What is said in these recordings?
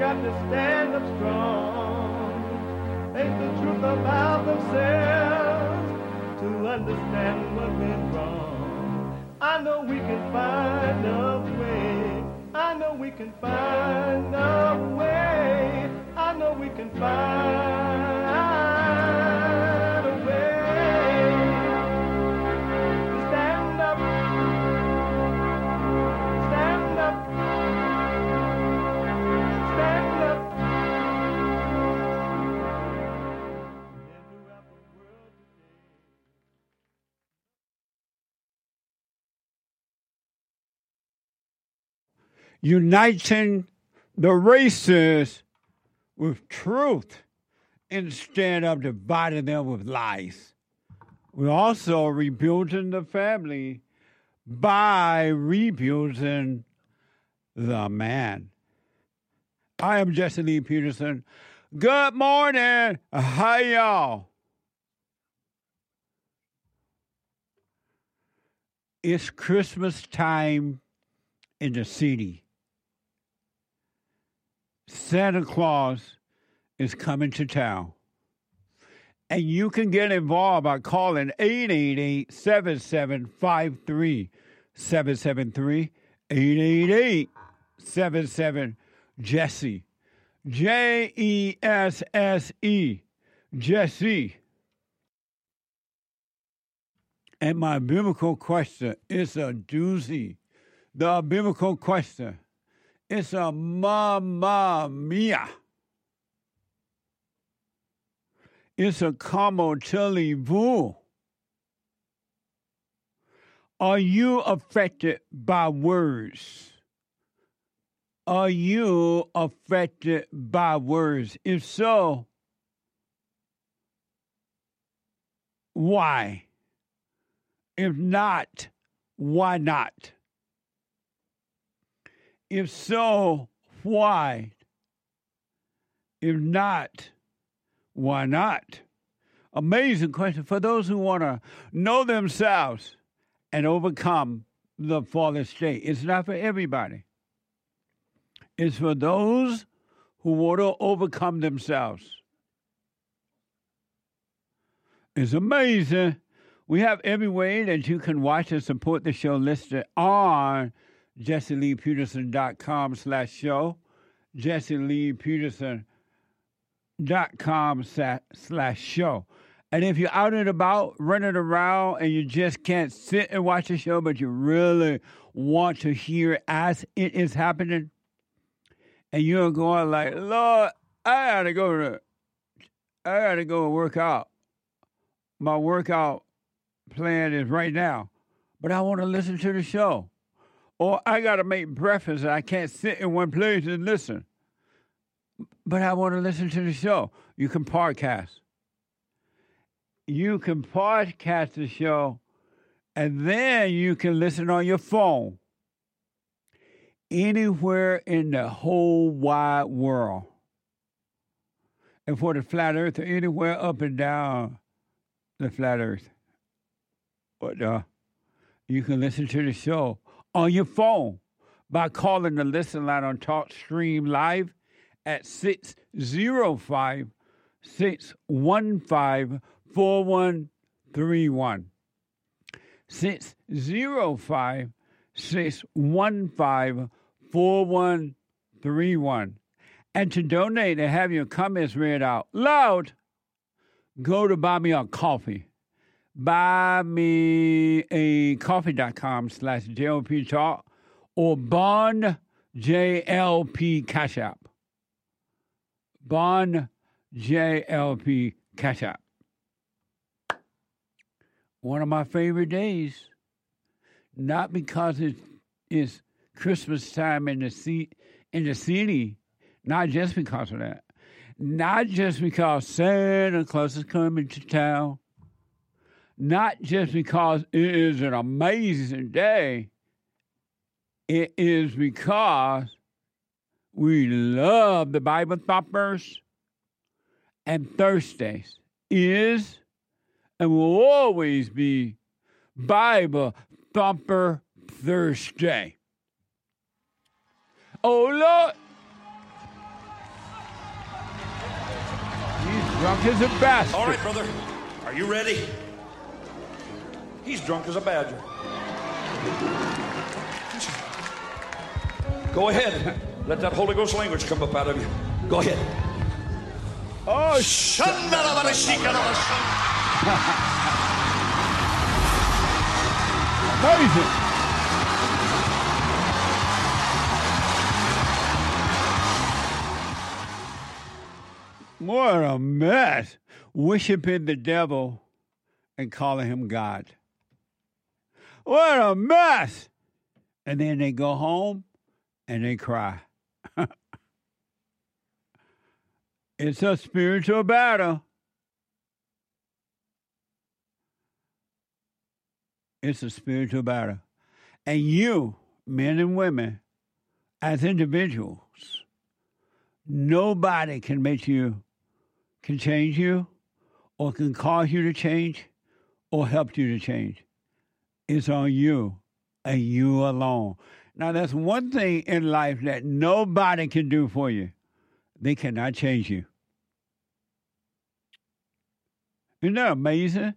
got to stand up strong. Ain't the truth about themselves to understand what went wrong. I know we can find a way. I know we can find a way. I know we can find a way to stand up, stand up, stand up. Uniting the races with truth instead of dividing them with lies. We're also rebuilding the family by rebuilding the man. I am Jesse Lee Peterson. Good morning. Hi, y'all. It's Christmas time in the city. Santa Claus is coming to town. And you can get involved by calling 888-7753-773, 888-77-JESSE, Jesse, Jesse. And my biblical question is a doozy. The biblical question is a mamma mia. It's a como voulez-vous. Are you affected by words? Are you affected by words? If so, why? If not, why not? If so, why? If not, why not? Amazing question for those who want to know themselves and overcome the fallen state. It's not for everybody. It's for those who want to overcome themselves. It's amazing. We have every way that you can watch and support the show listed on JesseLeePeterson.com/show, JesseLeePeterson.com/show. And if you're out and about, running around, and you just can't sit and watch the show, but you really want to hear as it is happening, and you're going like, Lord, I gotta go and work out. My workout plan is right now, but I want to listen to the show. Or I got to make breakfast and I can't sit in one place and listen. But I want to listen to the show. You can podcast. You can podcast the show, and then you can listen on your phone. Anywhere in the whole wide world. And for the flat earth, anywhere up and down the flat earth. But you can listen to the show on your phone by calling the listen line on TalkStream Live at 605-615-4131. 605-615-4131. And to donate and have your comments read out loud, go to Buy Me a Coffee. BuyMeACoffee.com/JLP Talk or Bond JLP Cash App. Bond JLP Cash App. One of my favorite days. Not because it's Christmas time in the city. Not just because of that. Not just because Santa Claus is coming to town. Not just because it is an amazing day. It is because we love the Bible Thumpers. And Thursdays is and will always be Bible Thumper Thursday. Oh, Lord. Drunk as a bastard. All right, brother. Are you ready? He's drunk as a badger. Go ahead. Let that Holy Ghost language come up out of you. Go ahead. Oh, amazing. What a mess. Worshiping the devil and calling him God. What a mess. And then they go home and they cry. It's a spiritual battle. It's a spiritual battle. And you, men and women, as individuals, nobody can change you, or can cause you to change, or help you to change. It's on you, and you alone. Now, that's one thing in life that nobody can do for you. They cannot change you. Isn't that amazing?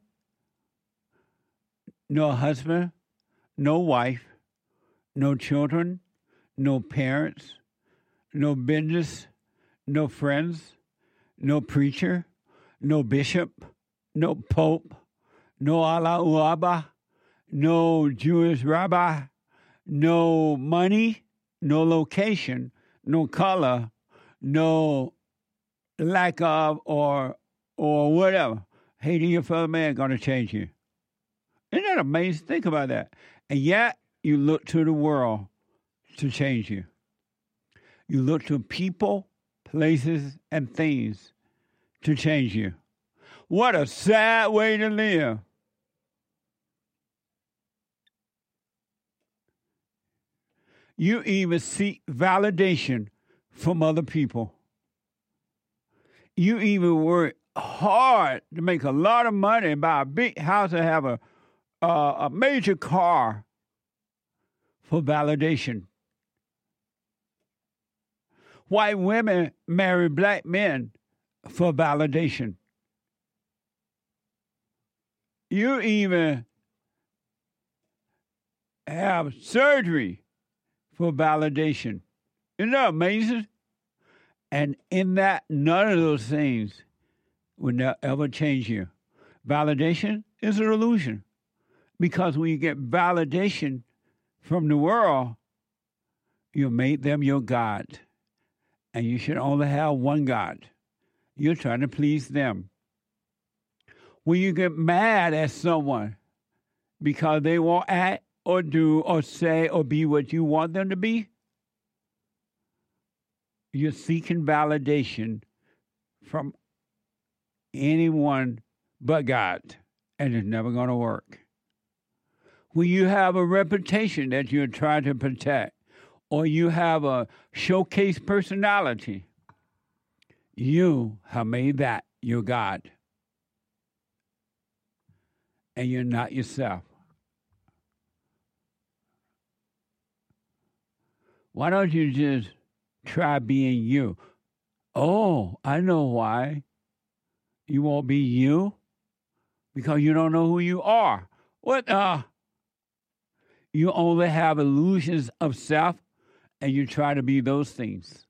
No husband, no wife, no children, no parents, no business, no friends, no preacher, no bishop, no pope, no Allah Uaba, no Jewish rabbi, no money, no location, no color, no lack of or whatever. Hating your fellow man going to change you. Isn't that amazing? Think about that. And yet, you look to the world to change you. You look to people, places, and things to change you. What a sad way to live. You even seek validation from other people. You even work hard to make a lot of money, buy a big house, and have a major car for validation. White women marry black men for validation. You even have surgery for validation. Isn't that amazing? And in that, none of those things will ever change you. Validation is an illusion. Because when you get validation from the world, you made them your God. And you should only have one God. You're trying to please them. When you get mad at someone because they won't act or do or say or be what you want them to be, you're seeking validation from anyone but God. And it's never going to work. When you have a reputation that you're trying to protect, or you have a showcase personality, you have made that your God. And you're not yourself. Why don't you just try being you? Oh, I know why. You won't be you? Because you don't know who you are. What? You only have illusions of self, and you try to be those things.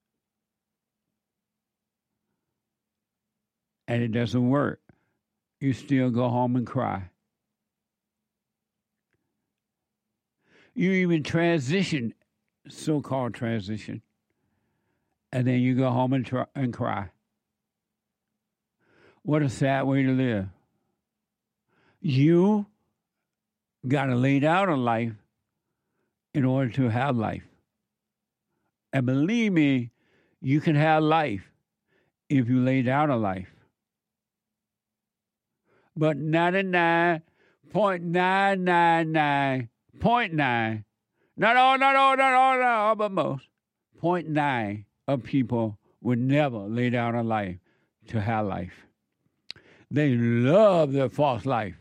And it doesn't work. You still go home and cry. You even transition, so-called transition, and then you go home and cry. What a sad way to live. You got to lay down a life in order to have life. And believe me, you can have life if you lay down a life. But 99.999.9, not all, but most, 0.9 of people would never lay down a life to have life. They love their false life.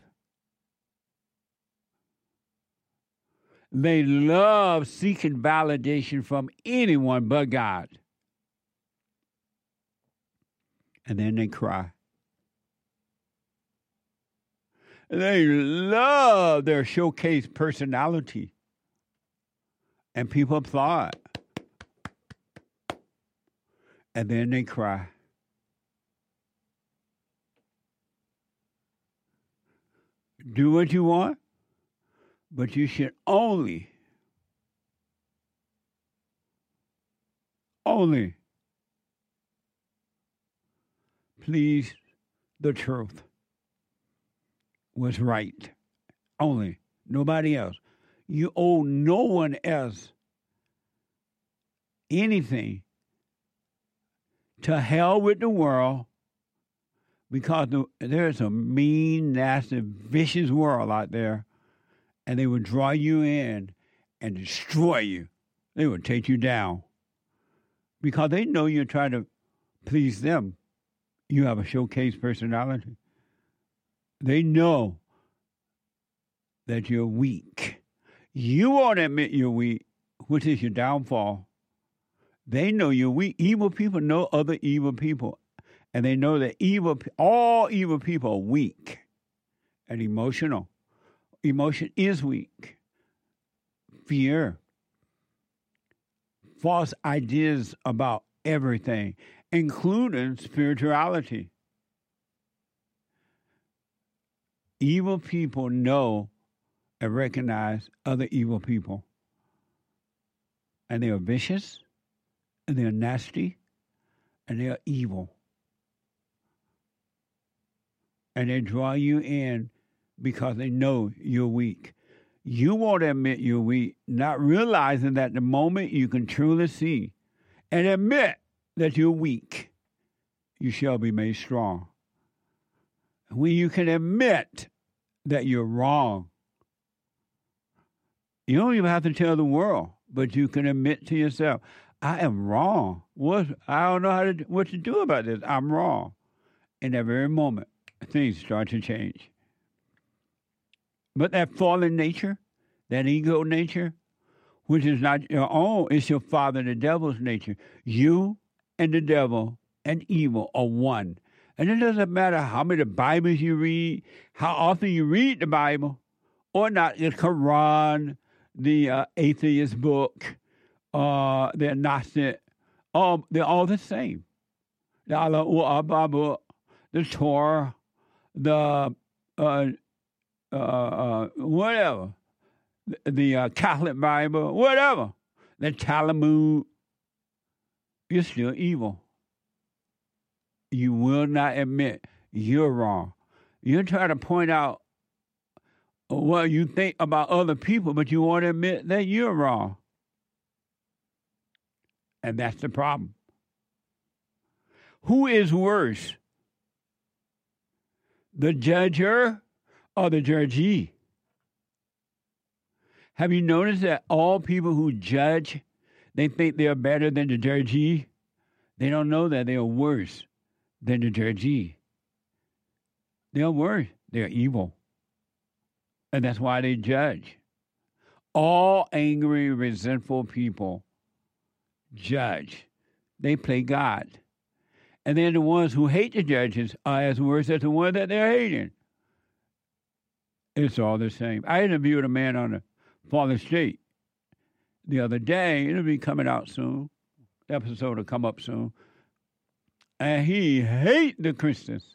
They love seeking validation from anyone but God. and then they cry. They love their showcase personality, and people applaud, and then they cry. Do what you want, but you should only please the truth. Was right. Only. Nobody else. You owe no one else anything. To hell with the world, because there's a mean, nasty, vicious world out there, and they will draw you in and destroy you. They will take you down. Because they know you're trying to please them. You have a showcase personality. They know that you're weak. You won't admit you're weak, which is your downfall. They know you're weak. Evil people know other evil people. And they know that all evil people are weak and emotional. Emotion is weak. Fear. False ideas about everything, including spirituality. Evil people know and recognize other evil people. And they are vicious, and they are nasty, and they are evil. And they draw you in because they know you're weak. You won't admit you're weak, not realizing that the moment you can truly see and admit that you're weak, you shall be made strong. When you can admit that you're wrong, you don't even have to tell the world, but you can admit to yourself, I am wrong. I don't know what to do about this. I'm wrong. In that very moment, things start to change. But that fallen nature, that ego nature, which is not your own, it's your father, the devil's nature. You and the devil and evil are one. And it doesn't matter how many Bibles you read, how often you read the Bible, or not, the Quran, the atheist book, the Gnostic, they're all the same. The Allah book, the Torah, the whatever, the Catholic Bible, whatever, the Talmud, you're still evil. You will not admit you're wrong. You try to point out what you think about other people, but you won't admit that you're wrong. And that's the problem. Who is worse? The judger or the judgee? Have you noticed that all people who judge, they think they're better than the judgee? They don't know that they are worse than the judgee. They're worse. They're evil. And that's why they judge. All angry, resentful people judge. They play God. And then the ones who hate the judges are as worse as the one that they're hating. It's all the same. I interviewed a man on the Fallen State the other day. It'll be coming out soon. The episode will come up soon. And he hate the Christians.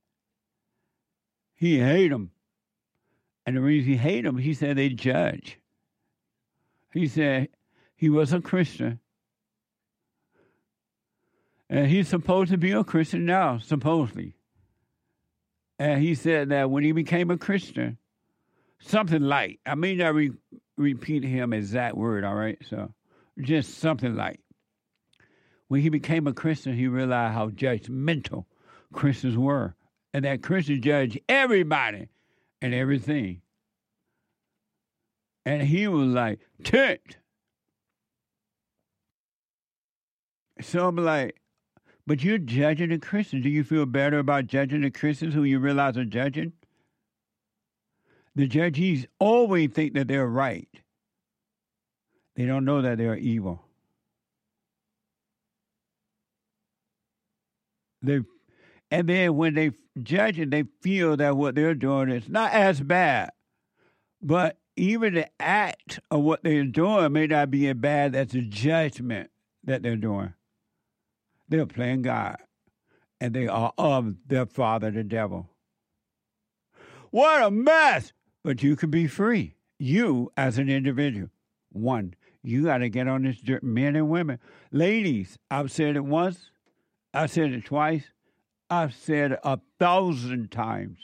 He hate them. And the reason he hate them, he said they judge. He said he was a Christian. And he's supposed to be a Christian now, supposedly. And he said that when he became a Christian, something like, I may not repeat him exact word, all right? So just something like. When he became a Christian, he realized how judgmental Christians were. And that Christians judge everybody and everything. And he was like, ticked. So I'm like, but you're judging the Christians. Do you feel better about judging the Christians who you realize are judging? The judges always think that they're right. They don't know that they're evil. And then when they judge it, they feel that what they're doing is not as bad. But even the act of what they're doing may not be as bad as the judgment that they're doing. They're playing God, and they are of their father, the devil. What a mess! But you can be free. You, as an individual. One, you got to get on this dirt, men and women. Ladies, I've said it once. I've said it twice. I've said it 1,000 times.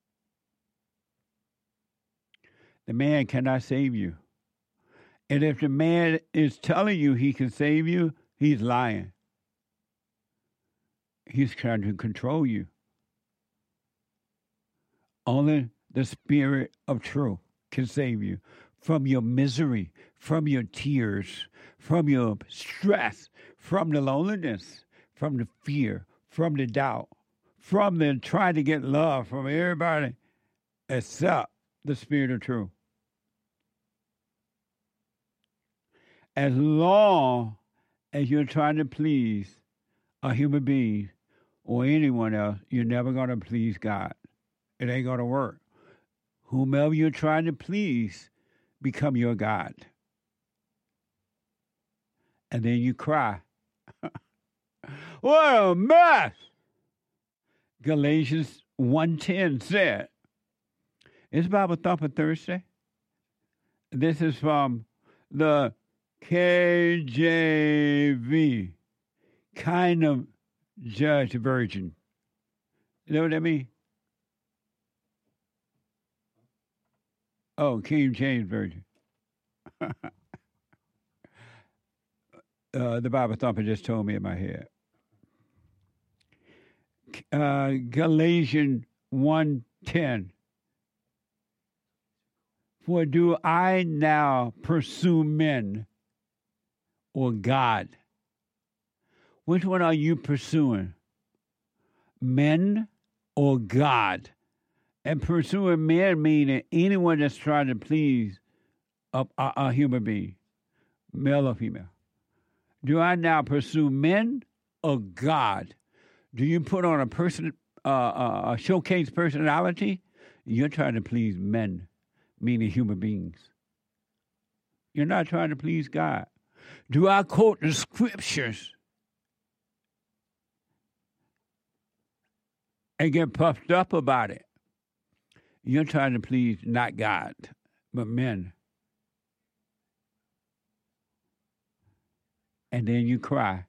The man cannot save you. And if the man is telling you he can save you, he's lying. He's trying to control you. Only the Spirit of truth can save you from your misery, from your tears, from your stress, from the loneliness, from the fear, from the doubt, from the trying to get love from everybody except the Spirit of truth. As long as you're trying to please a human being or anyone else, you're never going to please God. It ain't going to work. Whomever you're trying to please, become your God. And then you cry. What a mess! Galatians 1:10 said, it's Bible Thumper Thursday. This is from the KJV, kind of judge virgin. You know what I mean? Oh, King James Version. The Bible Thumper just told me in my head. Galatians 1:10. For do I now pursue men or God? Which one are you pursuing? Men or God? And pursuing men meaning anyone that's trying to please a human being, male or female. Do I now pursue men or God? Do you put on a showcase personality? You're trying to please men, meaning human beings. You're not trying to please God. Do I quote the scriptures and get puffed up about it? You're trying to please not God, but men. And then you cry.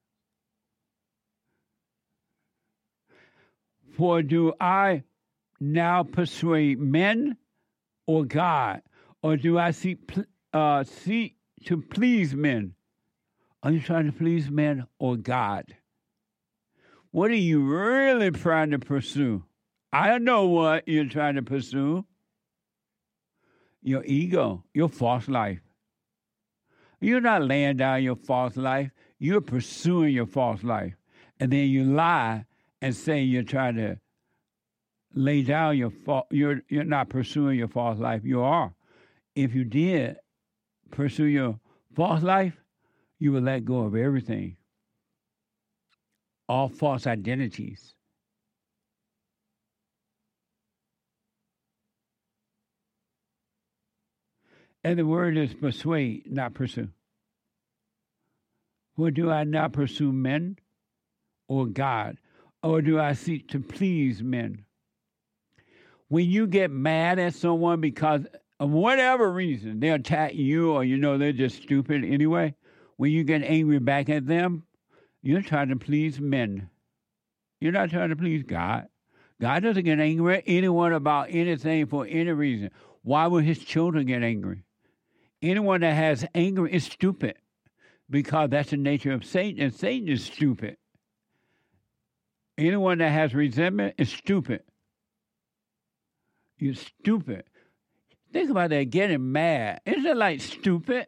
For do I now persuade men or God? Or do I seek to please men? Are you trying to please men or God? What are you really trying to pursue? I know what you're trying to pursue. Your ego, your false life. You're not laying down your false life. You're pursuing your false life. And then you lie and say you're trying to lay down your false. You're not pursuing your false life. You are. If you did pursue your false life, you would let go of everything. All false identities. And the word is persuade, not pursue. Or do I not pursue men or God? Or do I seek to please men? When you get mad at someone because of whatever reason, they attack you or they're just stupid anyway, when you get angry back at them, you're trying to please men. You're not trying to please God. God doesn't get angry at anyone about anything for any reason. Why would his children get angry? Anyone that has anger is stupid because that's the nature of Satan, and Satan is stupid. Anyone that has resentment is stupid. You're stupid. Think about that, getting mad. Isn't it like stupid?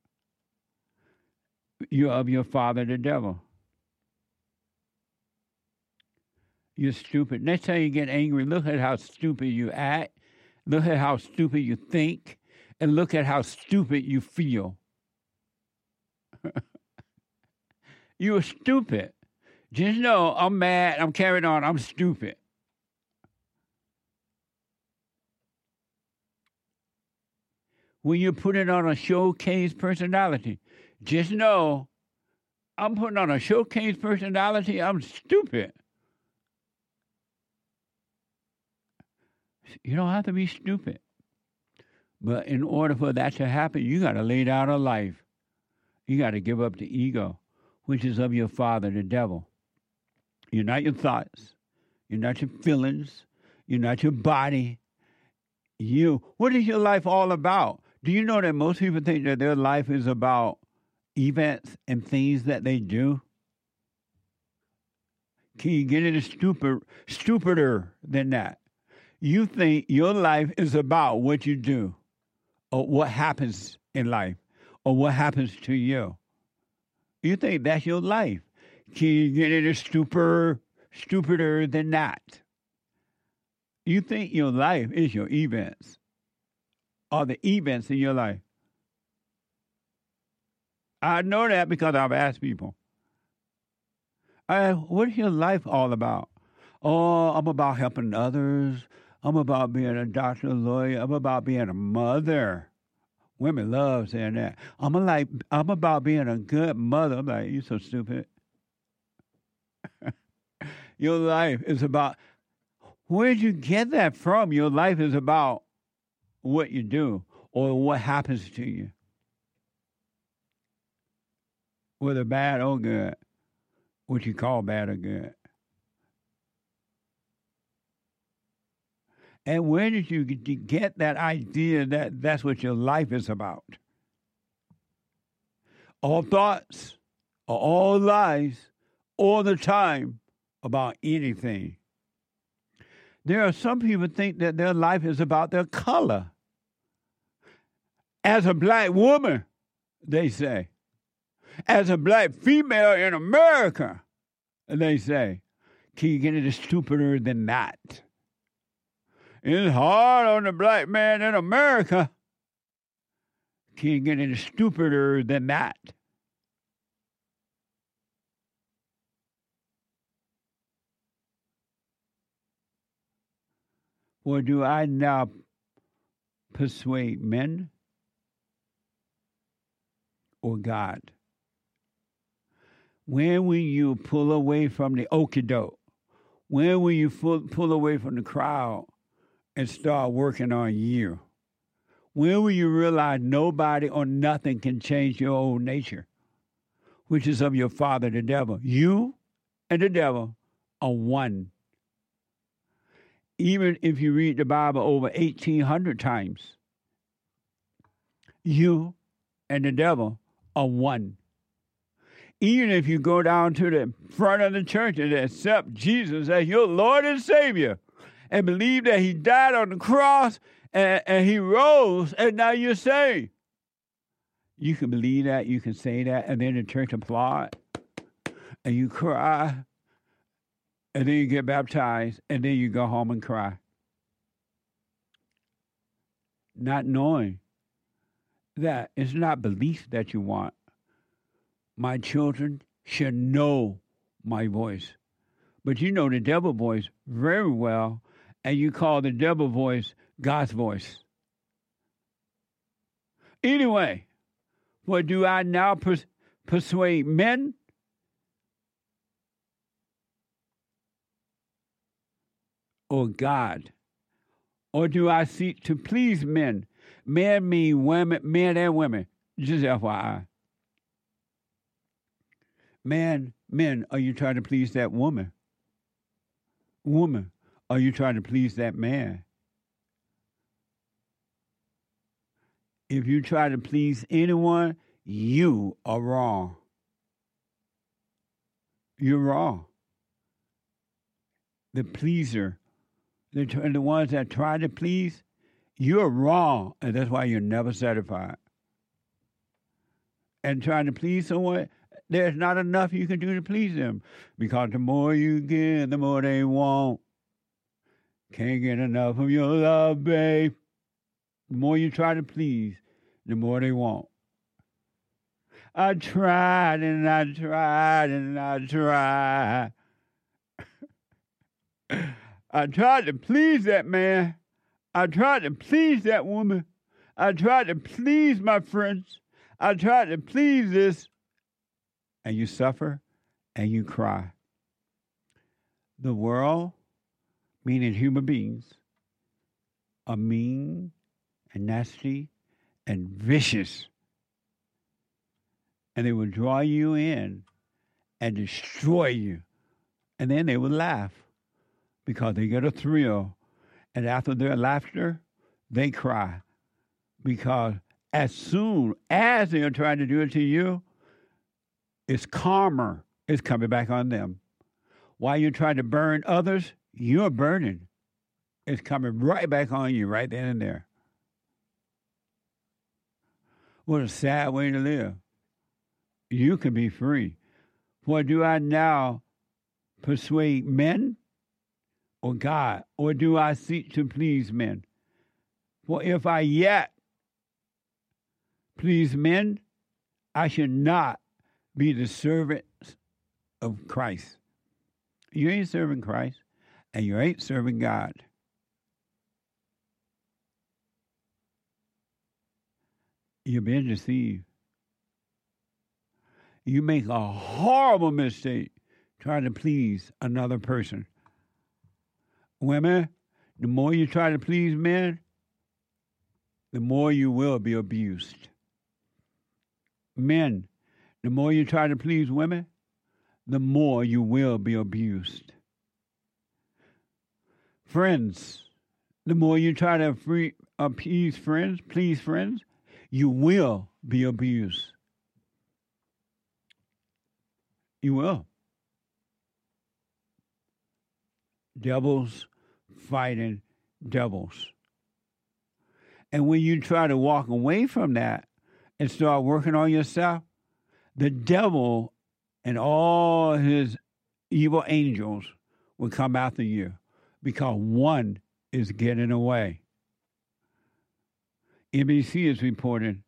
You're of your father, the devil. You're stupid. Next time you get angry, look at how stupid you act. Look at how stupid you think. And look at how stupid you feel. You're stupid. Just know I'm mad, I'm carrying on, I'm stupid. When you're putting on a showcase personality, just know I'm putting on a showcase personality, I'm stupid. You don't have to be stupid. But in order for that to happen, you got to lay down a life. You got to give up the ego, which is of your father, the devil. You're not your thoughts. You're not your feelings. You're not your body. What is your life all about? Do you know that most people think that their life is about events and things that they do? Can you get any stupider than that? You think your life is about what you do or what happens in life or what happens to you. You think that's your life. Can you get any stupider than that? You think your life is your events or the events in your life. I know that because I've asked people. What is your life all about? Oh, I'm about helping others. I'm about being a doctor, a lawyer. I'm about being a mother. Women love saying that. I'm about being a good mother. I'm like, you're so stupid. Your life is about, where'd you get that from? Your life is about what you do or what happens to you. Whether bad or good, what you call bad or good. And where did you get that idea that that's what your life is about? All thoughts are all lies all the time about anything. There are some people think that their life is about their color. As a black woman, they say. As a black female in America, they say. Can you get any stupider than that? It's hard on the black man in America. Can you get any stupider than that? Or do I now persuade men or God? When will you pull away from the okie doke? When will you pull away from the crowd and start working on you? When will you realize nobody or nothing can change your old nature, which is of your father, the devil? You and the devil are one. Even if you read the Bible over 1,800 times, you and the devil are one. Even if you go down to the front of the church and accept Jesus as your Lord and Savior and believe that he died on the cross and he rose and now you're saved. You can believe that, you can say that, and then the church applaud and you cry and then you get baptized and then you go home and cry. Not knowing that it's not belief that you want. My children should know my voice. But you know the devil voice very well, and you call the devil voice God's voice. Anyway, what do I now persuade men? Or God? Or do I seek to please men? Men mean women, men and women. Just FYI. Men, are you trying to please that woman? Woman, are you trying to please that man? If you try to please anyone, you are wrong. You're wrong. The pleaser, the ones that try to please, you're wrong, and that's why you're never satisfied. And trying to please someone, there's not enough you can do to please them, because the more you give, the more they want. Can't get enough of your love, babe. The more you try to please, the more they want. I tried and I tried and I tried. I tried to please that man. I tried to please that woman. I tried to please my friends. I tried to please this. And you suffer and you cry. The world, meaning human beings, are mean and nasty and vicious. And they will draw you in and destroy you. And then they will laugh because they get a thrill. And after their laughter, they cry. Because as soon as they are trying to do it to you, it's karma is coming back on them. While you're trying to burn others, you're burning. It's coming right back on you right then and there. What a sad way to live. You can be free. For do I now persuade men or God, or do I seek to please men? For if I yet please men, I should not be the servant of Christ. You ain't serving Christ, and you ain't serving God. You're being deceived. You make a horrible mistake trying to please another person. Women, the more you try to please men, the more you will be abused. Men, the more you try to please women, the more you will be abused. Friends, the more you try to please friends, you will be abused. You will. Devils fighting devils. And when you try to walk away from that and start working on yourself, the devil and all his evil angels will come after you because one is getting away. NBC is reporting,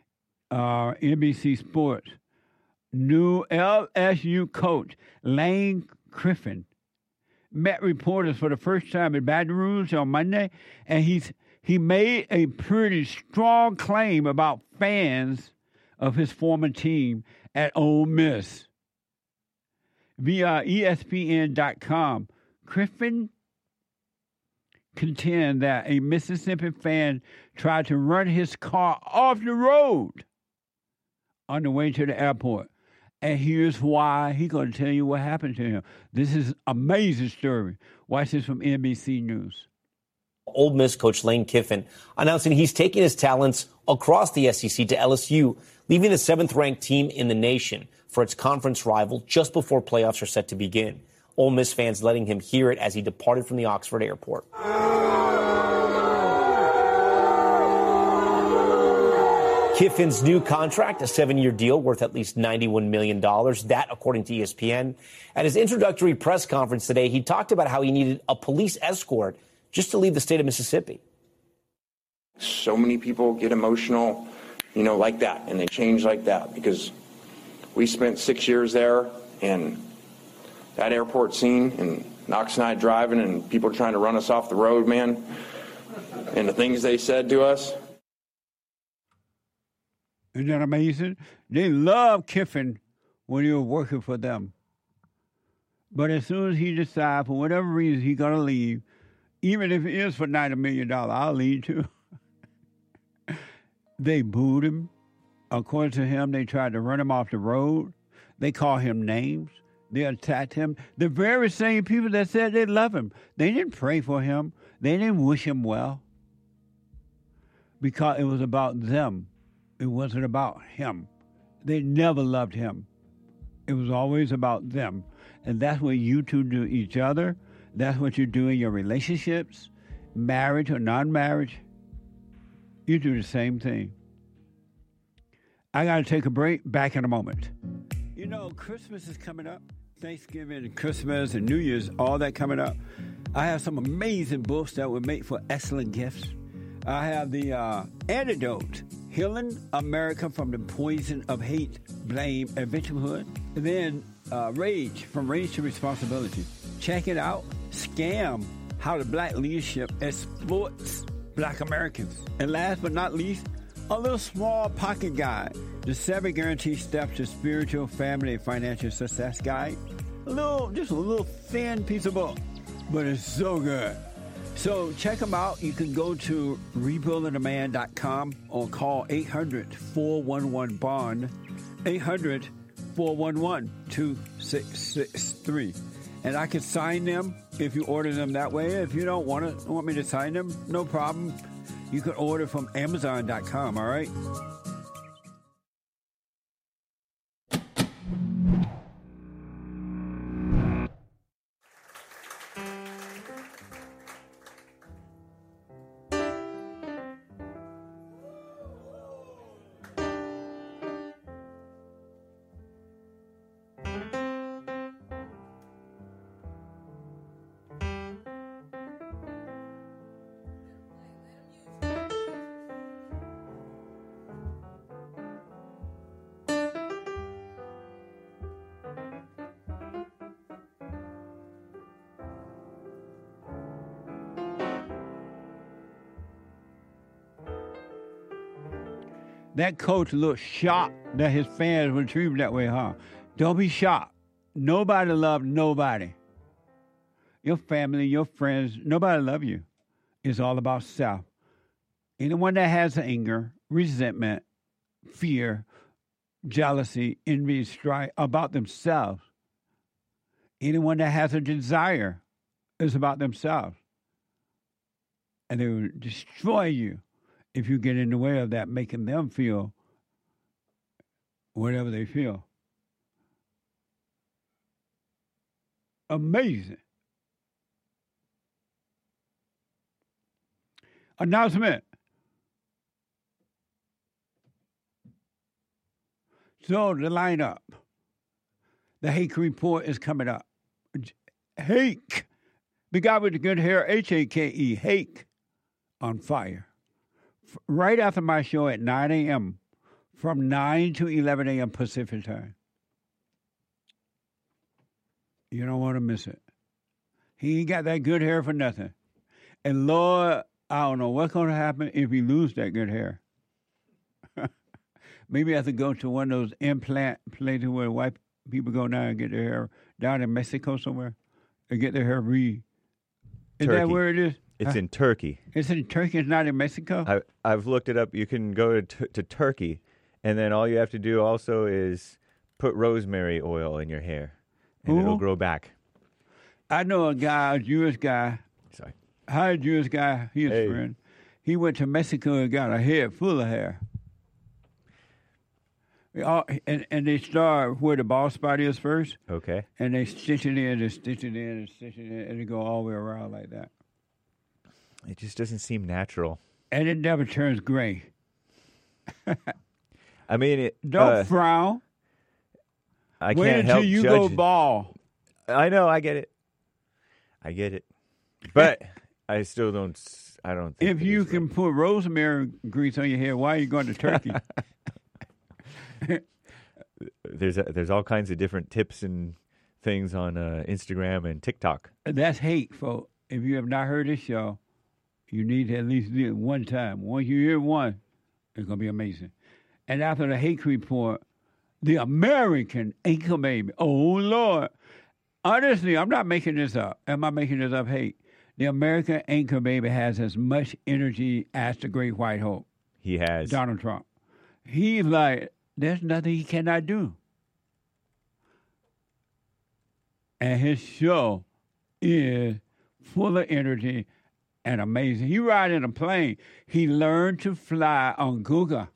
NBC Sports, new LSU coach Lane Kiffin met reporters for the first time in Baton Rouge on Monday, and he made a pretty strong claim about fans of his former team at Ole Miss. Via ESPN.com, Kiffin contend that a Mississippi fan tried to run his car off the road on the way to the airport. And here's why. He's going to tell you what happened to him. This is an amazing story. Watch this from NBC News. Ole Miss coach Lane Kiffin announcing he's taking his talents across the SEC to LSU, leaving the 7th-ranked team in the nation for its conference rival just before playoffs are set to begin. Ole Miss fans letting him hear it as he departed from the Oxford airport. Kiffin's new contract, a 7-year deal worth at least $91 million. That, according to ESPN. At his introductory press conference today, he talked about how he needed a police escort just to leave the state of Mississippi. So many people get emotional, like that, and they change like that because we spent 6 years there, and that airport scene and Knox and I driving and people trying to run us off the road, man, and the things they said to us. Isn't that amazing? They love Kiffin when he was working for them. But as soon as he decides, for whatever reason, he's going to leave, even if it is for $90 million, I'll leave too. They booed him. According to him, they tried to run him off the road. They called him names. They attacked him. The very same people that said they love him. They didn't pray for him. They didn't wish him well. Because it was about them. It wasn't about him. They never loved him. It was always about them. And that's what you two do each other. That's what you do in your relationships, marriage or non-marriage. You do the same thing. I got to take a break. Back in a moment. Christmas is coming up. Thanksgiving and Christmas and New Year's, all that coming up. I have some amazing books that would make for excellent gifts. I have the Antidote, Healing America from the Poison of Hate, Blame, and Victimhood. And then Rage, From Rage to Responsibility. Check it out. Scam, How the Black Leadership Exploits Black Americans. And last but not least, a little small pocket guide. The 7 Guaranteed Steps to Spiritual, Family, and Financial Success Guide. Just a little thin piece of book, but it's so good. So check them out. You can go to rebuildingtheman.com or call 800-411-BOND, 800-411-2663. And I can sign them if you order them that way. If you don't want me to sign them, no problem. You can order from Amazon.com, all right? That coach looked shocked that his fans were treated that way, huh? Don't be shocked. Nobody loves nobody. Your family, your friends, nobody loves you. It's all about self. Anyone that has anger, resentment, fear, jealousy, envy, strife about themselves, anyone that has a desire is about themselves. And they will destroy you if you get in the way of that, making them feel whatever they feel. Amazing. Announcement. So the lineup. The Hake Report is coming up. Hake. The guy with the good hair, H-A-K-E, Hake, on fire. Right after my show at 9 a.m., from 9 to 11 a.m. Pacific time. You don't want to miss it. He ain't got that good hair for nothing. And Lord, I don't know what's going to happen if he lose that good hair. Maybe I have to go to one of those implant places where white people go down and get their hair, down in Mexico somewhere, and get their hair Is that where it is? It's in Turkey. It's in Turkey. It's not in Mexico? I've looked it up. You can go to Turkey, and then all you have to do also is put rosemary oil in your hair, and it'll grow back. I know a guy, a Jewish guy. Sorry. Hi, Jewish guy. He is a friend. He went to Mexico and got a head full of hair. And they start where the bald spot is first. Okay. And they stitch it in and stitch it in and stitch it in, and they go all the way around like that. It just doesn't seem natural. And it never turns gray. I mean, don't frown. I Wait can't help until you judge go bald. I know, I get it. But I still don't. I don't think if you can put rosemary grease on your hair, why are you going to Turkey? There's all kinds of different tips and things on Instagram and TikTok. That's hate, folks. If you have not heard this show, you need to at least do it one time. Once you hear one, it's going to be amazing. And after the Hake Report, the American Anchor Baby. Oh, Lord. Honestly, I'm not making this up. Am I making this up? Hate. The American Anchor Baby has as much energy as the Great White Hope. He has. Donald Trump. He's like, there's nothing he cannot do. And his show is full of energy and amazing. He ride in a plane. He learned to fly on Google,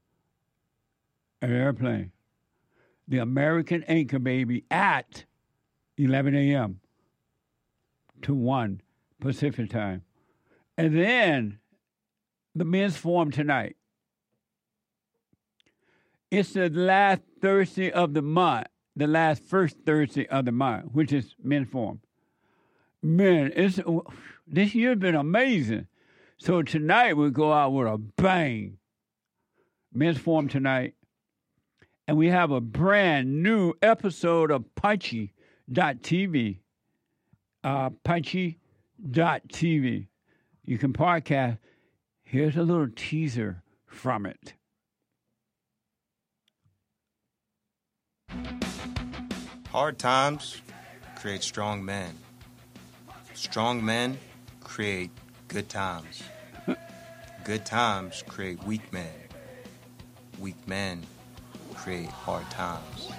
an airplane. The American Anchor Baby at 11 a.m. to 1 Pacific time. And then the men's forum tonight. It's the last Thursday of the month, the last first Thursday of the month, which is men's forum. Man, this year's been amazing. So tonight we'll go out with a bang. Men's Forum tonight. And we have a brand new episode of Punchy.tv. Punchy.tv. You can podcast. Here's a little teaser from it. Hard times create strong men. Strong men create good times. Good times create weak men. Weak men create hard times.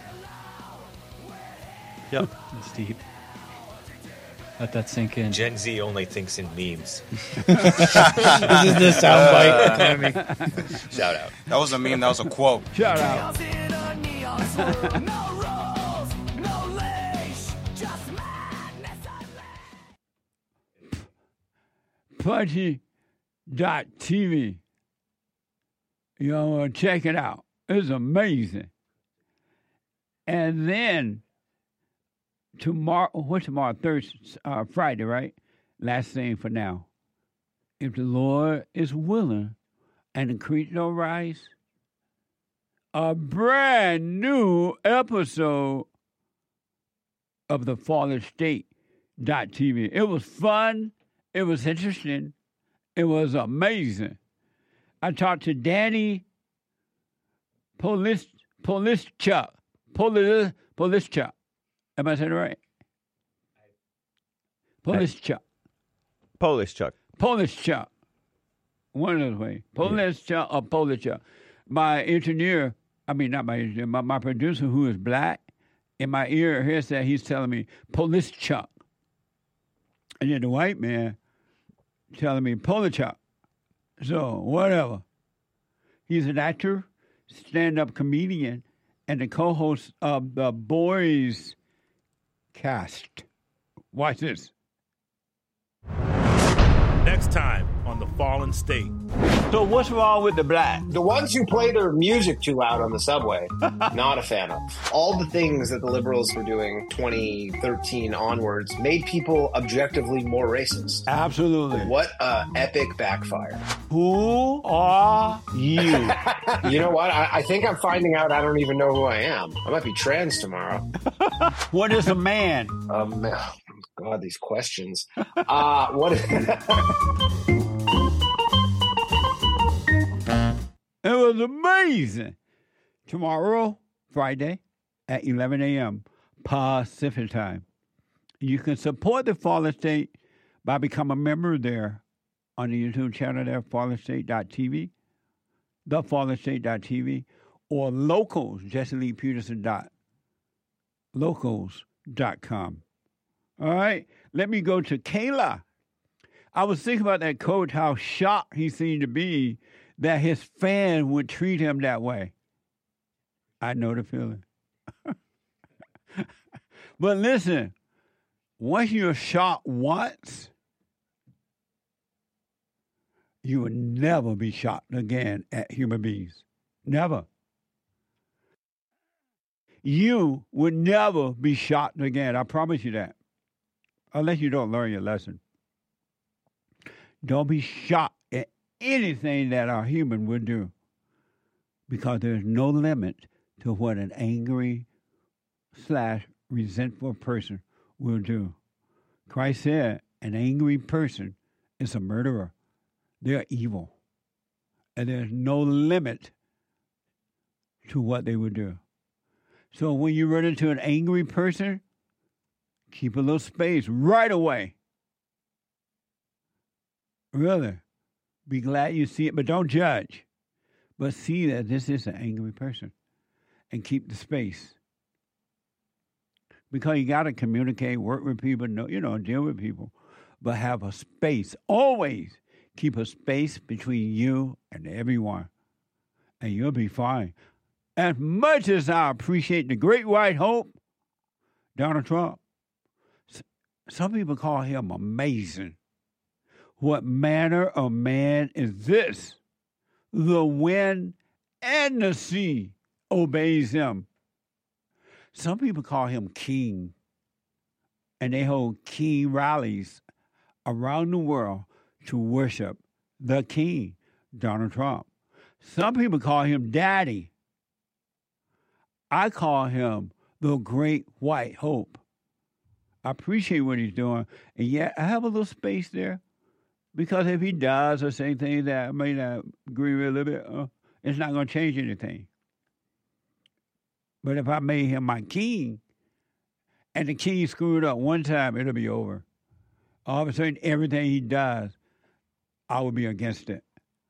Yep, it's deep. Let that sink in. Gen Z only thinks in memes. This is the soundbite economy. Shout out. That was a meme, that was a quote. Shout out. Punchy.tv. You know, check it out. It's amazing. And then tomorrow, what's tomorrow? Friday, right? Last thing for now. If the Lord is willing and the creek don't rise, a brand new episode of the Fallen State.tv. It was fun. It was interesting. It was amazing. I talked to Danny Polischuk. Am I saying it right? Polischuk. Polischuk. One of those ways. Polischuk or Polischuk. My engineer, not my engineer, my producer who is black, in my ear here said he's telling me Polischuk. And then the white man telling me Polischuk. So, whatever. He's an actor, stand-up comedian, and the co-host of the Boys Cast. Watch this. Next time on The Fallen State. So what's wrong with the black? The ones who play their music too loud on the subway, not a fan of. All the things that the liberals were doing 2013 onwards made people objectively more racist. Absolutely. What a epic backfire. Who are you? You know what? I think I'm finding out I don't even know who I am. I might be trans tomorrow. What is a man? God, these questions. What? It was amazing. Tomorrow, Friday, at 11 a.m. Pacific time. You can support the Fallen State by becoming a member there on the YouTube channel there, fallenstate.tv, thefallenstate.tv, or locals, JesseLeePeterson.locals.com. All right, let me go to Kayla. I was thinking about that coach, how shocked he seemed to be that his fan would treat him that way. I know the feeling. But listen, once you're shocked once, you will never be shocked again at human beings. Never. You would never be shocked again. I promise you that. Unless you don't learn your lesson. Don't be shocked at anything that a human would do, because there's no limit to what an angry / resentful person will do. Christ said an angry person is a murderer. They're evil. And there's no limit to what they would do. So when you run into an angry person, keep a little space right away. Really. Be glad you see it, but don't judge. But see that this is an angry person. And keep the space. Because you got to communicate, work with people, deal with people. But have a space. Always keep a space between you and everyone. And you'll be fine. As much as I appreciate the great white hope, Donald Trump, some people call him amazing. What manner of man is this? The wind and the sea obeys him. Some people call him king, and they hold king rallies around the world to worship the king, Donald Trump. Some people call him Daddy. I call him the Great White Hope. I appreciate what he's doing. And yet, I have a little space there because if he does or say things that I may not agree with a little bit, it's not going to change anything. But if I made him my king and the king screwed up one time, it'll be over. All of a sudden, everything he does, I will be against it.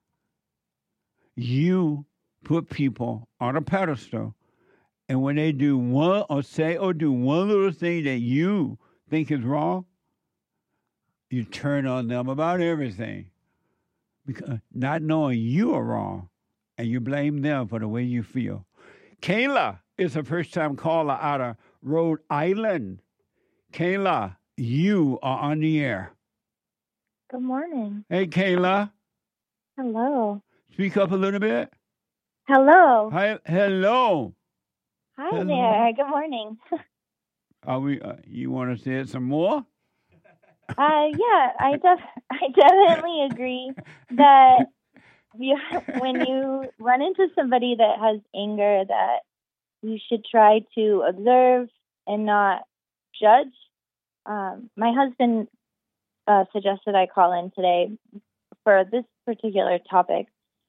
You put people on a pedestal, and when they do one or say or do one little thing that you think is wrong, you turn on them about everything, because not knowing you are wrong, and you blame them for the way you feel. Kayla is a first-time caller out of Rhode Island. Kayla, you are on the air. Good morning. Hey, Kayla. Hello. Speak up a little bit. Hello. Hi, hello. Hi Hello. there. Good morning. Are we? You want to say it some more? Yeah, I definitely agree that when you run into somebody that has anger, that you should try to observe and not judge. My husband suggested I call in today for this particular topic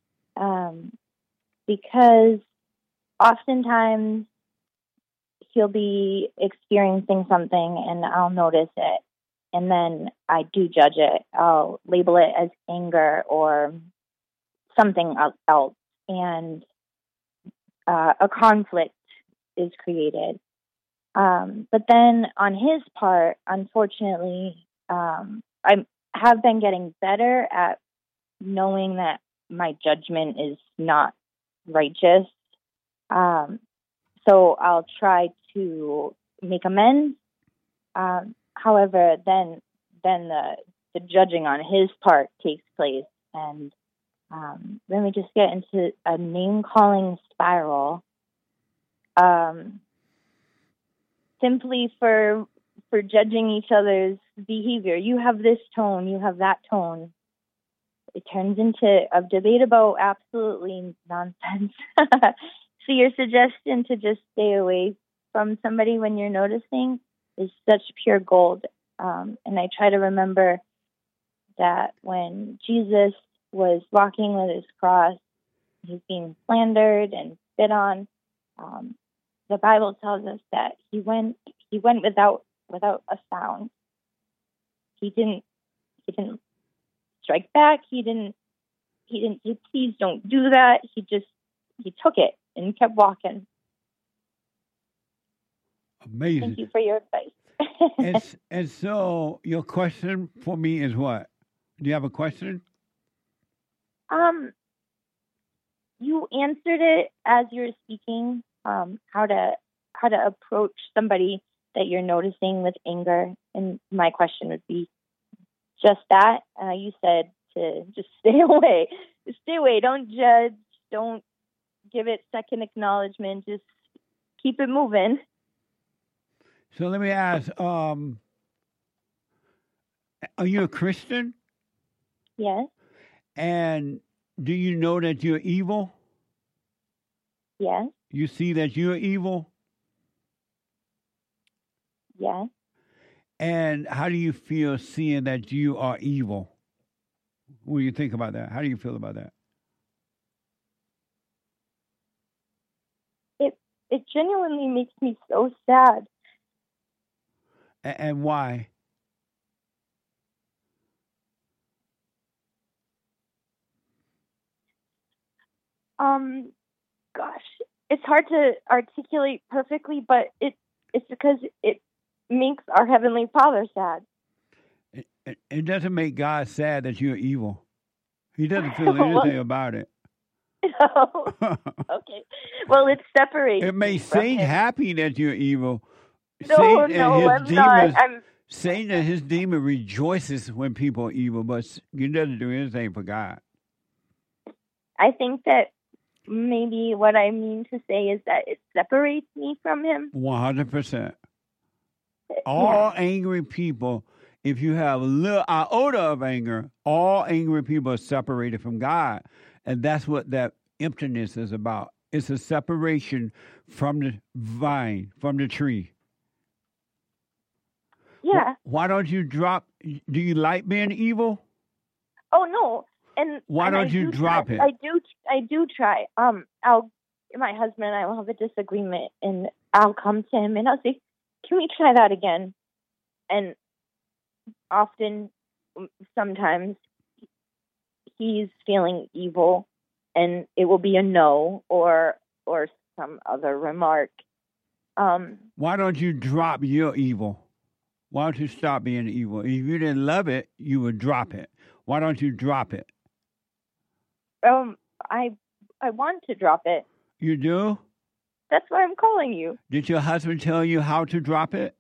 because oftentimes he'll be experiencing something and I'll notice it, and then I do judge it. I'll label it as anger or something else, and a conflict is created. But then on his part, unfortunately, I have been getting better at knowing that my judgment is not righteous. So I'll try to make amends. However, then the judging on his part takes place, and then we just get into a name-calling spiral. Simply for judging each other's behavior. You have this tone, you have that tone. It turns into a debate about absolutely nonsense. So your suggestion to just stay away from somebody when you're noticing is such pure gold. And I try to remember that when Jesus was walking with his cross, he's being slandered and spit on. The Bible tells us that he went without a sound. He didn't strike back. He didn't say, please don't do that. He took it and kept walking. Amazing. Thank you for your advice. and so your question for me is what? Do you have a question? You answered it as you were speaking. How to approach somebody that you're noticing with anger, and my question would be just that. You said to just stay away. Stay away. Don't judge. Don't give it second acknowledgement. Just keep it moving. So let me ask, are you a Christian? Yes. And do you know that you're evil? Yes. You see that you're evil? Yes. And how do you feel seeing that you are evil? What do you think about that? How do you feel about that? It genuinely makes me so sad. And why? Gosh, it's hard to articulate perfectly, but it's because it makes our Heavenly Father sad. It doesn't make God sad that you're evil. He doesn't feel anything about it. No. Okay. Well, it separates. It makes Satan happy that you're evil. No, I'm not. Satan and his demon rejoices when people are evil, but he doesn't do anything for God. I think that maybe what I mean to say is that it separates me from him. 100%. All angry people, if you have a little iota of anger, all angry people are separated from God. And that's what that emptiness is about. It's a separation from the vine, from the tree. Yeah. Why don't you drop? Do you like being evil? Oh no. And why and don't I you do drop try. it? I do try. My husband and I will have a disagreement, and I'll come to him and I'll say, "Can we try that again?" And sometimes he's feeling evil, and it will be a no or some other remark. Why don't you drop your evil? Why don't you stop being evil? If you didn't love it, you would drop it. Why don't you drop it? I want to drop it. You do? That's why I'm calling you. Did your husband tell you how to drop it?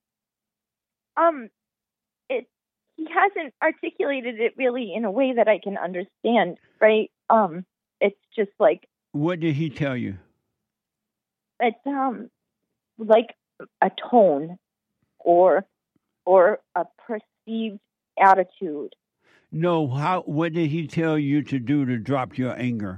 He hasn't articulated it really in a way that I can understand, right? It's just like. What did he tell you? It's like a tone or a perceived attitude. No, what did he tell you to do to drop your anger?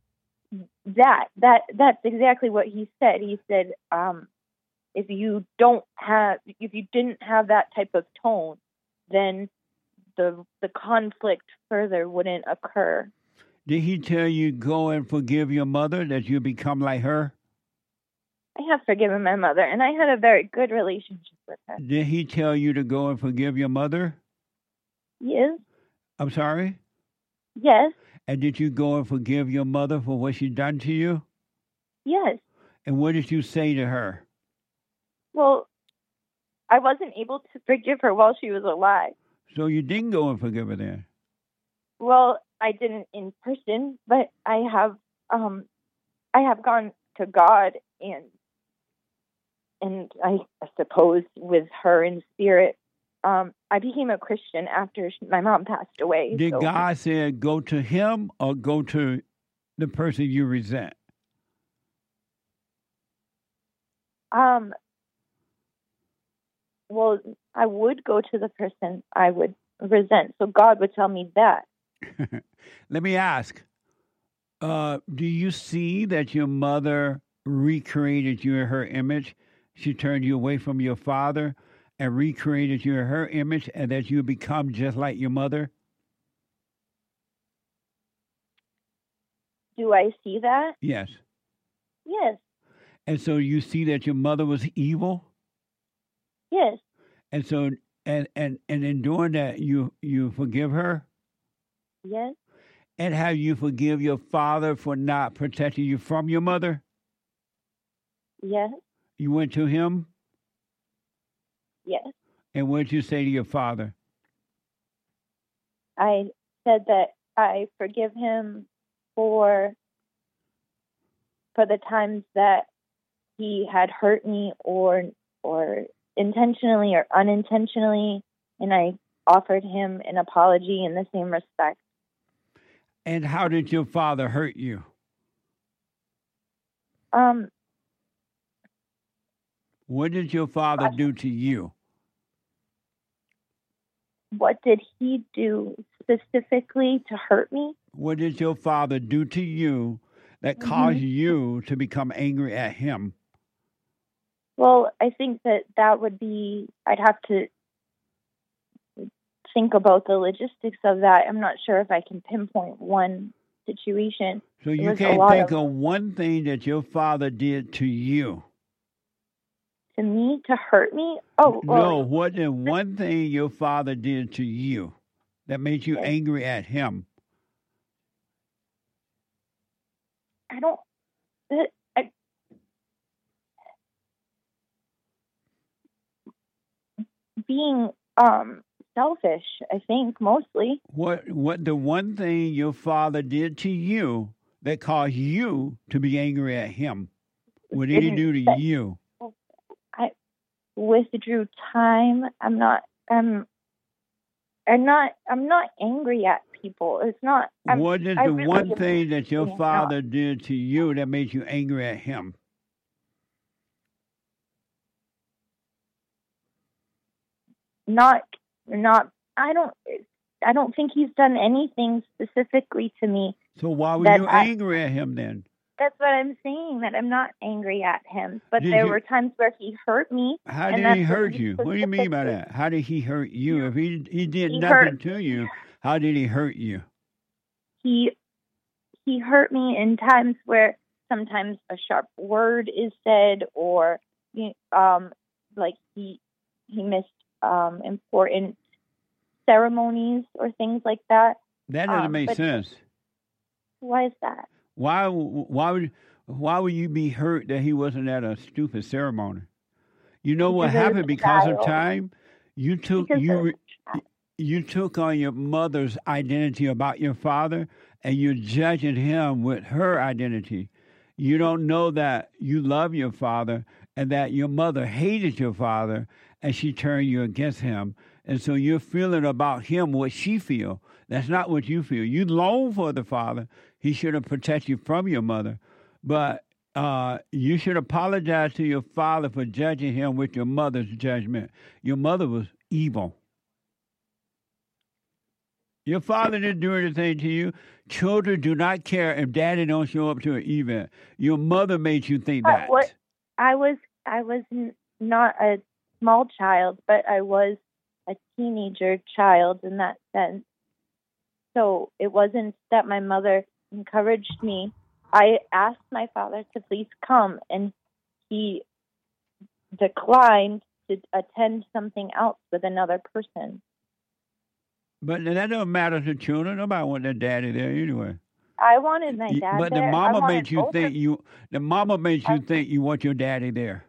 That's exactly what he said. He said, if you didn't have that type of tone, then the conflict further wouldn't occur. Did he tell you go and forgive your mother, that you become like her? I have forgiven my mother, and I had a very good relationship with her. Did he tell you to go and forgive your mother? Yes. I'm sorry? Yes. And did you go and forgive your mother for what she done to you? Yes. And what did you say to her? Well, I wasn't able to forgive her while she was alive. So you didn't go and forgive her then? Well, I didn't in person, but I have gone to God and I suppose with her in spirit. I became a Christian after my mom passed away. Did God say go to him or go to the person you resent? Well, I would go to the person I would resent. So God would tell me that. Let me ask, do you see that your mother recreated you in her image? She turned you away from your father and recreated you in her image, and that you become just like your mother? Do I see that? Yes. Yes. And so you see that your mother was evil? Yes. And so, and in doing that, you forgive her? Yes. And have you forgive your father for not protecting you from your mother? Yes. You went to him? Yes. And what did you say to your father? I said that I forgive him for the times that he had hurt me or intentionally or unintentionally, and I offered him an apology in the same respect. And how did your father hurt you? What did your father do to you? What did he do specifically to hurt me? What did your father do to you that caused you to become angry at him? Well, I think that would be, I'd have to think about the logistics of that. I'm not sure if I can pinpoint one situation. So you can't think of one thing that your father did to you? To me? To hurt me? Oh, no, what is one thing your father did to you that made you angry at him? Being selfish, I think, mostly. What the one thing your father did to you that caused you to be angry at him? What did he do to you? I withdrew time. I'm not angry at people. It's not. What is the one thing that your father did to you that made you angry at him? I don't think he's done anything specifically to me. So why were you angry at him then? That's what I'm saying, that I'm not angry at him. But there were times where he hurt me. How did he hurt you? What do you mean by that? How did he hurt you? If he did nothing to you, how did he hurt you? He hurt me in times where sometimes a sharp word is said, or like he missed important ceremonies or things like that. That doesn't make sense. Why is that? Why would you be hurt that he wasn't at a stupid ceremony? You know what happened because of time? You took on your mother's identity about your father, and you're judging him with her identity. You don't know that you love your father and that your mother hated your father and she turned you against him. And so you're feeling about him what she feels. That's not what you feel. You long for the father. He should have protected you from your mother. But you should apologize to your father for judging him with your mother's judgment. Your mother was evil. Your father didn't do anything to you. Children do not care if daddy don't show up to an event. Your mother made you think that. I was not a small child, but I was a teenager child in that sense. So it wasn't that my mother encouraged me. I asked my father to please come, and he declined to attend something else with another person. But that don't matter to children. Nobody want their daddy there anyway. I wanted my dad but there. The mama made you think you want your daddy there.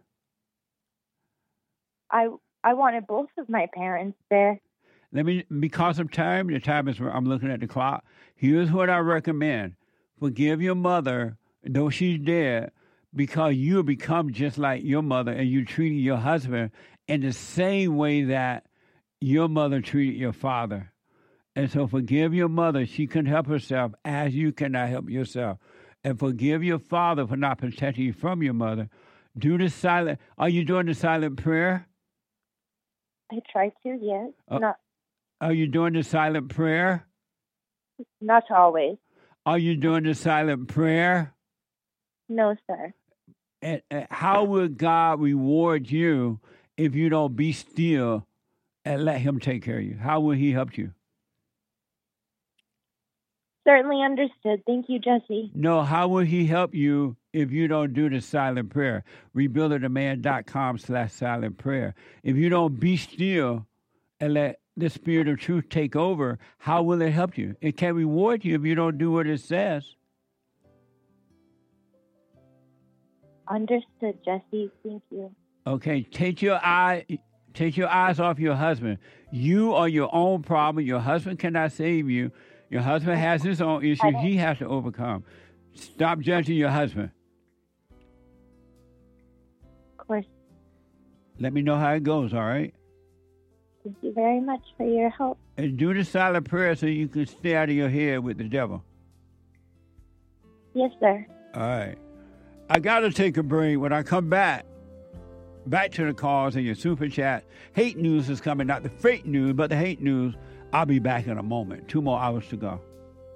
I wanted both of my parents there. Because of time, the time is, I'm looking at the clock. Here's what I recommend. Forgive your mother, though she's dead, because you become just like your mother and you treated your husband in the same way that your mother treated your father. And so forgive your mother. She couldn't help herself as you cannot help yourself. And forgive your father for not protecting you from your mother. Are you doing the silent prayer? I try to, yes. Are you doing the silent prayer? Not always. Are you doing the silent prayer? No, sir. And how will God reward you if you don't be still and let him take care of you? How will he help you? Certainly understood. Thank you, Jesse. No, how will he help you if you don't do the silent prayer? Rebuildertheman.com/silent prayer. If you don't be still and let the Spirit of truth take over, how will it help you? It can't reward you if you don't do what it says. Understood, Jesse. Thank you. Okay, take your eyes off your husband. You are your own problem. Your husband cannot save you. Your husband has his own issues he has to overcome. Stop judging your husband. Of course. Let me know how it goes, all right? Thank you very much for your help. And do the silent prayer so you can stay out of your head with the devil. Yes, sir. All right. I got to take a break. When I come back to the calls and your super chat, hate news is coming, not the fake news, but the hate news. I'll be back in a moment. 2 more hours to go.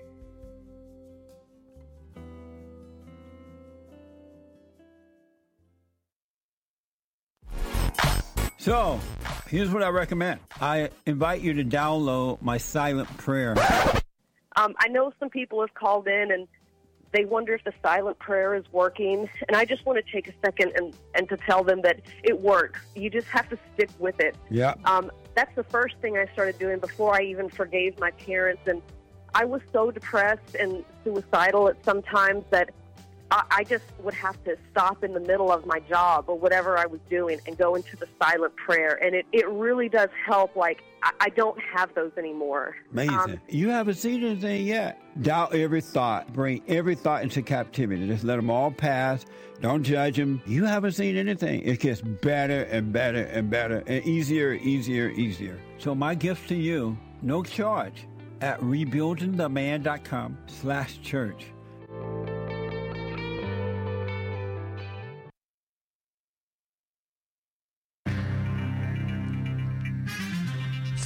So, here's what I recommend. I invite you to download my silent prayer. I know some people have called in and they wonder if the silent prayer is working. And I just want to take a second and to tell them that it works. You just have to stick with it. Yeah. That's the first thing I started doing before I even forgave my parents. And I was so depressed and suicidal at some times that I just would have to stop in the middle of my job or whatever I was doing and go into the silent prayer. And it really does help. Like, I don't have those anymore. Amazing. You haven't seen anything yet. Doubt every thought. Bring every thought into captivity. Just let them all pass. Don't judge them. You haven't seen anything. It gets better and better and better and easier. So my gift to you, no charge, at rebuildingtheman.com/church.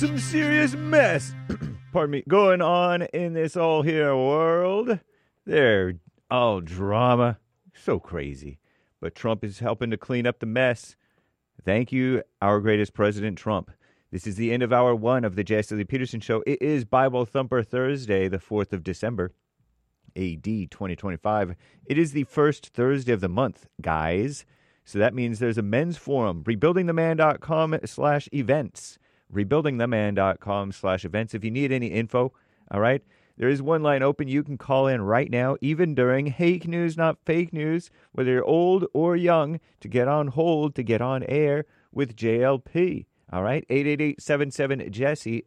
some serious mess, pardon me, going on in this all here world. They're all drama. So crazy. But Trump is helping to clean up the mess. Thank you, our greatest President Trump. This is the end of hour 1 of the Jesse Lee Peterson Show. It is Bible Thumper Thursday, the 4th of December, AD 2025. It is the first Thursday of the month, guys. So that means there's a men's forum, rebuildingtheman.com/events. Rebuildingtheman.com/events. If you need any info, all right, there is one line open. You can call in right now, even during Hake News, Not Fake News, whether you're old or young, to get on hold, to get on air with JLP. All right, 888-77-JESSE,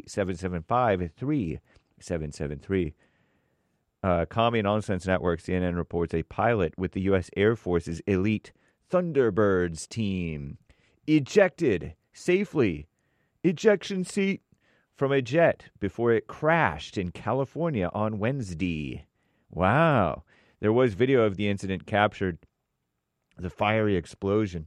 888-775-3773. Commie Nonsense Network, CNN reports a pilot with the U.S. Air Force's elite Thunderbirds team ejected safely, ejection seat from a jet before it crashed in California on Wednesday. Wow. There was video of the incident captured, the fiery explosion,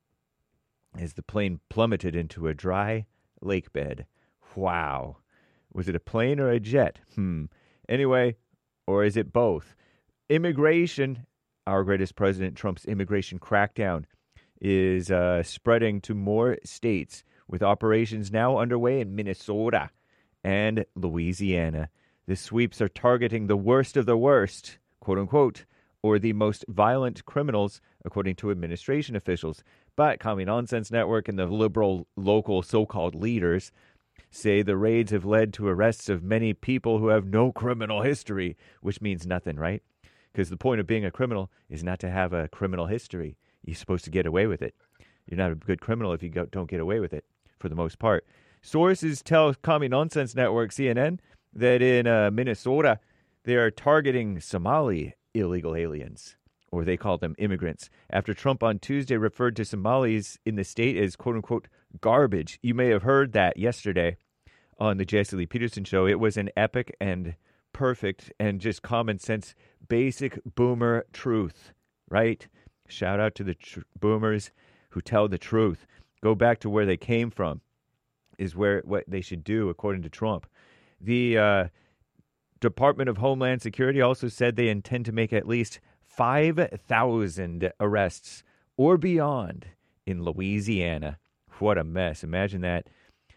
as the plane plummeted into a dry lake bed. Wow. Was it a plane or a jet? Anyway, or is it both? Immigration, our greatest President Trump's immigration crackdown, is spreading to more states, with operations now underway in Minnesota and Louisiana. The sweeps are targeting the worst of the worst, quote unquote, or the most violent criminals, according to administration officials. But Commie Nonsense Network and the liberal local so-called leaders say the raids have led to arrests of many people who have no criminal history, which means nothing, right? Because the point of being a criminal is not to have a criminal history. You're supposed to get away with it. You're not a good criminal if you don't get away with it, for the most part. Sources tell Commie Nonsense Network, CNN, that in Minnesota, they are targeting Somali illegal aliens, or they call them immigrants, after Trump on Tuesday referred to Somalis in the state as, quote-unquote, garbage. You may have heard that yesterday on the Jesse Lee Peterson Show. It was an epic and perfect and just common sense, basic boomer truth, right? Shout out to the boomers who tell the truth. Go back to where they came from is what they should do, according to Trump. The Department of Homeland Security also said they intend to make at least 5,000 arrests or beyond in Louisiana. What a mess. Imagine that.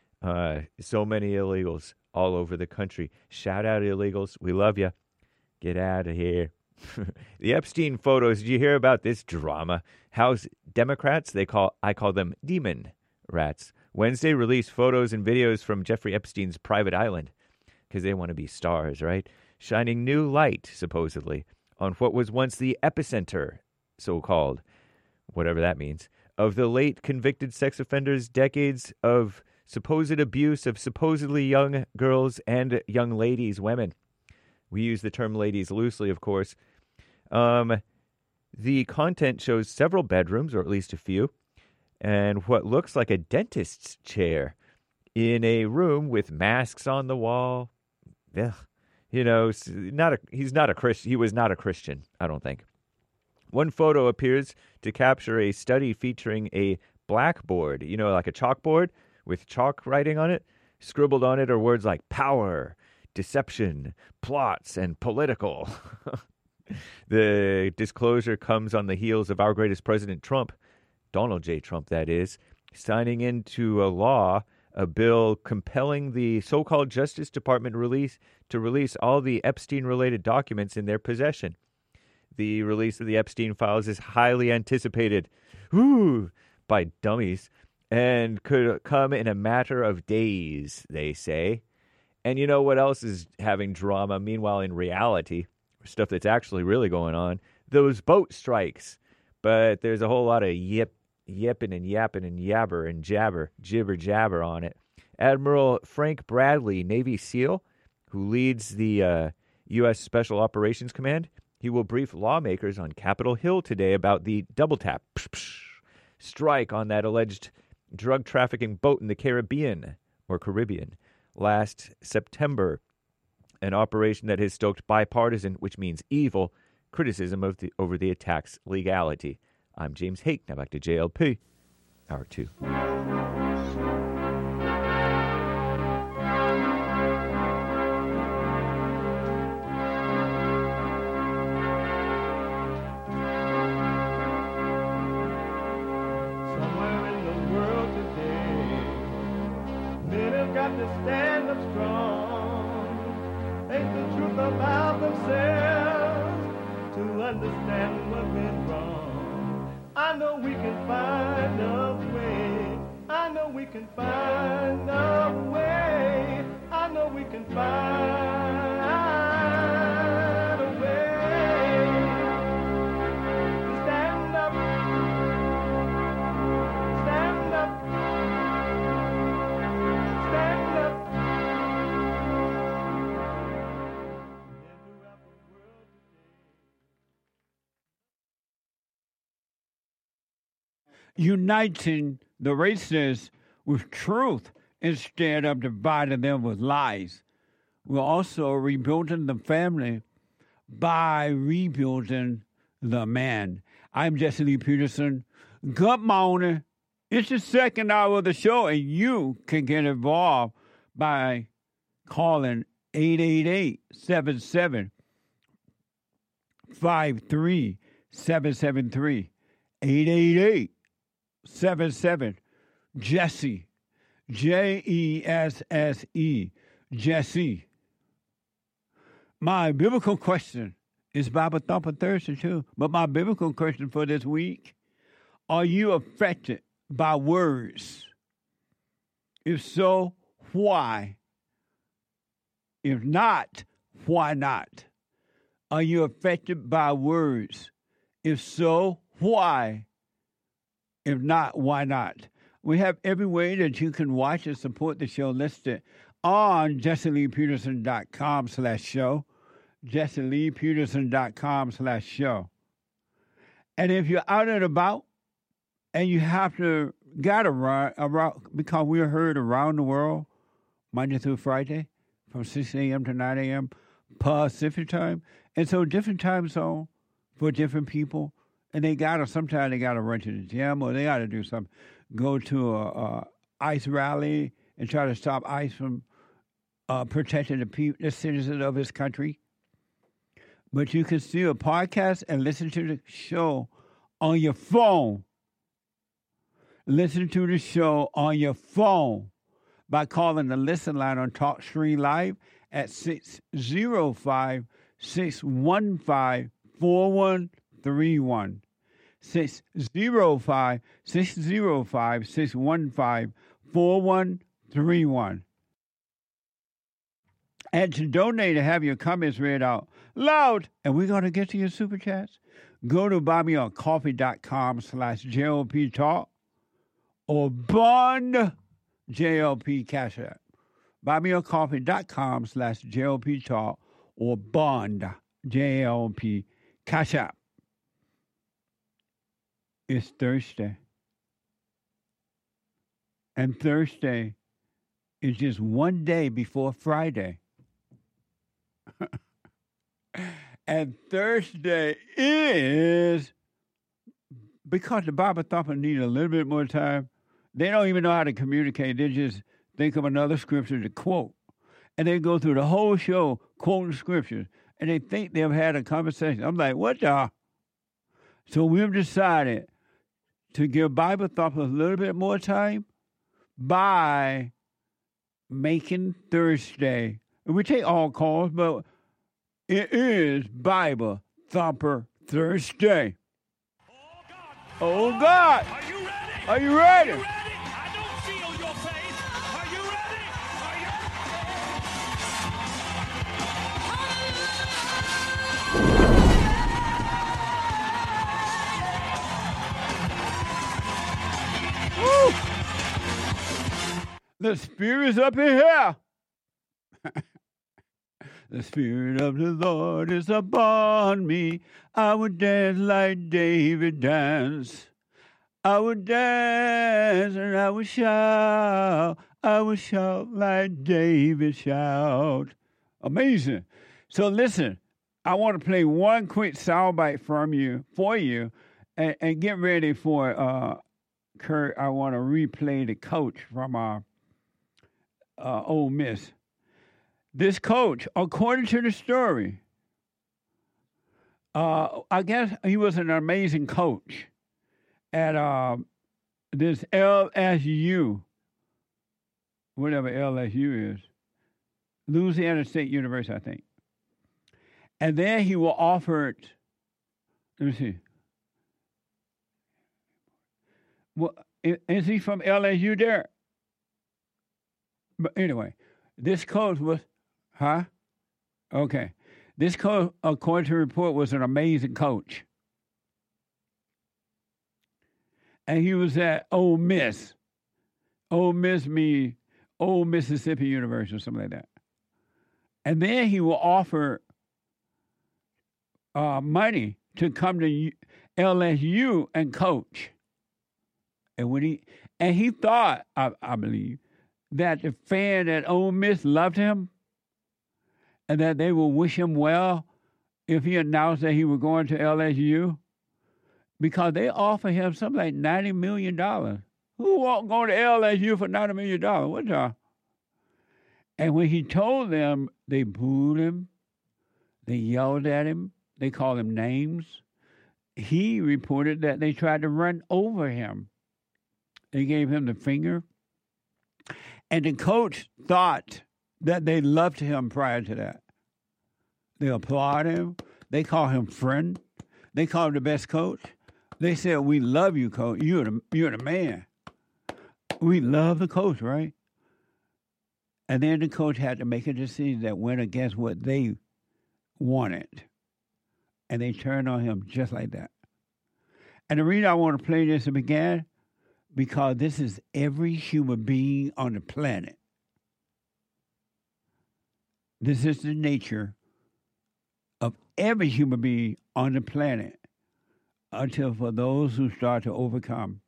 So many illegals all over the country. Shout out illegals. We love you. Get out of here. The Epstein photos. Did you hear about this drama? House Democrats, I call them demon rats, Wednesday released photos and videos from Jeffrey Epstein's private island because they want to be stars, right? Shining new light, supposedly, on what was once the epicenter, so-called, whatever that means, of the late convicted sex offenders' decades of supposed abuse of supposedly young girls and young ladies, women. We use the term ladies loosely, of course. The content shows several bedrooms, or at least a few, and what looks like a dentist's chair in a room with masks on the wall. Ugh. You know, he's not a Christian. He was not a Christian, I don't think. One photo appears to capture a study featuring a blackboard, you know, like a chalkboard with chalk writing on it. Scribbled on it are words like power, deception, plots, and political. The disclosure comes on the heels of our greatest President Trump, Donald J. Trump, that is, signing into law a bill compelling the so-called Justice Department to release all the Epstein-related documents in their possession. The release of the Epstein files is highly anticipated by dummies and could come in a matter of days, they say. And you know what else is having drama? Meanwhile, in reality, stuff that's actually really going on, those boat strikes. But there's a whole lot of yipping and yapping and yabber and jibber jabber on it. Admiral Frank Bradley, Navy SEAL, who leads the U.S. Special Operations Command, he will brief lawmakers on Capitol Hill today about the double tap strike on that alleged drug trafficking boat in the Caribbean last September, an operation that has stoked bipartisan, which means evil, criticism over the attack's legality. I'm James Hake. Now back to JLP, Hour 2. have to stand up strong, face the truth about themselves, to understand what's been wrong. I know we can find a way. I know we can find a way. I know we can find a way to stand up, stand up, stand up. Uniting the races with truth instead of dividing them with lies. We're also rebuilding the family by rebuilding the man. I'm Jesse Lee Peterson. Good morning. It's the second hour of the show, and you can get involved by calling 888-77-53773. 888-77 Jesse, Jesse. My biblical question is Bible Thumper Thursday too, but my biblical question for this week: are you affected by words? If so, why? If not, why not? Are you affected by words? If so, why? If not, why not? We have every way that you can watch and support the show listed on JesseLeePeterson.com/show, JesseLeePeterson.com/show. And if you're out and about and you have to got to run around, because we're heard around the world Monday through Friday from 6 a.m. to 9 a.m. Pacific time. And so different time zone for different people. And sometimes they got to run to the gym, or they got to do something. Go to a ICE rally and try to stop ICE from protecting the citizens of his country. But you can see a podcast and listen to the show on your phone. Listen to the show on your phone by calling the listen line on TalkStream Live at 605-615-4131. 605-615-4131. And to donate and have your comments read out loud, and we're going to get to your super chats, go to buymeacoffee.com/JLP Talk or Bond JLP Cash App. Buymeacoffee.com/JLP Talk or Bond JLP Cash App. It's Thursday. And Thursday is just one day before Friday. And Thursday is, because the Bible Thumper need a little bit more time, they don't even know how to communicate. They just think of another scripture to quote. And they go through the whole show quoting scriptures. And they think they've had a conversation. I'm like, what the? So we've decided to give Bible Thumper a little bit more time by making Thursday. We take all calls, but it is Bible Thumper Thursday. Oh, God. Are you ready? Are you ready? Are you ready? I don't feel your faith. Are you ready? Woo! The Spirit's up in here. The Spirit of the Lord is upon me. I would dance like David danced. I would dance and I would shout. I would shout like David shout. Amazing. So listen, I want to play one quick soundbite for you, and get ready for Kurt. I want to replay the coach from Ole Miss. This coach, according to the story, I guess he was an amazing coach at this LSU whatever LSU is, Louisiana State University, I think. And then he was offered, let me see. Well, is he from LSU there? But anyway, this coach was, Okay. This coach, according to the report, was an amazing coach. And he was at Ole Miss. Ole Miss means Old Mississippi University or something like that. And then he will offer money to come to LSU and coach. And he thought, I believe, that the fan at Ole Miss loved him and that they would wish him well if he announced that he was going to LSU, because they offered him something like $90 million. Who won't go to LSU for $90 million? What y'all? And when he told them, they booed him, they yelled at him, they called him names. He reported that they tried to run over him. They gave him the finger. And the coach thought that they loved him prior to that. They applaud him. They call him friend. They call him the best coach. They said, "We love you, coach. You're the man. We love the coach, right?" And then the coach had to make a decision that went against what they wanted. And they turned on him just like that. And the reason I want to play this to begin, because this is every human being on the planet. This is the nature of every human being on the planet until for those who start to overcome.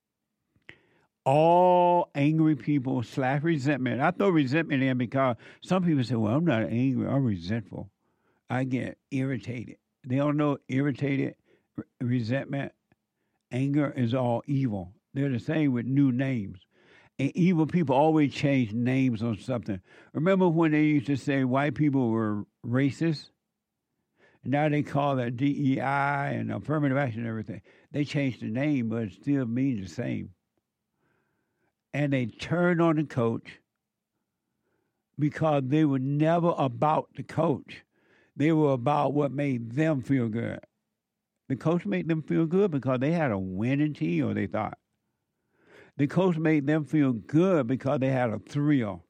All angry people / resentment. I throw resentment in because some people say, well, I'm not angry, I'm resentful. I get irritated. They don't know irritated, resentment, anger is all evil. They're the same with new names. And evil people always change names on something. Remember when they used to say white people were racist? Now they call it DEI and affirmative action and everything. They changed the name, but it still means the same. And they turned on the coach because they were never about the coach. They were about what made them feel good. The coach made them feel good because they had a winning team, or they thought. The coach made them feel good because they had a thrill.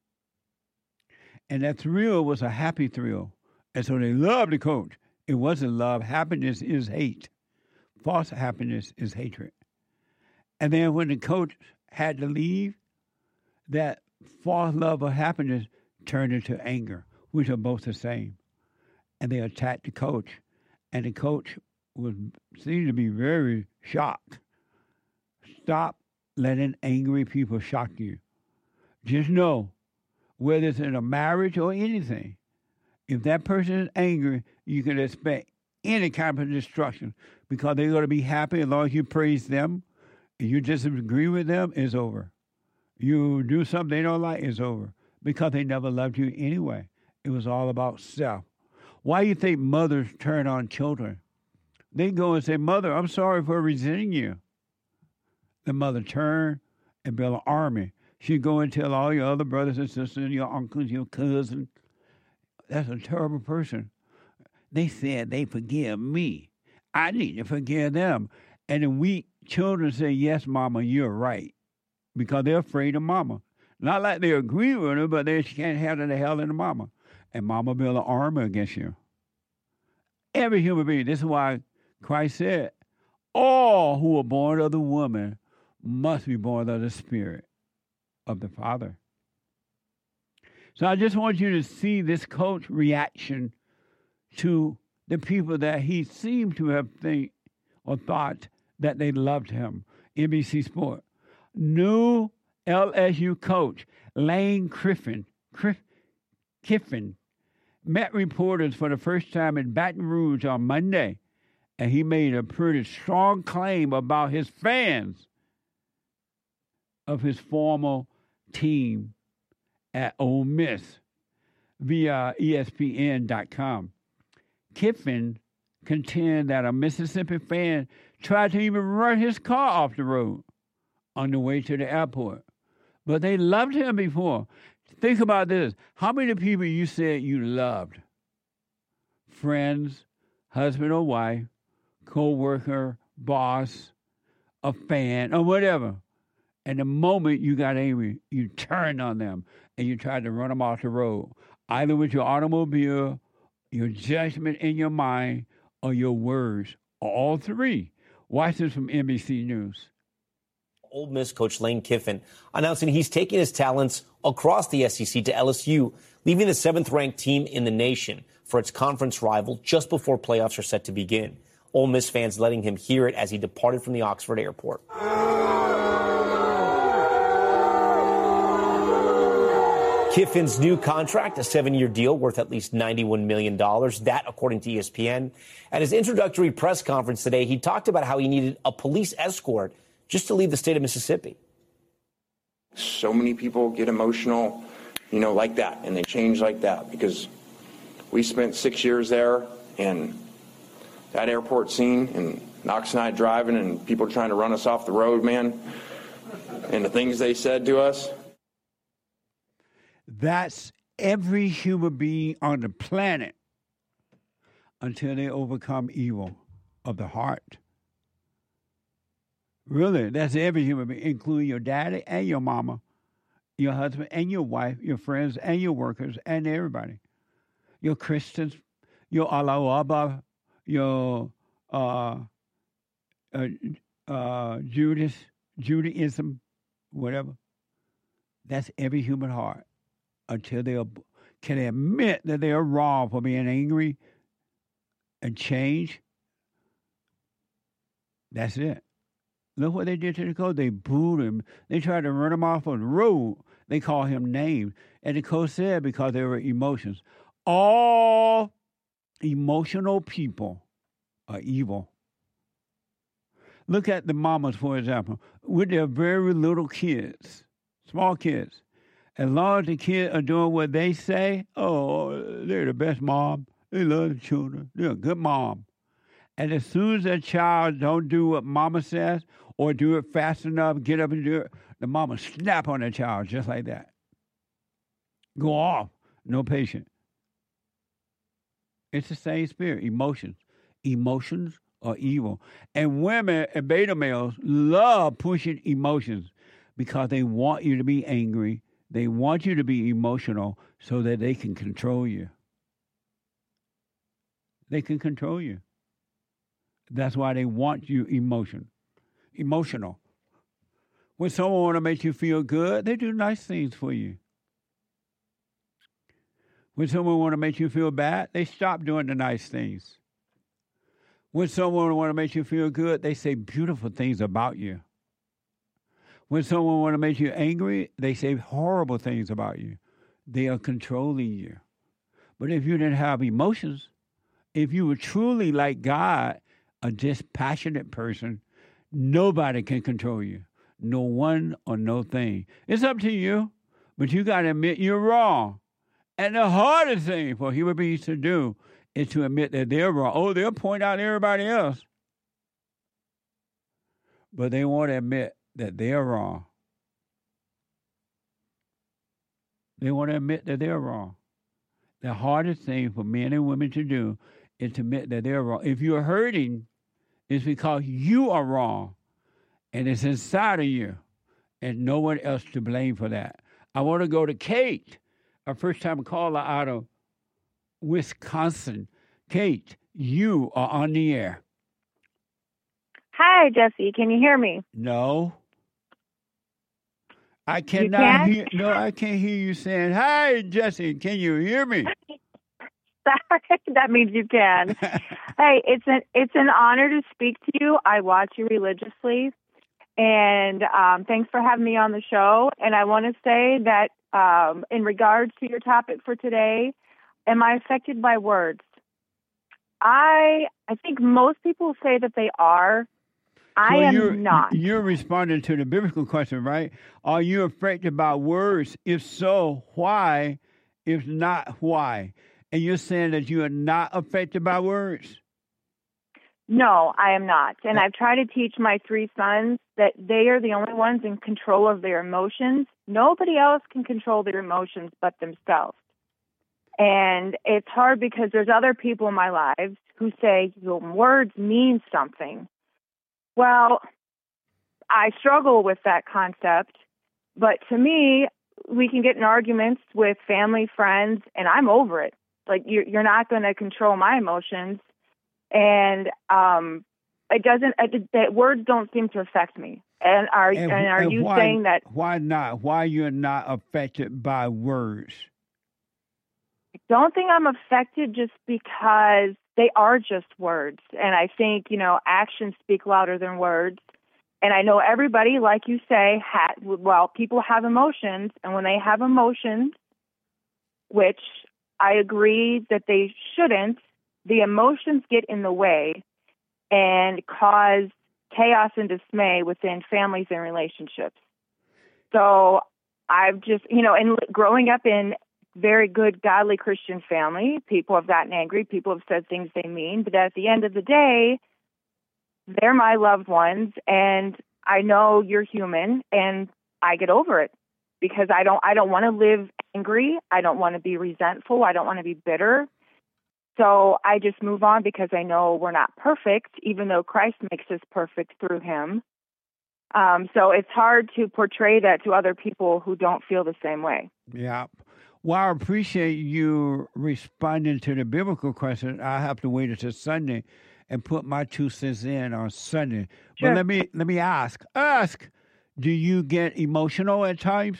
And that thrill was a happy thrill. And so they loved the coach. It wasn't love. Happiness is hate. False happiness is hatred. And then when the coach had to leave, that false love or happiness turned into anger, which are both the same. And they attacked the coach. And the coach seemed to be very shocked. Stop letting angry people shock you. Just know, whether it's in a marriage or anything, if that person is angry, you can expect any kind of destruction because they're going to be happy as long as you praise them. If you disagree with them, it's over. You do something they don't like, it's over. Because they never loved you anyway. It was all about self. Why do you think mothers turn on children? They go and say, "Mother, I'm sorry for resenting you." The mother turned and built an army. She'd go and tell all your other brothers and sisters, your uncles, your cousins. That's a terrible person. They said they forgive me. I need to forgive them. And the weak children say, "Yes, Mama, you're right." Because they're afraid of Mama. Not like they agree with her, but they can't handle the hell in the Mama. And Mama built an army against you. Every human being. This is why Christ said, all who are born of the woman must be born of the Spirit of the Father. So I just want you to see this coach reaction to the people that he seemed to have thought that they loved him. NBC Sport. New LSU coach Lane Kiffin met reporters for the first time in Baton Rouge on Monday, and he made a pretty strong claim about his fans of his former team at Ole Miss via ESPN.com. Kiffin contended that a Mississippi fan tried to even run his car off the road on the way to the airport. But they loved him before. Think about this. How many people you said you loved? Friends, husband or wife, co-worker, boss, a fan, or whatever. And the moment you got angry, you turned on them and you tried to run them off the road, either with your automobile, your judgment in your mind, or your words, or all three. Watch this from NBC News. Ole Miss coach Lane Kiffin announcing he's taking his talents across the SEC to LSU, leaving the 7th-ranked team in the nation for its conference rival just before playoffs are set to begin. Ole Miss fans letting him hear it as he departed from the Oxford airport. Kiffin's new contract, a 7-year deal worth at least $91 million, that according to ESPN. At his introductory press conference today, he talked about how he needed a police escort just to leave the state of Mississippi. So many people get emotional, like that, and they change like that because we spent 6 years there, and that airport scene and Knox and I driving and people trying to run us off the road, man, and the things they said to us. That's every human being on the planet until they overcome evil of the heart. Really, that's every human being, including your daddy and your mama, your husband and your wife, your friends and your workers and everybody. Your Christians, your Allah Abba, your Judaism, whatever. That's every human heart until they can admit that they are wrong for being angry and change. That's it. Look what they did to the coach. They booed him. They tried to run him off on the road. They called him names. And the coach said because there were emotions. All emotional people are evil. Look at the mamas, for example, with their very little kids, small kids. As long as the kids are doing what they say, oh, they're the best mom. They love the children. They're a good mom. And as soon as that child don't do what mama says or do it fast enough, get up and do it, the mama snap on the child just like that. Go off. No patience. It's the same spirit. Emotions. Emotions are evil. And women and beta males love pushing emotions because they want you to be angry. They want you to be emotional so that they can control you. They can control you. That's why they want you emotional. When someone want to make you feel good, they do nice things for you. When someone want to make you feel bad, they stop doing the nice things. When someone want to make you feel good, they say beautiful things about you. When someone want to make you angry, they say horrible things about you. They are controlling you. But if you didn't have emotions, if you were truly like God, a dispassionate person, nobody can control you. No one or no thing. It's up to you, but you got to admit you're wrong. And the hardest thing for human beings to do is to admit that they're wrong. Oh, they'll point out everybody else. But they won't admit that they're wrong. They want to admit that they're wrong. The hardest thing for men and women to do is to admit that they're wrong. If you're hurting, it's because you are wrong. And it's inside of you. And no one else to blame for that. I want to go to Kate, our first-time caller out of Wisconsin. Kate, you are on the air. Hi, Jesse. Can you hear me? No. I cannot hear. No, I can't hear you saying, "Hi, Jesse. Can you hear me?" That means you can. Hey, it's an honor to speak to you. I watch you religiously, and thanks for having me on the show. And I want to say that in regards to your topic for today, am I affected by words? I think most people say that they are. I am not. You're responding to the biblical question, right? Are you affected by words? If so, why? If not, why? And you're saying that you are not affected by words? No, I am not. And I've tried to teach my 3 sons that they are the only ones in control of their emotions. Nobody else can control their emotions but themselves. And it's hard because there's other people in my lives who say, your words mean something. Well, I struggle with that concept, but to me, we can get in arguments with family, friends, and I'm over it. Like, you're not going to control my emotions, and it doesn't. That words don't seem to affect me. And are you saying that? Why not? Why you're not affected by words? I don't think I'm affected just because they are just words, and I think actions speak louder than words. And I know everybody, like you say, people have emotions, and when they have emotions, which I agree that they shouldn't, the emotions get in the way and cause chaos and dismay within families and relationships. So I've just, and growing up in very good, godly Christian family, people have gotten angry, people have said things they mean, but at the end of the day, they're my loved ones, and I know you're human, and I get over it because I don't want to live angry. I don't want to be resentful. I don't want to be bitter. So I just move on because I know we're not perfect, even though Christ makes us perfect through him. So it's hard to portray that to other people who don't feel the same way. Yeah. Well, I appreciate you responding to the biblical question. I have to wait until Sunday and put my 2 cents in on Sunday. Sure. But let me ask, do you get emotional at times?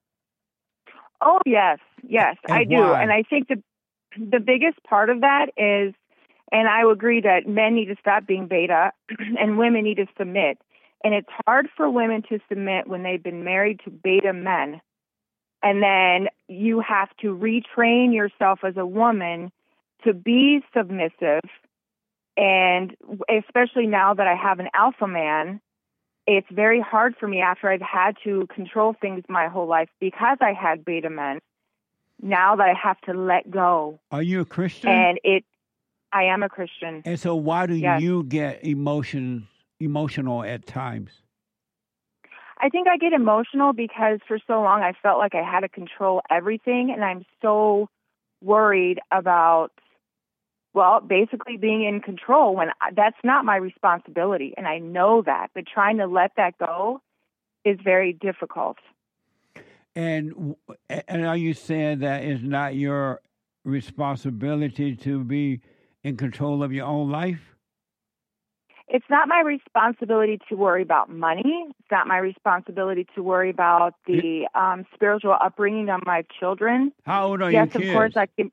Oh, yes, and I do. why? And I think the biggest part of that is, and I agree that men need to stop being beta and women need to submit. And it's hard for women to submit when they've been married to beta men. And then you have to retrain yourself as a woman to be submissive. And especially now that I have an alpha man, it's very hard for me after I've had to control things my whole life because I had beta men. Now that I have to let go. Are you a Christian? And I am a Christian. And so why do you get emotional at times? I think I get emotional because for so long I felt like I had to control everything, and I'm so worried about, basically being in control when that's not my responsibility, and I know that, but trying to let that go is very difficult. And are you saying that it's not your responsibility to be in control of your own life? It's not my responsibility to worry about money. It's not my responsibility to worry about the spiritual upbringing of my children. How old are your kids? Yes, of course I can.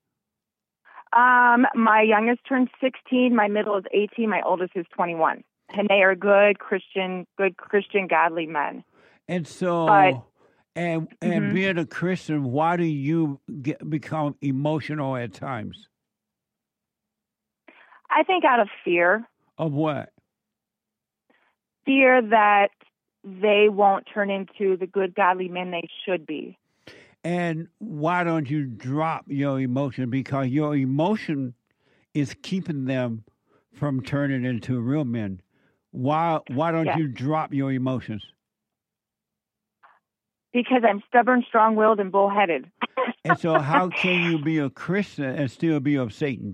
My youngest turned 16. My middle is 18. My oldest is 21. And they are good Christian, godly men. And so, and being a Christian, why do you become emotional at times? I think out of fear. Of what? Fear that they won't turn into the good, godly men they should be. And why don't you drop your emotion? Because your emotion is keeping them from turning into real men. Why don't you drop your emotions? Because I'm stubborn, strong-willed, and bullheaded. And so how can you be a Christian and still be of Satan?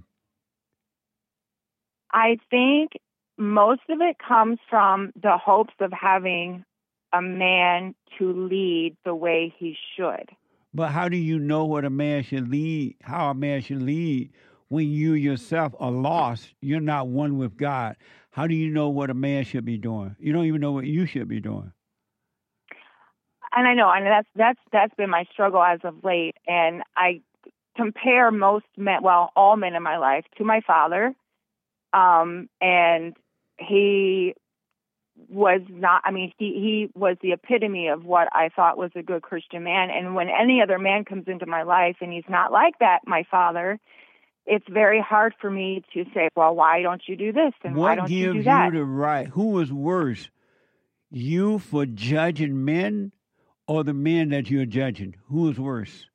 I think most of it comes from the hopes of having a man to lead the way he should. But how do you know what a man should lead, how a man should lead when you yourself are lost? You're not one with God. How do you know what a man should be doing? You don't even know what you should be doing. And I know, and that's been my struggle as of late. And I compare most men, all men in my life, to my father. And he was not, he was the epitome of what I thought was a good Christian man. And when any other man comes into my life and he's not like that, my father, it's very hard for me to say, well, why don't you do this? And why don't you do that? What gives you the right? Who was worse? You for judging men or the men that you're judging? Who is worse?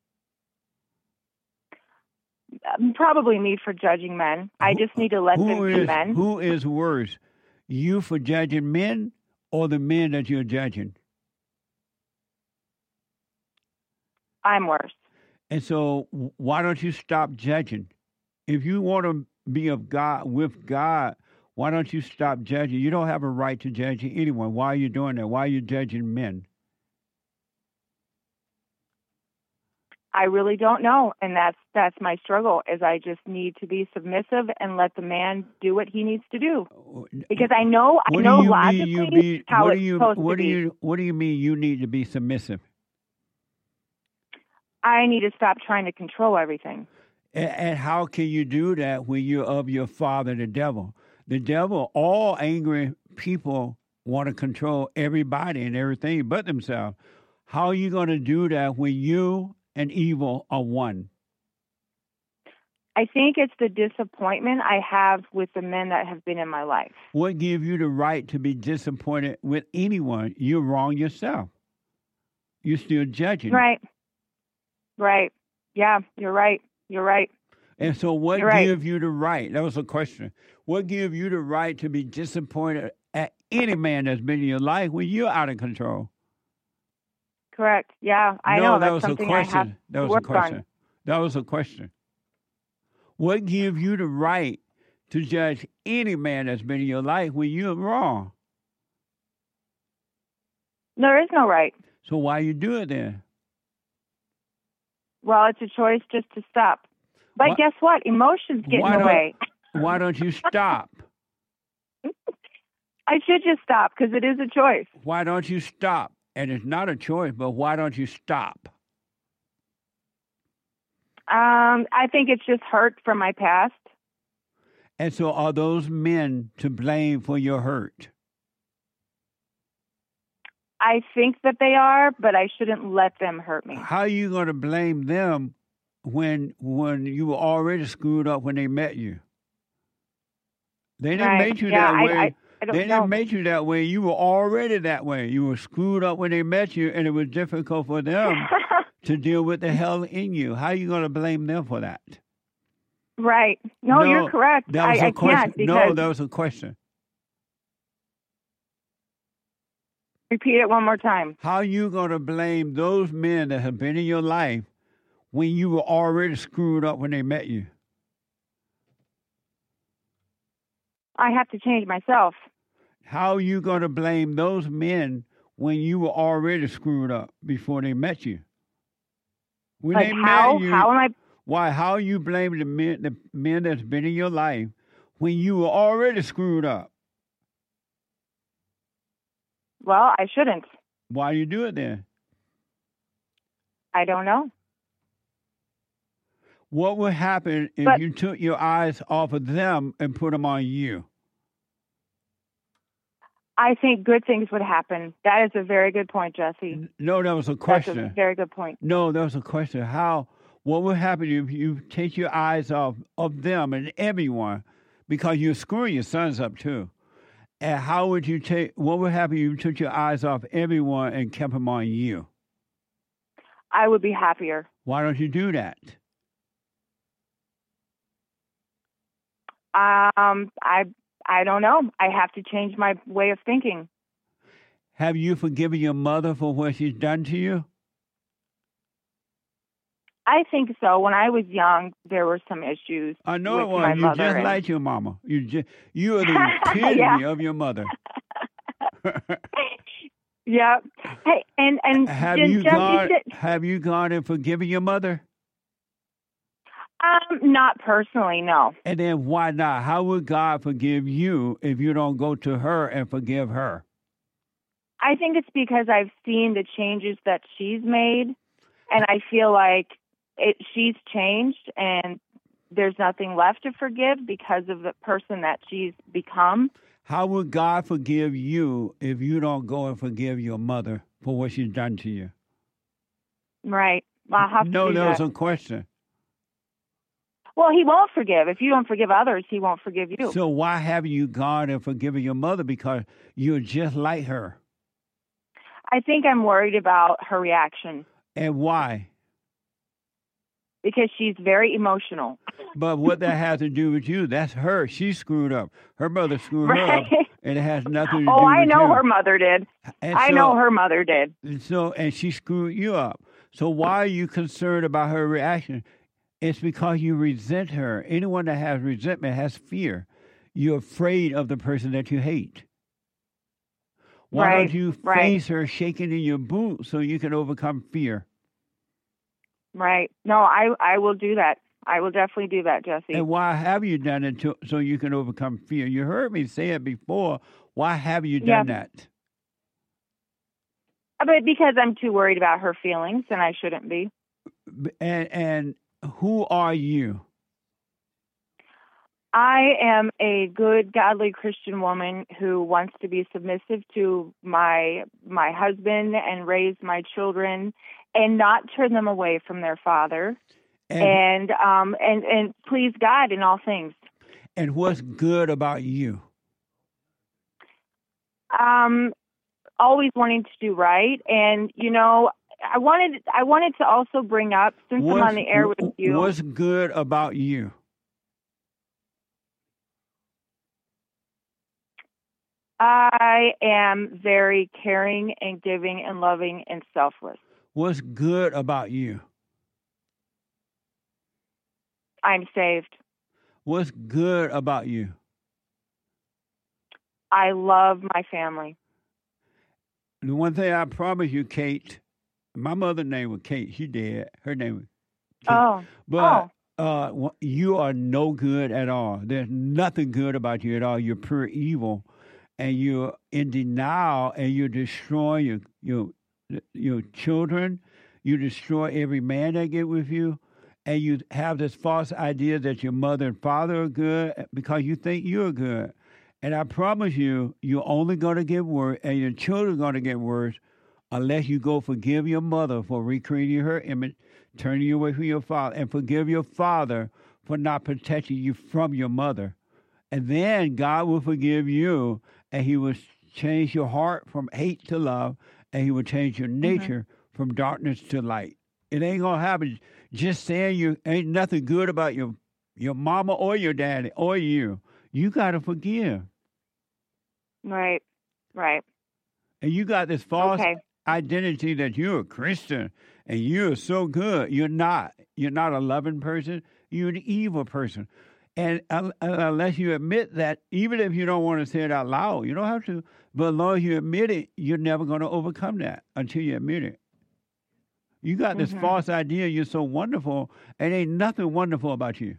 Probably me for judging men. I just need to let them be men. Who is worse? You for judging men or the men that you're judging? I'm worse. And so why don't you stop judging? If you want to be of God, with God, why don't you stop judging? You don't have a right to judge anyone. Why are you doing that? Why are you judging men? I really don't know, and that's my struggle. Is I just need to be submissive and let the man do what he needs to do, because I know logically how it's supposed to be. What do you mean you need to be submissive? I need to stop trying to control everything. And how can you do that when you're of your father, the devil? The devil, all angry people want to control everybody and everything but themselves. How are you going to do that when you and evil are one? I think it's the disappointment I have with the men that have been in my life. What gives you the right to be disappointed with anyone? You're wrong yourself. You're still judging. Right. Yeah, you're right. And so what gives you the right? That was a question. What gives you the right to be disappointed at any man that's been in your life when you're out of control? Correct. Yeah, I know. That That's was something a question. I have That was worked a question. on. That was a question. What gives you the right to judge any man that's been in your life when you're wrong? There is no right. So why you do it then? Well, it's a choice just to stop. But guess what? Emotions get in the way. Why don't you stop? I should just stop because it is a choice. Why don't you stop? And it's not a choice, but why don't you stop? I think it's just hurt from my past. And so are those men to blame for your hurt? I think that they are, but I shouldn't let them hurt me. How are you going to blame them when you were already screwed up when they met you? They didn't make you that way. They didn't make you that way. You were already that way. You were screwed up when they met you, and it was difficult for them to deal with the hell in you. How are you going to blame them for that? Right. No, you're correct. That was a question. Can't because... No, that was a question. Repeat it one more time. How are you going to blame those men that have been in your life when you were already screwed up when they met you? I have to change myself. How are you going to blame those men when you were already screwed up before they met you? When like they how? met you, how am I? Why? How you blame the men that's been in your life when you were already screwed up? Well, I shouldn't. Why do you do it then? I don't know. What would happen if you took your eyes off of them and put them on you? I think good things would happen. That is a very good point, Jesse. No, that was a question. That's a very good point. No, that was a question. What would happen if you take your eyes off of them and everyone, because you're screwing your sons up too? And what would happen if you took your eyes off everyone and kept them on you? I would be happier. Why don't you do that? I don't know. I have to change my way of thinking. Have you forgiven your mother for what she's done to you? I think so. When I was young, there were some issues. I know with it was. My You mother just like your mama. You are the epitome of your mother. Yeah. Hey, and have you gone and forgiven your mother? Not personally, no. And then why not? How would God forgive you if you don't go to her and forgive her? I think it's because I've seen the changes that she's made, and I feel like she's changed, and there's nothing left to forgive because of the person that she's become. How would God forgive you if you don't go and forgive your mother for what she's done to you? Right. Well, I'll have to do that that. Was a question. Well, he won't forgive. If you don't forgive others, he won't forgive you. So why haven't you gone and forgiven your mother? Because you're just like her. I think I'm worried about her reaction. And why? Because she's very emotional. But what that has to do with you, that's her. She screwed up. Her mother screwed her up. And it has nothing to do Oh, with I know you. her mother did. And I know her mother did. And she screwed you up. So why are you concerned about her reaction? It's because you resent her. Anyone that has resentment has fear. You're afraid of the person that you hate. Why don't you face her shaking in your boots so you can overcome fear? Right. No, I will do that. I will definitely do that, Jesse. And why have you done it so you can overcome fear? You heard me say it before. Why have you done that? But because I'm too worried about her feelings, and I shouldn't be. And who are you? I am a good, godly Christian woman who wants to be submissive to my husband and raise my children and not turn them away from their father. And please God in all things. And what's good about you? Always wanting to do right, and I wanted to also bring up, since I'm on the air with you. What's good about you? I am very caring and giving and loving and selfless. What's good about you? I'm saved. What's good about you? I love my family. The one thing I promise you, Kate, my mother's name was Kate. She dead. Her name was Kate. Oh. But you are no good at all. There's nothing good about you at all. You're pure evil. And you're in denial, and you're destroying your children. You destroy every man that get with you. And you have this false idea that your mother and father are good because you think you're good. And I promise you, you're only going to get worse, and your children are going to get worse unless you go forgive your mother for recreating her image, turning you away from your father, and forgive your father for not protecting you from your mother. And then God will forgive you, and he will change your heart from hate to love, and he will change your nature from darkness to light. It ain't going to happen just saying you ain't nothing good about your mama or your daddy or you. You got to forgive. Right. And you got this false identity that you're a Christian and you're so good. You're not. You're not a loving person. You're an evil person. And unless you admit that, even if you don't want to say it out loud, you don't have to. But as long as you admit it, you're never going to overcome that until you admit it. You got this false idea you're so wonderful, and ain't nothing wonderful about you.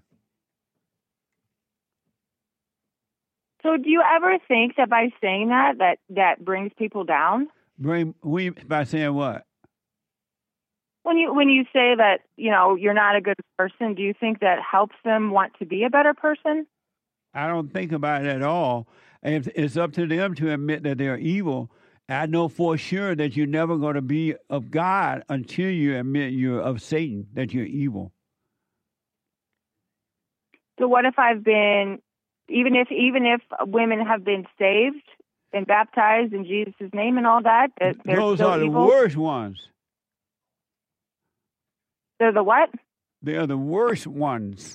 So do you ever think that by saying that brings people down? By saying what? When you say that, you're not a good person, do you think that helps them want to be a better person? I don't think about it at all. It's up to them to admit that they're evil. I know for sure that you're never going to be of God until you admit you're of Satan, that you're evil. So what if I've been, even if women have been saved and baptized in Jesus' name and all that, they're those still are the evil? worst ones. They're the what? They are the worst ones.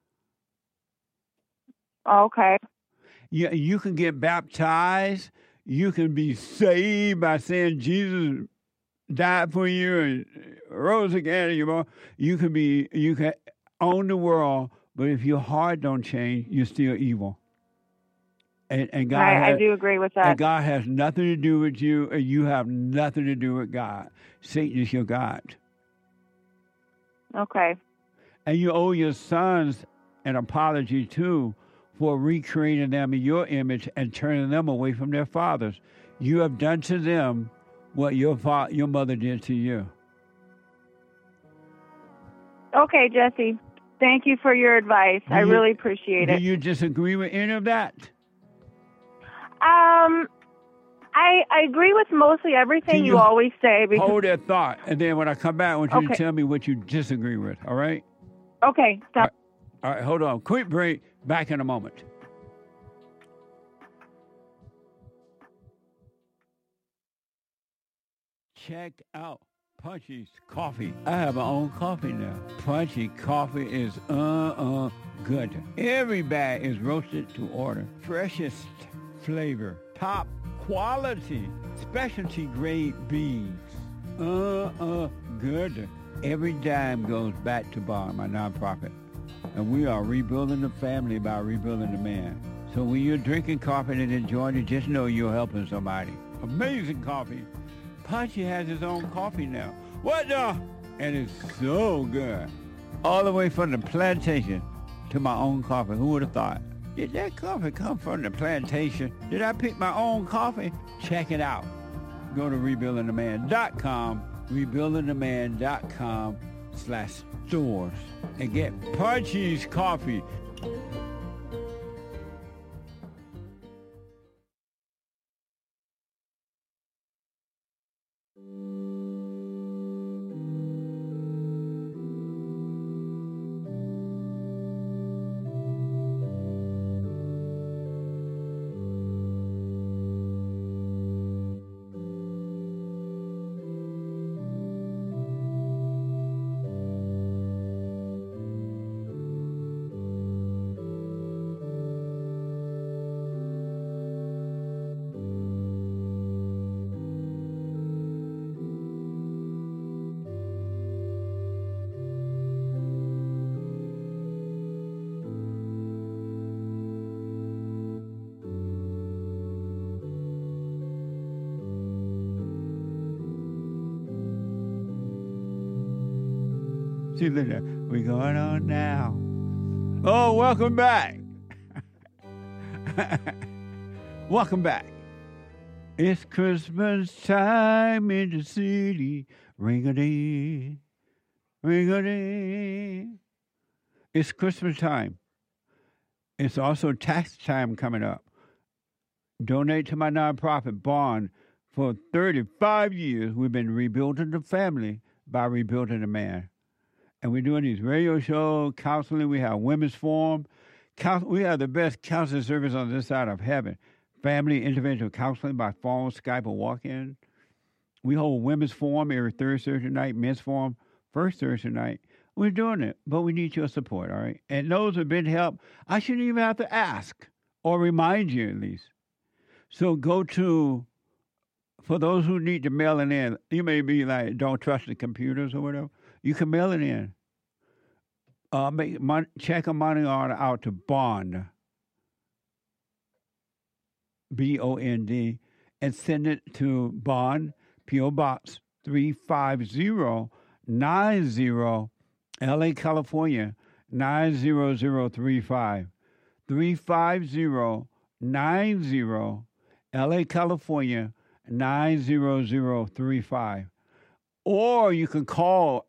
Okay. You can get baptized. You can be saved by saying Jesus died for you and rose again. You can own the world, but if your heart don't change, you're still evil. And God, I do agree with that. And God has nothing to do with you, and you have nothing to do with God. Satan is your God. Okay. And you owe your sons an apology too for recreating them in your image and turning them away from their fathers. You have done to them what your mother did to you. Okay, Jesse. Thank you for your advice. I really appreciate it. Do you disagree with any of that? I agree with mostly everything you always say. Because... Hold that thought, and then when I come back, I want you to tell me what you disagree with, all right? Okay, stop. All right, hold on. Quick break. Back in a moment. Check out Punchy's Coffee. I have my own coffee now. Punchy Coffee is good. Every bag is roasted to order. Freshest flavor, top quality, specialty grade beans. Good. Every dime goes back to Bond, my nonprofit. And we are rebuilding the family by rebuilding the man. So when you're drinking coffee and enjoying it, just know you're helping somebody. Amazing coffee. Punchy has his own coffee now. What the? And it's so good. All the way from the plantation to my own coffee. Who would have thought? Did that coffee come from the plantation? Did I pick my own coffee? Check it out. Go to rebuildingtheman.com, rebuildingtheman.com/stores, and get Punchy's coffee. See, Linda, we're going on now. Oh, welcome back. Welcome back. It's Christmas time in the city. Ring-a-ding, ring-a-ding. It's Christmas time. It's also tax time coming up. Donate to my nonprofit, Bond. For 35 years, we've been rebuilding the family by rebuilding the man. And we're doing these radio shows, counseling. We have women's forum. We have the best counseling service on this side of heaven. Family individual counseling by phone, Skype, or walk-in. We hold women's forum every third Thursday night, men's forum first Thursday night. We're doing it, but we need your support, all right? And those have been helped. I shouldn't even have to ask or remind you at least. So go to, for those who need to mail it in, you may be like, don't trust the computers or whatever. You can mail it in. Check a money order out to Bond, B-O-N-D, and send it to Bond, P.O. Box 35090, L.A., California, 90035. 35090, L.A., California, 90035. Or you can call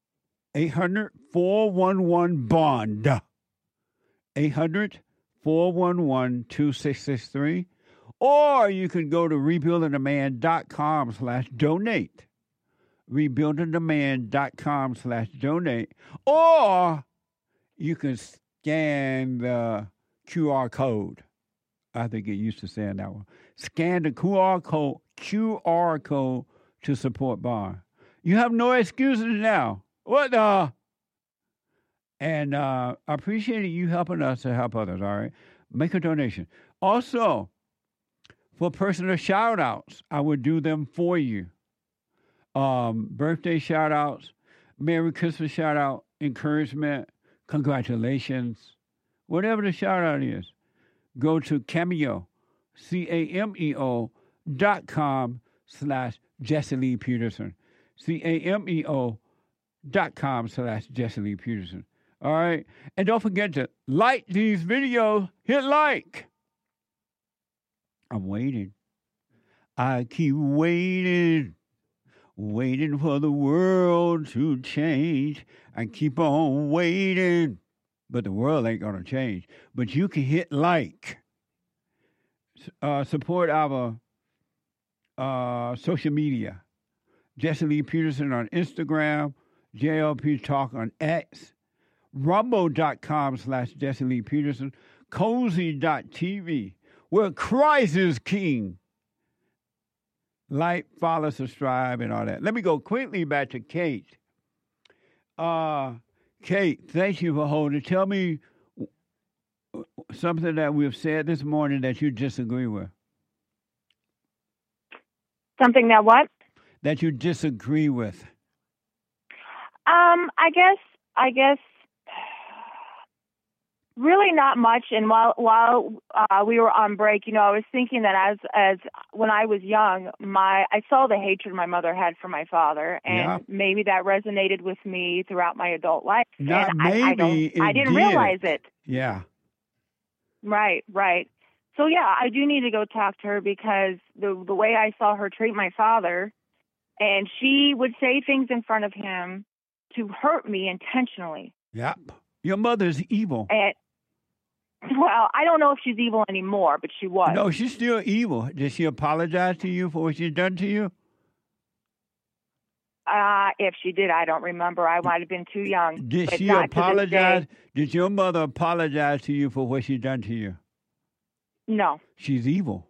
800-411-BOND, 800-411-2663, or you can go to rebuildingtheman.com/donate, rebuildingtheman.com/donate, or you can scan the QR code. I think get used to saying that one. Scan the QR code to support Bond. You have no excuses now. What the? And I appreciate you helping us to help others, all right? Make a donation. Also, for personal shout-outs, I would do them for you. Birthday shout-outs, Merry Christmas shout-out, encouragement, congratulations, whatever the shout-out is. Go to Cameo, CAMEO.com/Jesse Lee Peterson. CAMEO.com/Jesse Lee Peterson. All right. And don't forget to like these videos. Hit like. I'm waiting. I keep waiting for the world to change. I keep on waiting. But the world ain't going to change. But you can hit like. Support our social media. Jesse Lee Peterson on Instagram, JLP Talk on X, Rumble.com/Jesse Lee Peterson, Cozy.tv, where Christ is King. Like, follow, subscribe, and all that. Let me go quickly back to Kate. Kate, thank you for holding. Tell me, something that we've said this morning that you disagree with? Something that what? That you disagree with. I guess really not much. And while we were on break, I was thinking that as when I was young, I saw the hatred my mother had for my father, and maybe that resonated with me throughout my adult life. Not and maybe, I didn't realize it. Yeah. Right. So yeah, I do need to go talk to her because the way I saw her treat my father, and she would say things in front of him to hurt me intentionally. Yep. Your mother's evil. And, well, I don't know if she's evil anymore, but she was. No, she's still evil. Did she apologize to you for what she's done to you? If she did, I don't remember. I might have been too young. Did she apologize? Did your mother apologize to you for what she's done to you? No. She's evil.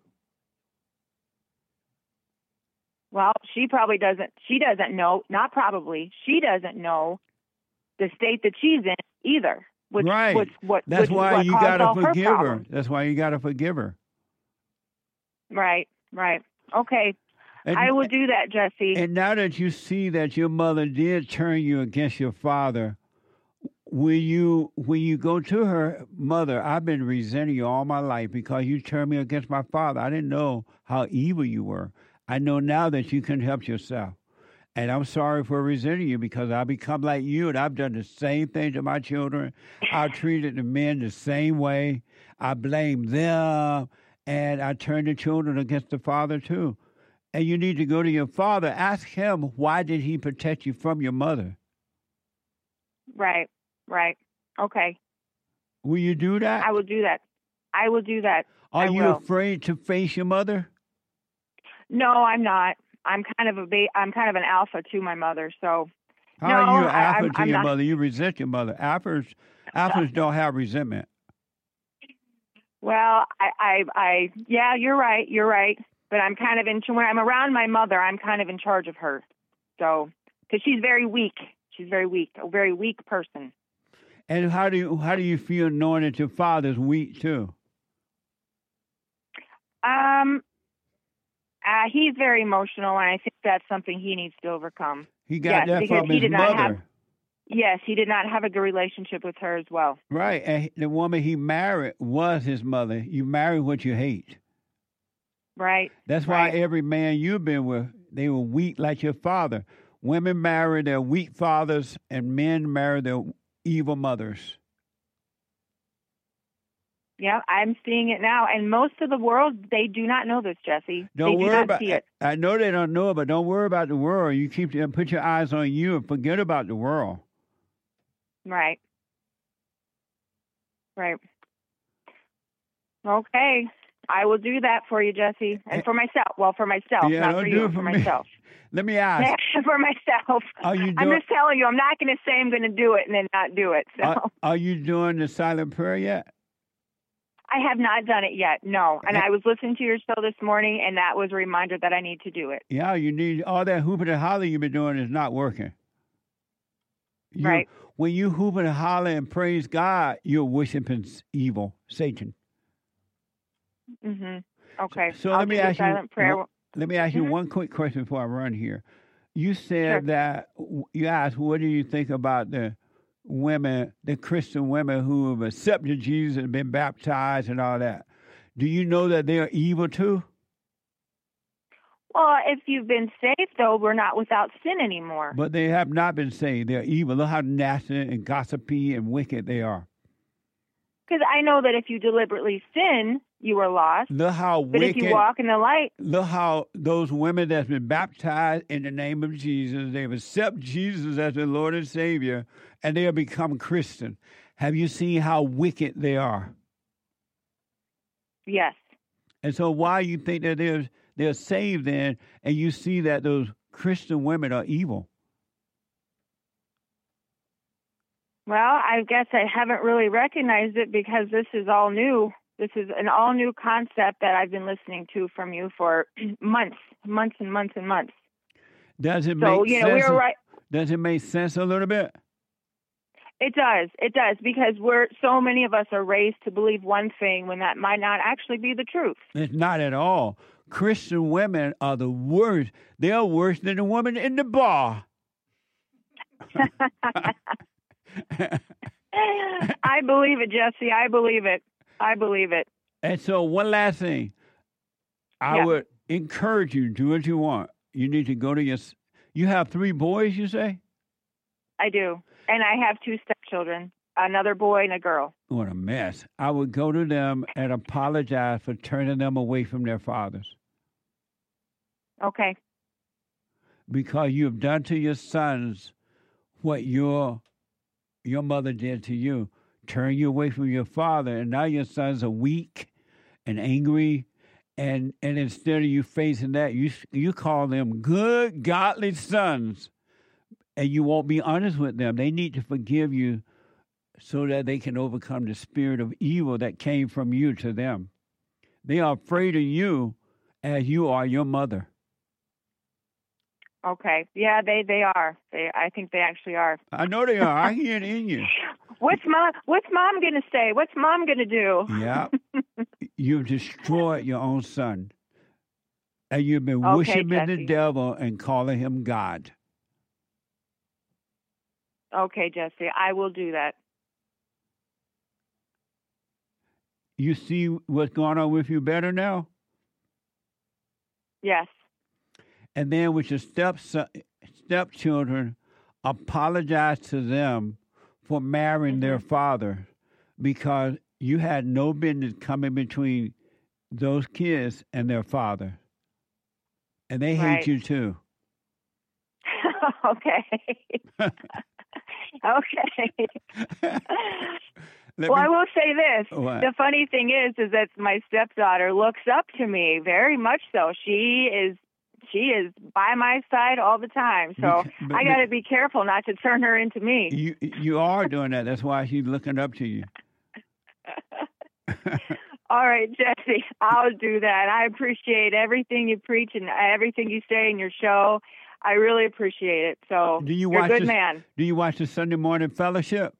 Well, she probably doesn't. She doesn't know. Not probably. She doesn't know the state that she's in either. Right. That's why you got to forgive her. That's why you got to forgive her. Right. Okay. I will do that, Jesse. And now that you see that your mother did turn you against your father, when you go to her, mother, I've been resenting you all my life because you turned me against my father. I didn't know how evil you were. I know now that you can help yourself. And I'm sorry for resenting you because I become like you, and I've done the same thing to my children. I've treated the men the same way. I blame them, and I turn the children against the father too. And you need to go to your father. Ask him, why did he protect you from your mother? Right. Okay. Will you do that? I will do that. Are you afraid to face your mother? No, I'm not. I'm kind of an alpha to my mother. So how are you an alpha to your mother? You resent your mother. Alphas don't have resentment. Well, yeah, you're right. But I'm kind of when I'm around my mother, I'm kind of in charge of her. So, because she's very weak. A very weak person. And how do you feel knowing that your father's weak too? He's very emotional, and I think that's something he needs to overcome. He got that from his mother. Yes, he did not have a good relationship with her as well. Right, and the woman he married was his mother. You marry what you hate. Right. That's why every man you've been with, they were weak like your father. Women marry their weak fathers, and men marry their evil mothers. Yeah, I'm seeing it now. And most of the world, they do not know this, Jesse. They do not see it. I know they don't know it, but don't worry about the world. You put your eyes on you and forget about the world. Right. Okay. I will do that for you, Jesse. And for myself. Well, for myself, yeah, not for you, for myself. Let me ask. For myself. I'm just telling you, I'm not going to say I'm going to do it and then not do it. So. Are you doing the silent prayer yet? I have not done it yet, no. And I was listening to your show this morning, and that was a reminder that I need to do it. Yeah, you need all that hooping and hollering you've been doing is not working. Right. When you hooping and holler and praise God, you're worshiping evil, Satan. Mm-hmm. Okay. So let me ask you one quick question before I run here. You said that you asked, what do you think about the women, the Christian women who have accepted Jesus and been baptized and all that? Do you know that they are evil too? Well, if you've been saved, though, we're not without sin anymore. But they have not been saved. They're evil. Look how nasty and gossipy and wicked they are. Because I know that if you deliberately sin, you are lost. Look how wicked. But if you walk in the light. Look how those women that's been baptized in the name of Jesus, they've accepted Jesus as their Lord and Savior, and they have become Christian. Have you seen how wicked they are? Yes. And so why you think that they're saved then, and you see that those Christian women are evil? Well, I guess I haven't really recognized it because this is all new. This is an all new concept that I've been listening to from you for months and months and months. Does it make sense? We're right. Does it make sense a little bit? It does, because so many of us are raised to believe one thing when that might not actually be the truth. It's not at all. Christian women are the worst. They are worse than the woman in the bar. I believe it, Jesse. I believe it. And so one last thing. I would encourage you, do what you want. You need to go to you have 3 boys, you say? I do. And I have 2 stepchildren, another boy and a girl. What a mess. I would go to them and apologize for turning them away from their fathers. Okay. Because you have done to your sons what your mother did to you. Turn you away from your father, and now your sons are weak and angry. And instead of you facing that, you call them good, godly sons. And you won't be honest with them. They need to forgive you so that they can overcome the spirit of evil that came from you to them. They are afraid of you as you are your mother. Okay. Yeah, they are. I think they actually are. I know they are. I hear it in you. What's mom going to say? What's mom going to do? Yeah. You've destroyed your own son. And you've been worshiping the devil and calling him God. Okay, Jesse, I will do that. You see what's going on with you better now? Yes. And then with your stepchildren, apologize to them for marrying their father, because you had no business coming between those kids and their father. And they hate you too. Okay. Okay. I will say this. What? The funny thing is that my stepdaughter looks up to me very much so. She is by my side all the time. So I got to be careful not to turn her into me. You are doing that. That's why she's looking up to you. All right, Jesse, I'll do that. I appreciate everything you preach and everything you say in your show. I really appreciate it. So you're a good man. Do you watch the Sunday morning fellowship?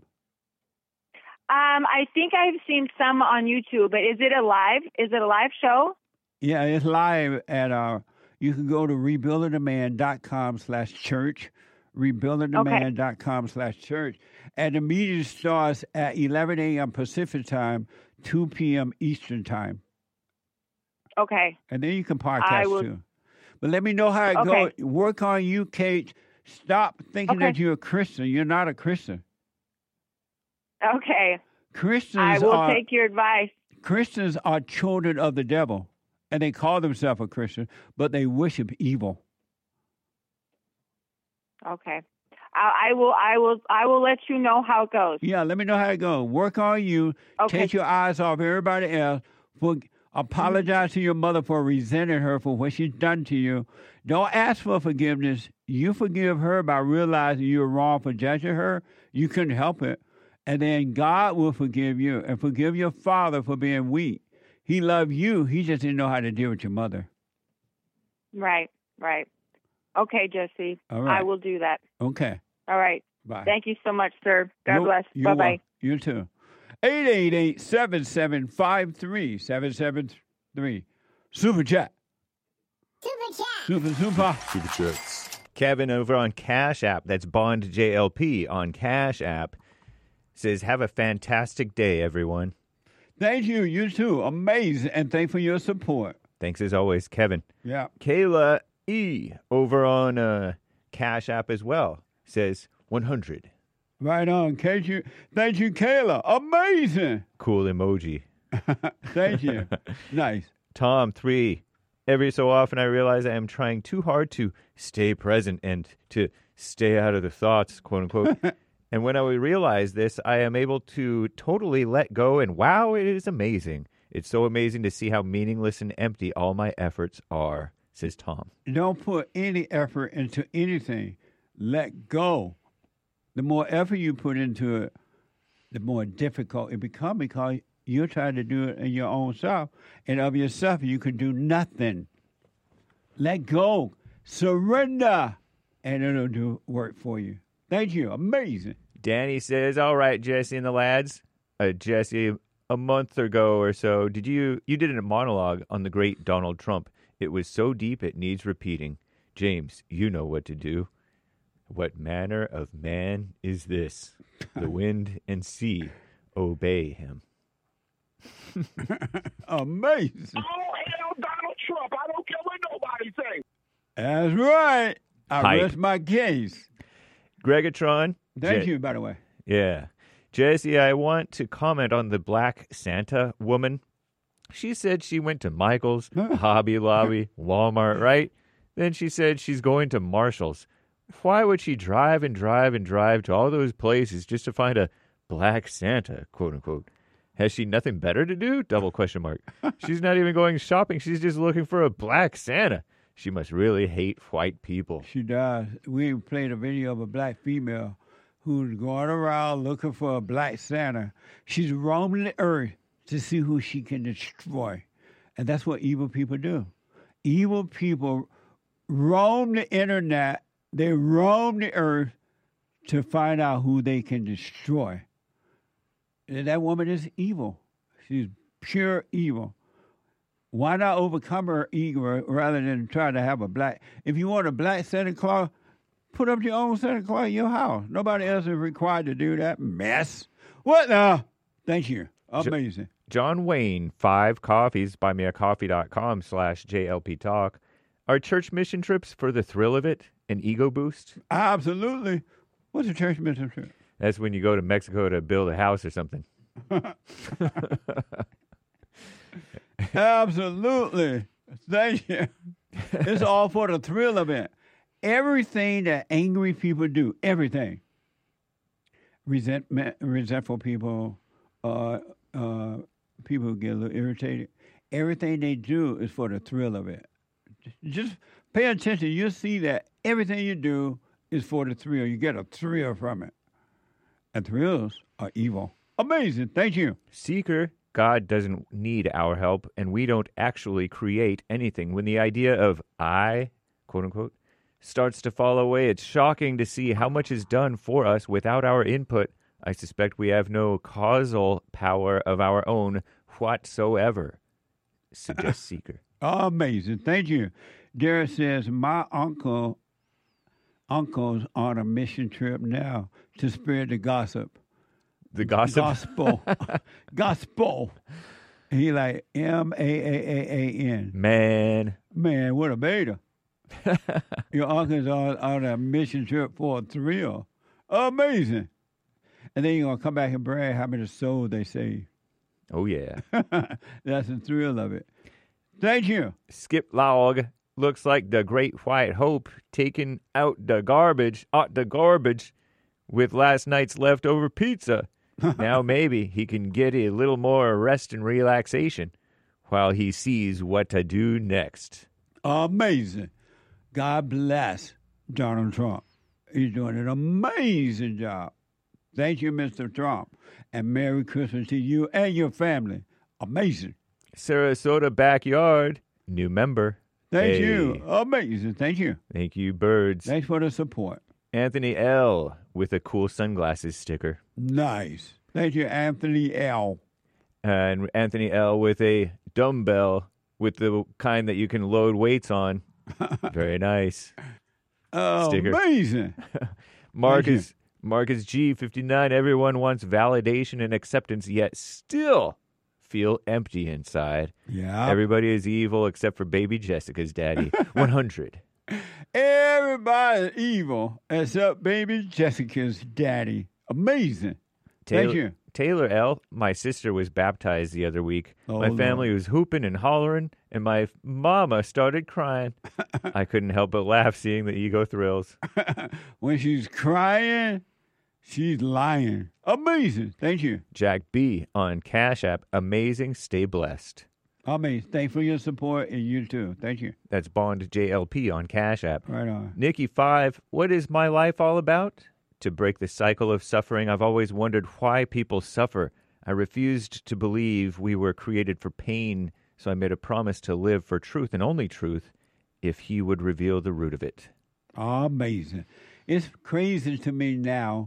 I think I've seen some on YouTube, but is it a live show? Yeah, it's live at you can go to rebuildingtheman.com/church, rebuildingtheman.com/church. And the meeting starts at 11 a.m. Pacific time, 2 p.m. Eastern time. Okay. And then you can podcast too. But let me know how it goes. Work on you, Kate. Stop thinking that you're a Christian. You're not a Christian. Okay. I will take your advice. Christians are children of the devil, and they call themselves a Christian, but they worship evil. Okay. I will let you know how it goes. Yeah, let me know how it goes. Work on you. Okay. Take your eyes off everybody else. Apologize to your mother for resenting her for what she's done to you. Don't ask for forgiveness. You forgive her by realizing you're wrong for judging her. You couldn't help it. And then God will forgive you and forgive your father for being weak. He loved you. He just didn't know how to deal with your mother. Right. Okay, Jesse. All right. I will do that. Okay. All right. Bye. Thank you so much, sir. God bless. Bye-bye. You too. 888-775-3773. Super chat. Super chats. Kevin over on Cash App, that's Bond JLP on Cash App, says, have a fantastic day, everyone. Thank you. You too. Amazing. And thanks for your support. Thanks as always, Kevin. Yeah. Kayla E over on Cash App as well says 100. Right on. Thank you, Kayla. Amazing. Cool emoji. Thank you. Nice. Tom 3. Every so often I realize I am trying too hard to stay present and to stay out of the thoughts, quote unquote. And when I realize this, I am able to totally let go, and wow, it is amazing. It's so amazing to see how meaningless and empty all my efforts are, says Tom. Don't put any effort into anything. Let go. The more effort you put into it, the more difficult it becomes, because you're trying to do it in your own self, and of yourself you can do nothing. Let go. Surrender, and it'll do work for you. Thank you. Amazing. Danny says, all right, Jesse and the lads. Jesse, a month ago or so, you did a monologue on the great Donald Trump. It was so deep it needs repeating. James, you know what to do. What manner of man is this? The wind and sea obey him. Amazing. Oh, hell, Donald Trump. I don't care what nobody say. That's right. I Hype. rest my case. Gregatron. Thank you, by the way. Yeah. Jesse, I want to comment on the Black Santa woman. She said she went to Michael's, Hobby Lobby, Walmart, right? Then she said she's going to Marshall's. Why would she drive and drive and drive to all those places just to find a Black Santa, quote unquote? Has she nothing better to do? Double question mark. She's not even going shopping. She's just looking for a Black Santa. She must really hate white people. She does. We played a video of a black female who's going around looking for a Black Santa. She's roaming the earth to see who she can destroy. And that's what evil people do. Evil people roam the internet. They roam the earth to find out who they can destroy. And that woman is evil. She's pure evil. Why not overcome her ego rather than try to have a black... If you want a black Santa Claus, put up your own Santa Claus in your house. Nobody else is required to do that mess. What now? Thank you. Amazing. John Wayne, 5 coffees, buymeacoffee.com/JLP Talk. Are church mission trips for the thrill of it an ego boost? Absolutely. What's a church mission trip? That's when you go to Mexico to build a house or something. Absolutely. Thank you. It's all for the thrill of it. Everything that angry people do, everything. Resentful people, people who get a little irritated. Everything they do is for the thrill of it. Just pay attention. You'll see that everything you do is for the thrill. You get a thrill from it. And thrills are evil. Amazing. Thank you. Seeker, God doesn't need our help, and we don't actually create anything. When the idea of I, quote unquote, starts to fall away, it's shocking to see how much is done for us without our input. I suspect we have no causal power of our own whatsoever, suggests Seeker. Amazing. Thank you. Derek says, my uncle's on a mission trip now to spread the gossip. The gossip? Gospel. Gospel. He like M-A-A-A-A-N. Man, what a beta. Your uncle's on a mission trip for a thrill. Amazing. And then you're going to come back and brag how many souls they saved. Oh, yeah. That's the thrill of it. Thank you. Skip Log. Looks like the Great White Hope taking out the garbage with last night's leftover pizza. Now maybe he can get a little more rest and relaxation while he sees what to do next. Amazing. God bless Donald Trump. He's doing an amazing job. Thank you, Mr. Trump. And Merry Christmas to you and your family. Amazing. Sarasota Backyard, new member. Thank you. Amazing. Thank you. Thank you, birds. Thanks for the support. Anthony L. with a cool sunglasses sticker. Nice. Thank you, Anthony L. And Anthony L. with a dumbbell with the kind that you can load weights on. Very nice. Sticker. Amazing. Marcus G, 59. Everyone wants validation and acceptance, yet still feel empty inside. Yeah. Everybody is evil except for baby Jessica's daddy. 100. Everybody's evil except baby Jessica's daddy. Amazing. Thank you. Taylor L., my sister was baptized the other week. Oh, my family was hooping and hollering, and my mama started crying. I couldn't help but laugh seeing the ego thrills. When she's crying, she's lying. Amazing. Thank you. Jack B. on Cash App. Amazing. Stay blessed. Amazing. Thanks for your support, and you too. Thank you. That's Bond JLP on Cash App. Right on. Nikki 5. What is my life all about? To break the cycle of suffering, I've always wondered why people suffer. I refused to believe we were created for pain, so I made a promise to live for truth and only truth if he would reveal the root of it. Amazing. It's crazy to me now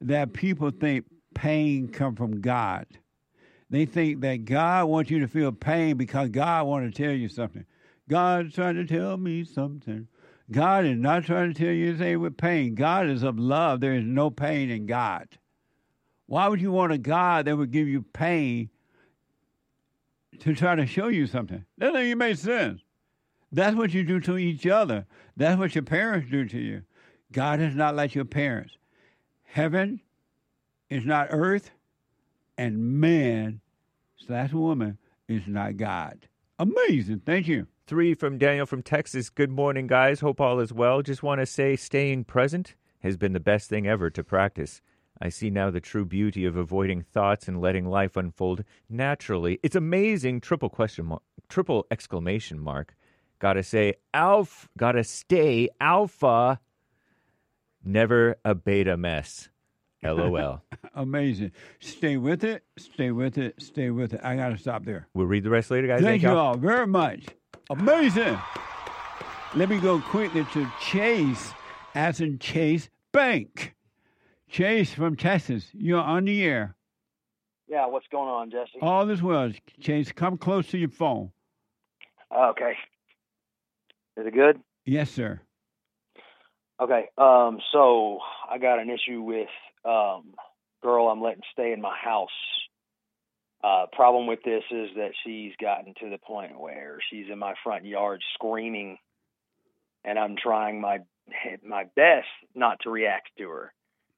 that people think pain comes from God. They think that God wants you to feel pain because God wants to tell you something. God's trying to tell me something. God is not trying to tell you anything with pain. God is of love. There is no pain in God. Why would you want a God that would give you pain to try to show you something? That doesn't even make sense. That's what you do to each other. That's what your parents do to you. God is not like your parents. Heaven is not earth, and man/woman is not God. Amazing. Thank you. 3 from Daniel from Texas. Good morning, guys. Hope all is well. Just want to say staying present has been the best thing ever to practice. I see now the true beauty of avoiding thoughts and letting life unfold naturally. It's amazing, triple exclamation mark. Gotta say, gotta stay alpha, never a beta mess. LOL. Amazing. Stay with it, stay with it, stay with it. I got to stop there. We'll read the rest later, guys. Thank you all very much. Amazing. Let me go quickly to Chase, as in Chase Bank. Chase from Texas, you're on the air. Yeah, what's going on, Jesse? All is well. Chase, come close to your phone. Okay. Is it good? Yes, sir. Okay. So I got an issue with girl I'm letting stay in my house. Problem with this is that she's gotten to the point where she's in my front yard screaming, and I'm trying my best not to react to her.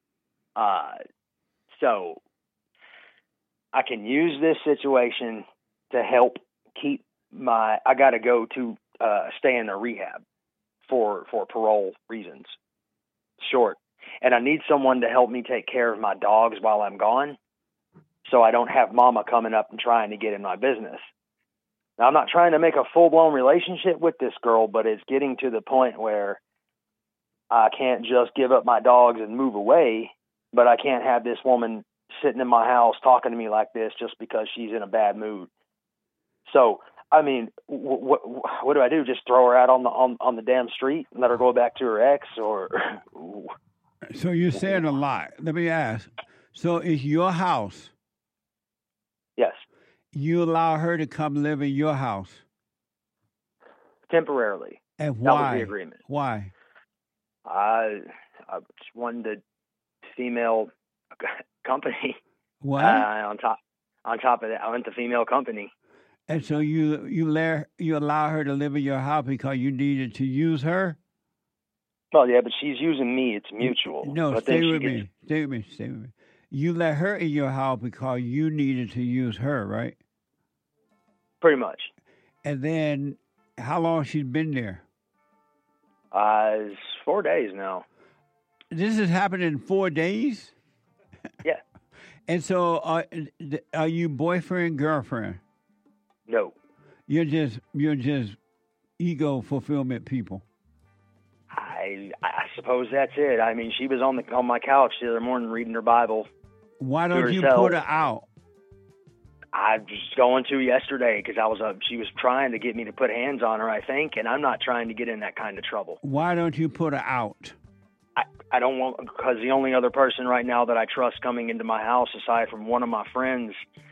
So I can use this situation to help keep I got to go to stay in a rehab for parole reasons. Short. And I need someone to help me take care of my dogs while I'm gone, so I don't have mama coming up and trying to get in my business. Now, I'm not trying to make a full-blown relationship with this girl, but it's getting to the point where I can't just give up my dogs and move away, but I can't have this woman sitting in my house talking to me like this just because she's in a bad mood. So, I mean, what do I do? Just throw her out on the damn street and let her go back to her ex, or? So you're saying a lot. Let me ask. So it's your house. Yes. You allow her to come live in your house temporarily. And why? That was the agreement. Why? I just wanted the female company. What? On top of that, I went to female company. And so you allow her to live in your house because you needed to use her? Well, yeah, but she's using me. It's mutual. No, but stay with me. Stay with me. You let her in your house because you needed to use her, right? Pretty much. And then how long she's been there? It's 4 days now. This has happened in 4 days? Yeah. And so are you boyfriend, girlfriend? No. You're just ego fulfillment people. I suppose that's it. I mean, she was on my couch the other morning reading her Bible. Why don't you put her out? I was going to yesterday because she was trying to get me to put hands on her, I think, and I'm not trying to get in that kind of trouble. Why don't you put her out? I don't want, because the only other person right now that I trust coming into my house, aside from one of my friends,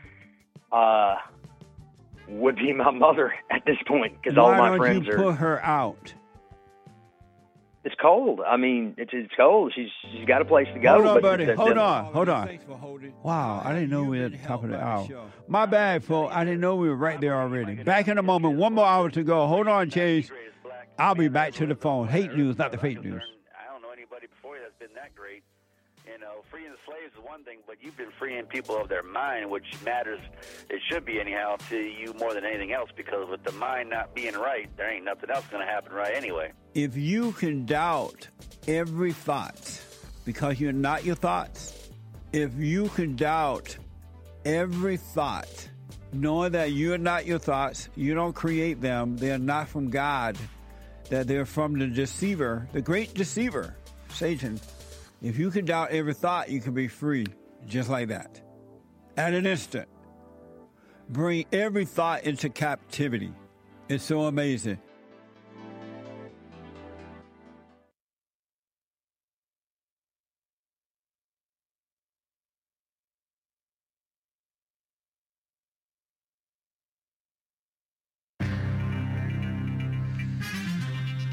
would be my mother at this point, because all my friends are. Why don't you put her out? It's cold. I mean, it's cold. She's got a place to go. Hold on, buddy. Hold on. Wow, I didn't know we were at the top of the hour. My bad, folks. I didn't know we were right there already. Back in a moment. 1 more hour to go. Hold on, Chase. I'll be back to the phone. Hate news, not the fake news. I don't know anybody before you that's been that great. You know, freeing the slaves is one thing, but you've been freeing people of their mind, which matters. It should be, anyhow, to you more than anything else, because with the mind not being right, there ain't nothing else going to happen right anyway. If you can doubt every thought because you're not your thoughts, if you can doubt every thought, knowing that you're not your thoughts, you don't create them, they're not from God, that they're from the deceiver, the great deceiver, Satan. If you can doubt every thought, you can be free just like that. At an instant. Bring every thought into captivity. It's so amazing.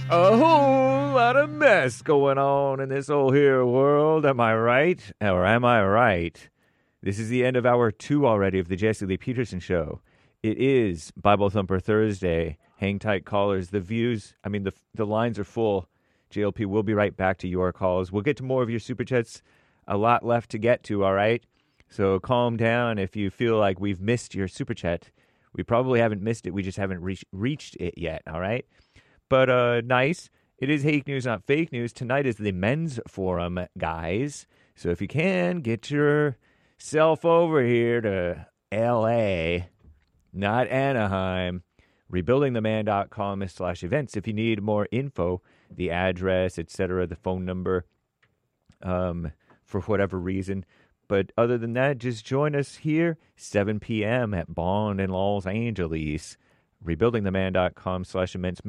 A whole lot of mess going on in this old here world. Am I right? Or am I right? This is the end of hour 2 already of the Jesse Lee Peterson Show. It is Bible Thumper Thursday. Hang tight, callers. The lines are full. JLP will be right back to your calls. We'll get to more of your Super Chats. A lot left to get to, all right? So calm down if you feel like we've missed your Super Chat. We probably haven't missed it. We just haven't reached it yet, all right? But nice. It is Hake News, not fake news. Tonight is the men's forum, guys. So if you can, get yourself over here to L.A., not Anaheim. Rebuildingtheman.com/events. If you need more info, the address, etc., the phone number, for whatever reason. But other than that, just join us here, 7 p.m. at Bond in Los Angeles. Rebuildingtheman.com/events.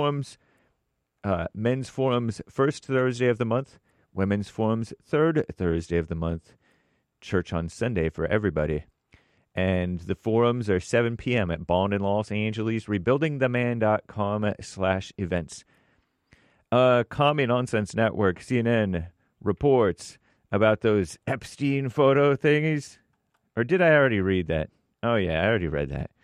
Men's forums first Thursday of the month. Women's forums third Thursday of the month. Church on Sunday for everybody. And the forums are 7 p.m. at Bond in Los Angeles. Rebuildingtheman.com/events. Commie Nonsense Network, CNN, reports about those Epstein photo thingies. Or did I already read that? Oh, yeah, I already read that.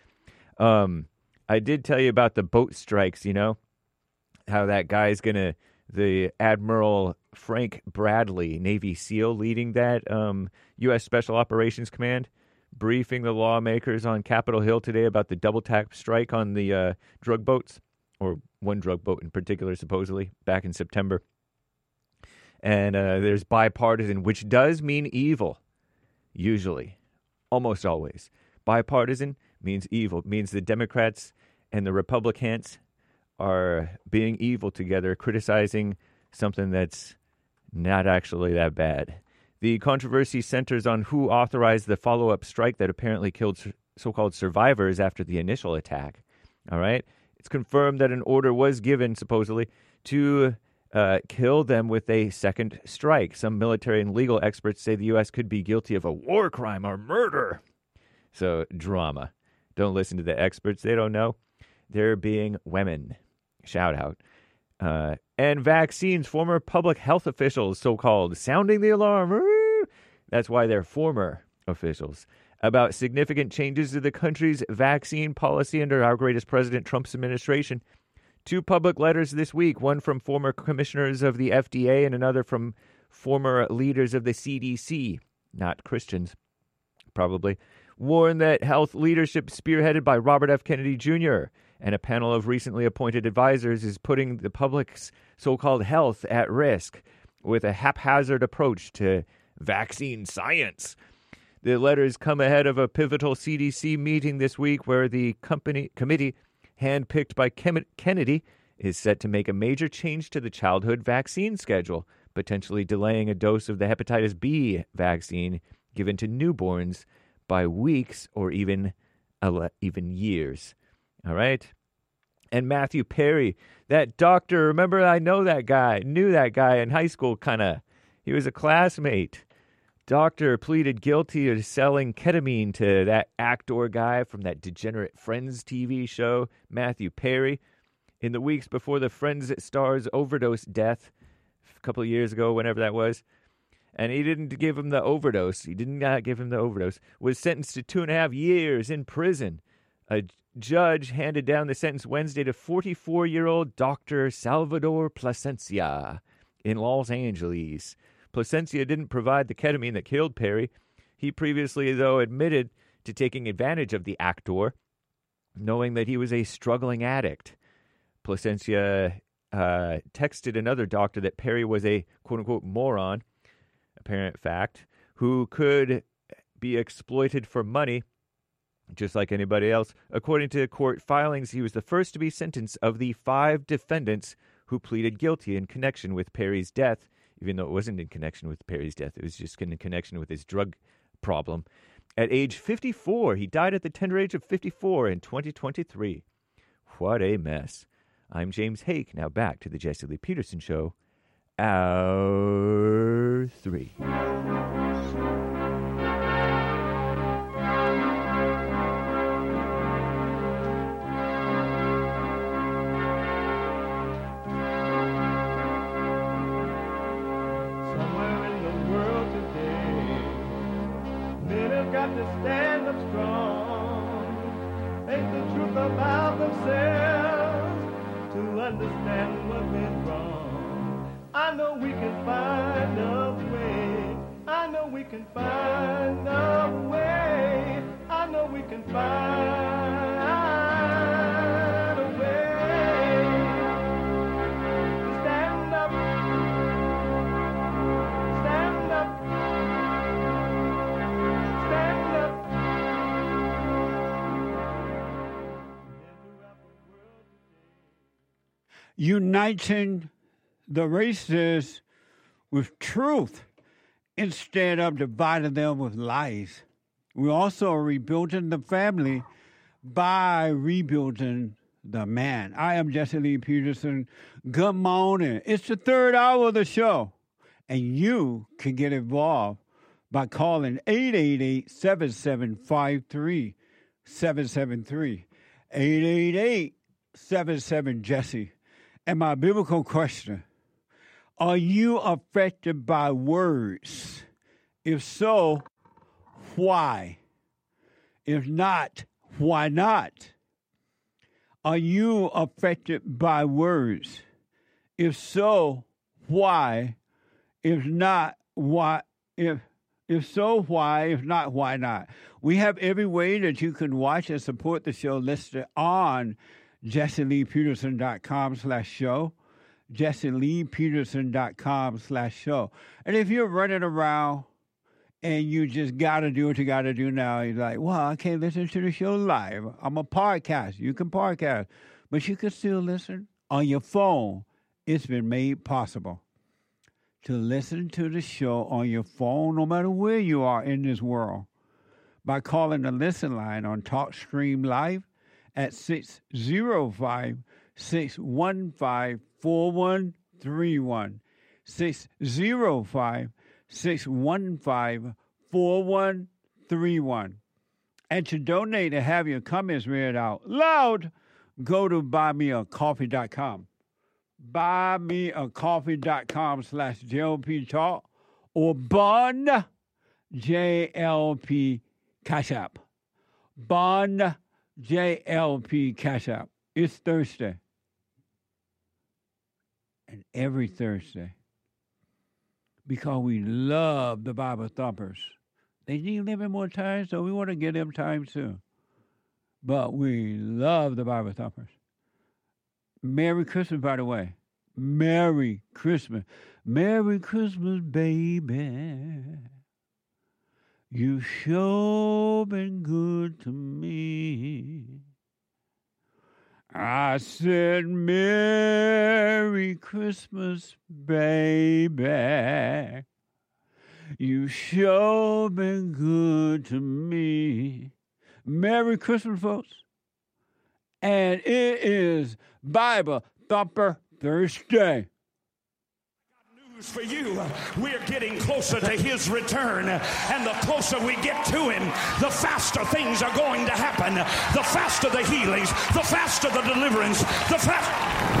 I did tell you about the boat strikes, you know, how that guy's the Admiral Frank Bradley, Navy SEAL, leading that U.S. Special Operations Command, briefing the lawmakers on Capitol Hill today about the double tap strike on the drug boats, or one drug boat in particular, supposedly, back in September. And there's bipartisan, which does mean evil, usually, almost always. Bipartisan means evil, means the Democrats and the Republicans are being evil together, criticizing something that's not actually that bad. The controversy centers on who authorized the follow-up strike that apparently killed so-called survivors after the initial attack. All right? It's confirmed that an order was given, supposedly, to kill them with a second strike. Some military and legal experts say the U.S. could be guilty of a war crime or murder. So, drama. Don't listen to the experts. They don't know. They're being women. Shout out. And vaccines, former public health officials, so-called, sounding the alarm. That's why they're former officials. About significant changes to the country's vaccine policy under our greatest president, Trump's administration. 2 public letters this week, one from former commissioners of the FDA and another from former leaders of the CDC, not Christians, probably, warn that health leadership spearheaded by Robert F. Kennedy Jr. and a panel of recently appointed advisors is putting the public's so-called health at risk with a haphazard approach to vaccine science. The letters come ahead of a pivotal CDC meeting this week where the committee, handpicked by Kennedy, is set to make a major change to the childhood vaccine schedule, potentially delaying a dose of the hepatitis B vaccine given to newborns by weeks or even years. All right? And Matthew Perry, that doctor, remember, I knew that guy in high school, kind of. He was a classmate. Doctor pleaded guilty of selling ketamine to that actor guy from that degenerate Friends TV show, Matthew Perry. In the weeks before the Friends star's overdose death, a couple of years ago, whenever that was, and he didn't give him the overdose. He did not give him the overdose. Was sentenced to 2.5 years in prison. A judge handed down the sentence Wednesday to 44-year-old Dr. Salvador Plasencia in Los Angeles. Plasencia didn't provide the ketamine that killed Perry. He previously, though, admitted to taking advantage of the actor, knowing that he was a struggling addict. Plasencia texted another doctor that Perry was a quote-unquote moron, apparent fact, who could be exploited for money, just like anybody else. According to court filings, he was the first to be sentenced of the 5 defendants who pleaded guilty in connection with Perry's death, even though it wasn't in connection with Perry's death. It was just in connection with his drug problem. At age 54, he died at the tender age of 54 in 2023. What a mess. I'm James Hake. Now back to the Jesse Lee Peterson Show. Hour 3. got to stand up strong. Ain't the truth about themselves to understand what went wrong. I know we can find a way. I know we can find a way. I know we can find a way to stand up, stand up, stand up. Uniting the races with truth instead of dividing them with lies. We also are rebuilding the family by rebuilding the man. I am Jesse Lee Peterson. Good morning. It's the third hour of the show, and you can get involved by calling 888-7753-773, 888-77-JESSE. And my biblical question, are you affected by words? If so, why? If not, why not? Are you affected by words? If so, why? If not, why? If so, why? If not, why not? We have every way that you can watch and support the show listed on JesseLeePeterson.com/show. JesseLeePeterson.com/show. And if you're running around and you just got to do what you got to do now, you're like, well, I can't listen to the show live. I'm a podcast. You can podcast. But you can still listen on your phone. It's been made possible to listen to the show on your phone no matter where you are in this world by calling the listen line on TalkStream Live at 605-615-4131. 605-615-4131. And to donate and have your comments read out loud, go to buymeacoffee.com. Buymeacoffee.com/JLP Talk or Bond JLP Cash App. Bond JLP Cash App. It's Thursday. And every Thursday, because we love the Bible thumpers. They need living more time, so we want to get them time too. But we love the Bible thumpers. Merry Christmas, by the way. Merry Christmas. Merry Christmas, baby. You sure been good to me. I said, Merry Christmas, baby. You sure been good to me. Merry Christmas, folks. And it is Bible Thumper Thursday. News for you. We're getting closer to his return, and the closer we get to him, the faster things are going to happen. The faster the healings, the faster the deliverance, the faster.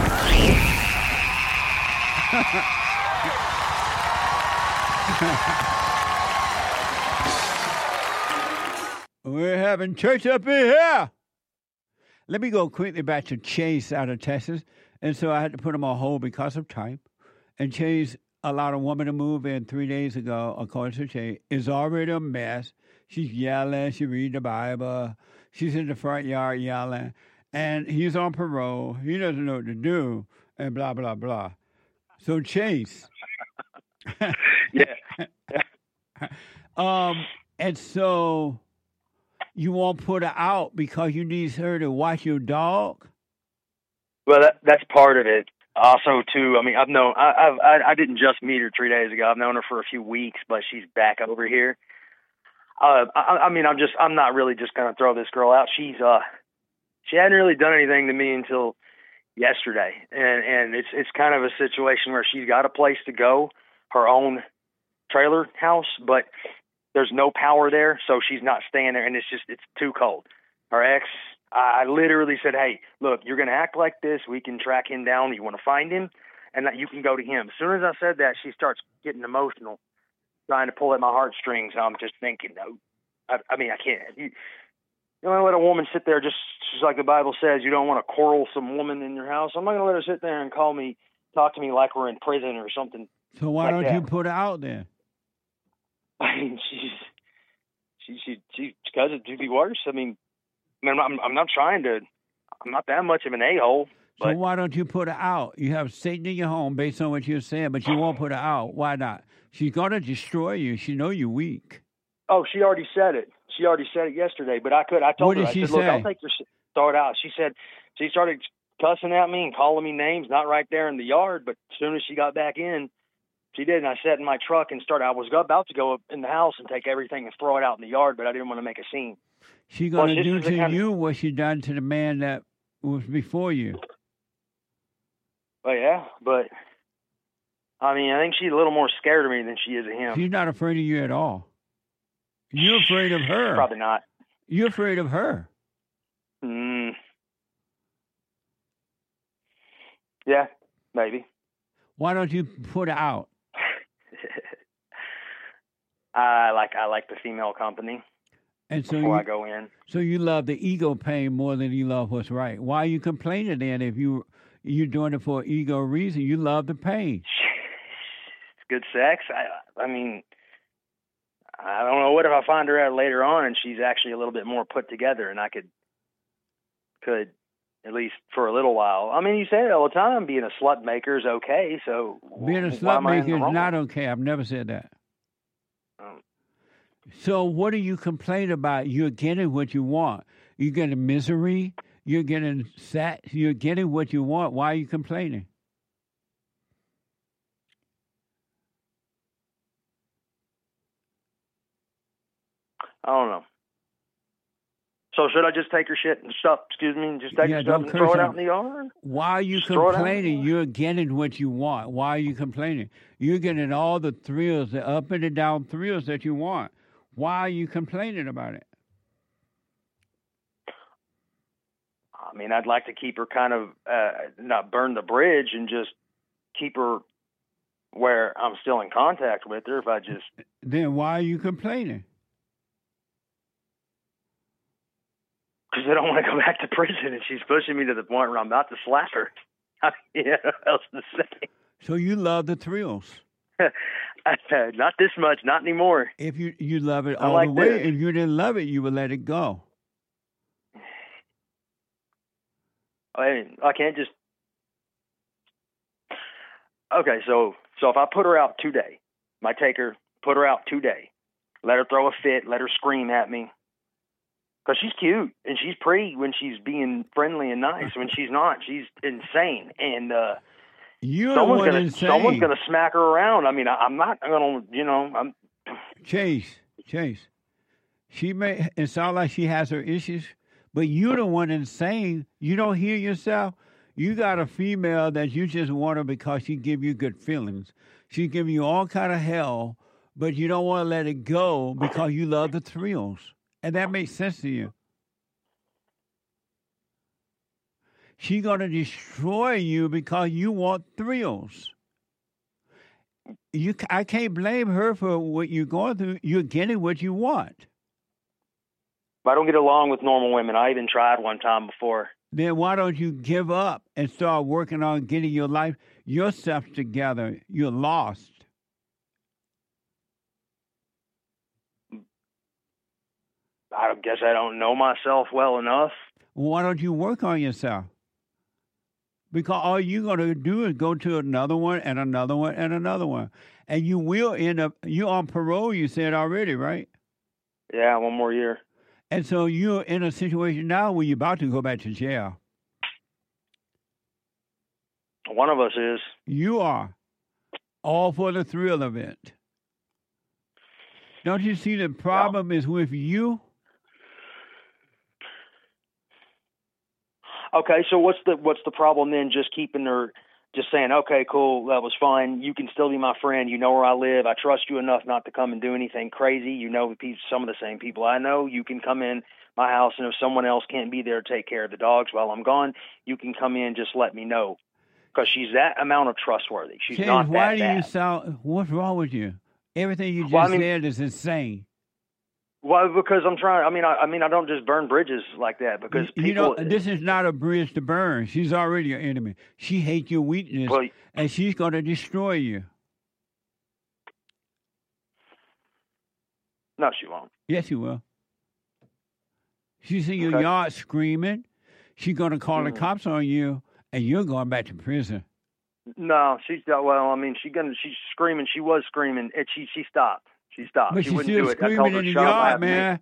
We're having church up in here. Let me go quickly back to Chase out of Texas. And so I had to put him on hold because of time. And Chase allowed a woman to move in 3 days ago, according to Chase. It's already a mess. She's yelling. She read the Bible. She's in the front yard yelling. And he's on parole. He doesn't know what to do. And blah, blah, blah. So Chase. Yeah. And so you won't put her out because you need her to watch your dog? Well, that's part of it. Also, too, I mean, I didn't just meet her 3 days ago. I've known her for a few weeks, but she's back over here. I'm not really just going to throw this girl out. She hadn't really done anything to me until yesterday. And it's kind of a situation where she's got a place to go, her own trailer house, but there's no power there, so she's not staying there, and it's too cold. Her ex, I literally said, hey, look, you're going to act like this. We can track him down. You want to find him, and that you can go to him. As soon as I said that, she starts getting emotional, trying to pull at my heartstrings. I'm just thinking, no, I mean, I can't. You don't want to let a woman sit there just like the Bible says. You don't want a quarrelsome woman in your house. I'm not going to let her sit there and talk to me like we're in prison or something. So why like don't you that. put her out there? I mean, she's because it'd be worse. I mean, I'm not trying to. I'm not that much of an a-hole. So why don't you put her out? You have Satan in your home based on what you're saying, but you won't put her out. Why not? She's going to destroy you. She know you're weak. Oh, she already said it. She already said it yesterday. But I told What her, did I she said, look, say? I'll take your throw it out. She said she started cussing at me and calling me names, not right there in the yard, but as soon as she got back in, she did. And I sat in my truck and I was about to go up in the house and take everything and throw it out in the yard, but I didn't want to make a scene. She's going to do to you what she done to the man that was before you. Well, yeah, but I mean, I think she's a little more scared of me than she is of him. She's not afraid of you at all. You're afraid of her. Probably not. You're afraid of her. Yeah, maybe. Why don't you put her out? I like the female company. And so before I go in. So you love the ego pain more than you love what's right. Why are you complaining then if you're doing it for ego reason? You love the pain. It's good sex. I mean, I don't know what if I find her out later on and she's actually a little bit more put together and I could at least for a little while. I mean, you say it all the time, being a slut maker is okay, so being a slut maker is not okay. I've never said that. So what do you complain about? You're getting what you want. You're getting misery. You're getting sad. You're getting what you want. Why are you complaining? I don't know. So should I just take her shit and stuff, and just take her stuff and throw it out in the yard? Why are you complaining? You're getting what you want. Why are you complaining? You're getting all the thrills, the up and the down thrills that you want. Why are you complaining about it? I mean, I'd like to keep her kind of, not burn the bridge and just keep her where I'm still in contact with her if I just... Then why are you complaining? Because I don't want to go back to prison, and she's pushing me to the point where I'm about to slap her. I mean, what else to say? So you love the thrills. Not this much, not anymore. If you love it all the way, if you didn't love it, you would let it go. I can't just... Okay, so if I put her out today, I take her, put her out today, let her throw a fit, let her scream at me. Because she's cute, and she's pretty when she's being friendly and nice. When she's not, she's insane. And someone's gonna smack her around. I mean, I'm not gonna, I'm... Chase. It sounds like she has her issues, but you're the one insane. You don't hear yourself. You got a female that you just want her because she give you good feelings. She give you all kind of hell, but you don't want to let it go because you love the thrills. And that makes sense to you. She's going to destroy you because you want thrills. I can't blame her for what you're going through. You're getting what you want. I don't get along with normal women. I even tried one time before. Then why don't you give up and start working on getting yourself together? You're lost. I guess I don't know myself well enough. Why don't you work on yourself? Because all you're going to do is go to another one and another one and another one. And you will end up, you're on parole, you said already, right? Yeah, 1 more year. And so you're in a situation now where you're about to go back to jail. One of us is. You are. All for the thrill of it. Don't you see the problem is with you? Okay, so what's the problem then? Just keeping her, just saying, okay, cool, that was fine. You can still be my friend. You know where I live. I trust you enough not to come and do anything crazy. You know some of the same people I know. You can come in my house, and if someone else can't be there to take care of the dogs while I'm gone, you can come in. Just let me know, because she's that amount of trustworthy. She's James, not that why do bad. you sound? What's wrong with you? Everything you just said is insane. Why? Because I'm trying. I mean, I don't just burn bridges like that. Because people, you know, this is not a bridge to burn. She's already your enemy. She hates your weakness, and she's going to destroy you. No, she won't. Yes, she will. She's in your yard screaming. She's going to call the cops on you, and you're going back to prison. No, she's well. I mean, she's screaming. She was screaming, and she stopped. She stopped. But she she's wouldn't still do it. I told screaming her in the shut up, yard, laugh at me. man.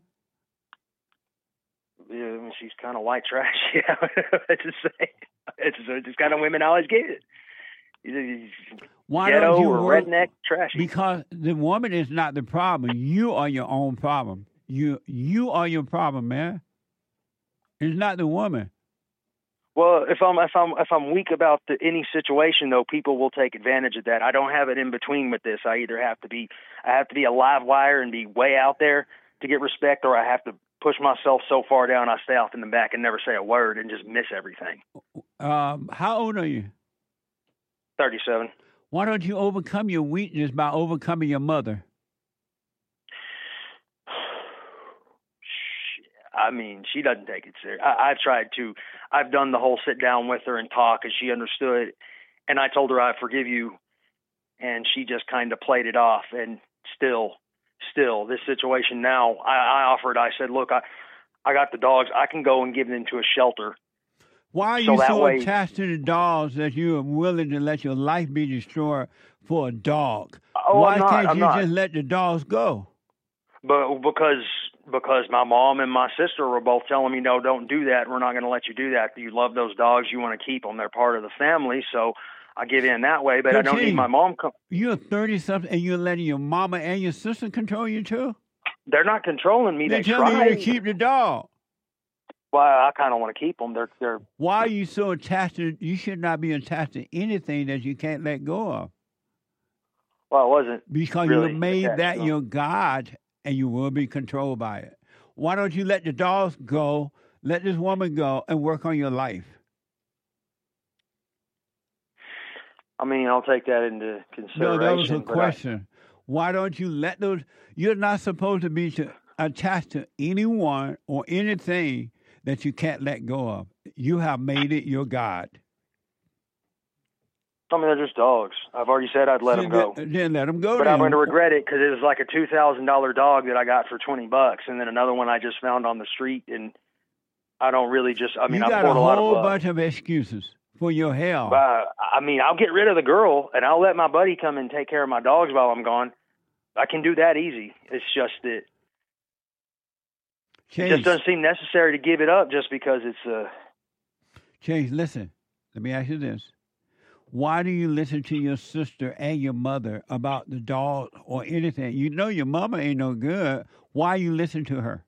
Yeah, I mean, she's kind of white trash. Yeah, it's the same. It's kind of women always get it. Why Ghetto don't you or work? redneck trashy. Because the woman is not the problem. You are your own problem. You are your problem, man. It's not the woman. Well, if I'm weak about any situation, though, people will take advantage of that. I don't have it in between with this. I either have to be a live wire and be way out there to get respect, or I have to push myself so far down I stay off in the back and never say a word and just miss everything. How old are you? 37. Why don't you overcome your weakness by overcoming your mother? I mean, she doesn't take it serious. I've tried to. I've done the whole sit down with her and talk, and she understood. And I told her I forgive you, and she just kind of played it off. And still, this situation now, I offered. I said, look, I got the dogs. I can go and give them to a shelter. Why are you so attached to the dogs that you are willing to let your life be destroyed for a dog? Why can't you just let the dogs go? But because my mom and my sister were both telling me, no, don't do that. We're not going to let you do that. You love those dogs. You want to keep them. They're part of the family. So I give in that way, but I don't need my mom. You're 30-something, and you're letting your mama and your sister control you, too? They're not controlling me. They try. tell you to keep the dog. Well, I kind of want to keep them. They're. Why are you so attached to? You should not be attached to anything that you can't let go of. Well, I wasn't. Because really you made that your God, and you will be controlled by it. Why don't you let the dogs go, let this woman go, and work on your life? I mean, I'll take that into consideration. No, that was a question. Why don't you let those? You're not supposed to be attached to anyone or anything that you can't let go of. You have made it your God. I mean, they're just dogs. I've already said I'd let them go. Then let them go. But I'm going to regret it because it was like a $2,000 dog that I got for $20, and then another one I just found on the street, and I don't really just. I mean, you got I poured a lot whole of bunch of excuses for your hell. I mean, I'll get rid of the girl, and I'll let my buddy come and take care of my dogs while I'm gone. I can do that easy. It's just that it just doesn't seem necessary to give it up just because it's Chase, listen. Let me ask you this. Why do you listen to your sister and your mother about the dog or anything? You know your mama ain't no good. Why you listen to her?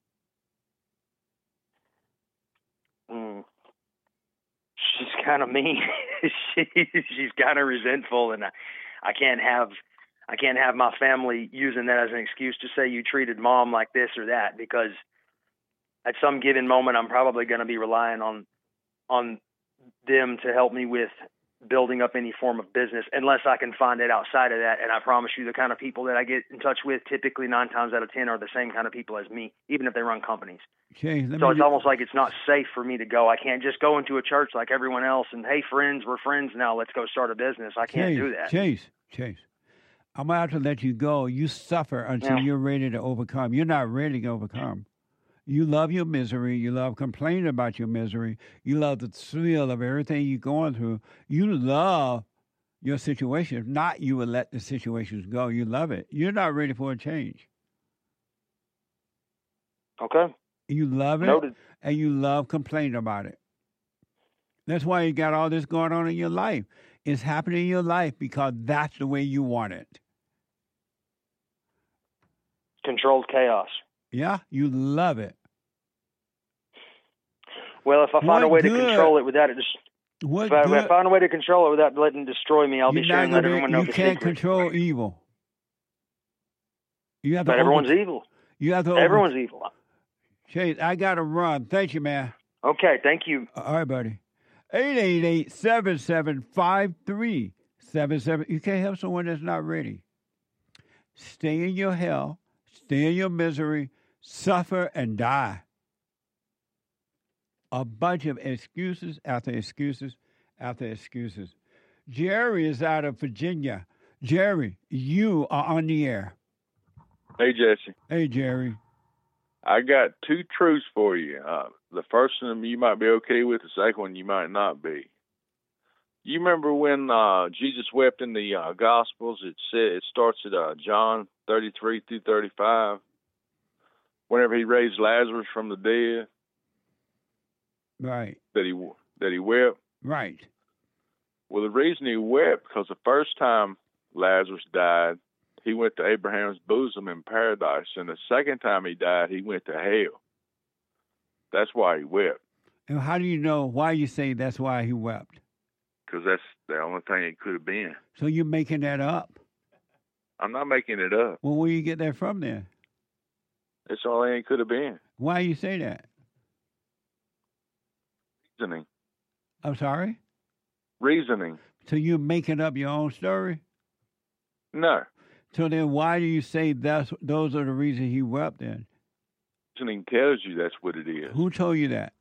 She's kind of mean. She's kind of resentful, and I can't have my family using that as an excuse to say you treated mom like this or that, because at some given moment I'm probably going to be relying on them to help me with building up any form of business, unless I can find it outside of that. And I promise you, the kind of people that I get in touch with, typically 9 times out of 10 are the same kind of people as me, even if they run companies. Chase, so it's almost like it's not safe for me to go. I can't just go into a church like everyone else and, hey, friends, we're friends now, let's go start a business. I can't do that. Chase, I'm going to have to let you go. You suffer until you're ready to overcome. You're not ready to overcome. You love your misery. You love complaining about your misery. You love the thrill of everything you're going through. You love your situation. If not, you would let the situations go. You love it. You're not ready for a change. Okay. You love it, Noted. and you love complaining about it. That's why you got all this going on in your life. It's happening in your life because that's the way you want it. Controlled chaos. Yeah, you love it. Well, if I find a way to control it without it, if I find a way to control it without letting it destroy me, I'll be sure and let everyone know the secret. You can't control evil. You have to. But everyone's evil. You have to. Everyone's evil. Chase, I got to run. Thank you, man. Okay, thank you. All right, buddy. 888-7753-77. You can't help someone that's not ready. Stay in your hell. Stay in your misery. suffer and die. A bunch of excuses after excuses after excuses. Jerry is out of Virginia. Jerry, you are on the air. Hey, Jesse. Hey, Jerry. I got two truths for you. The first one you might be okay with. The second one you might not be. You remember when Jesus wept in the Gospels? It starts at John 33 through 35. Whenever he raised Lazarus from the dead, right? That he wept, right? Well, the reason he wept because the first time Lazarus died, he went to Abraham's bosom in paradise, and the second time he died, he went to hell. That's why he wept. And how do you know why you say that's why he wept? Because that's the only thing it could have been. So you're making that up? I'm not making it up. Well, where you get that from then? That's all it could have been. Why you say that? Reasoning. I'm sorry? Reasoning. So you're making up your own story? No. So then why do you say those are the reasons he wept then? Reasoning tells you that's what it is. Who told you that?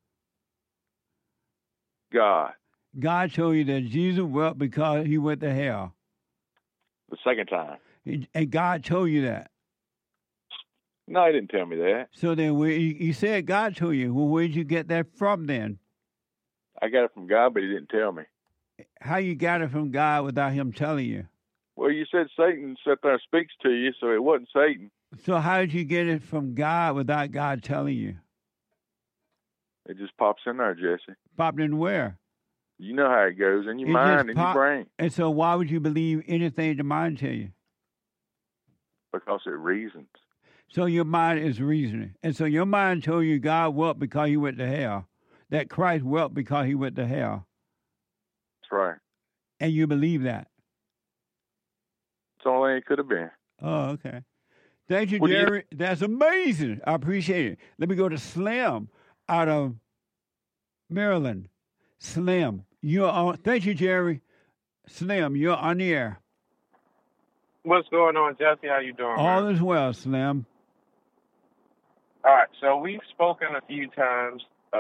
God. God told you that Jesus wept because he went to hell. The second time. And God told you that? No, he didn't tell me that. So then you said God told you. Well, where did you get that from then? I got it from God, but he didn't tell me. How you got it from God without him telling you? Well, you said Satan sat there and speaks to you, so it wasn't Satan. So how did you get it from God without God telling you? It just pops in there, Jesse. Popped in where? You know how it goes, in your mind and your brain. And so why would you believe anything the mind tell you? Because it reasons. So your mind is reasoning. And so your mind told you God wept because he went to hell. That Christ wept because he went to hell. That's right. And you believe that? It's all it could have been. Oh, okay. Thank you, Jerry. That's amazing. I appreciate it. Let me go to Slim out of Maryland. Slim, you're on. Thank you, Jerry. Slim, you're on the air. What's going on, Jesse? How you doing? All is well, Slim. All right, so we've spoken a few times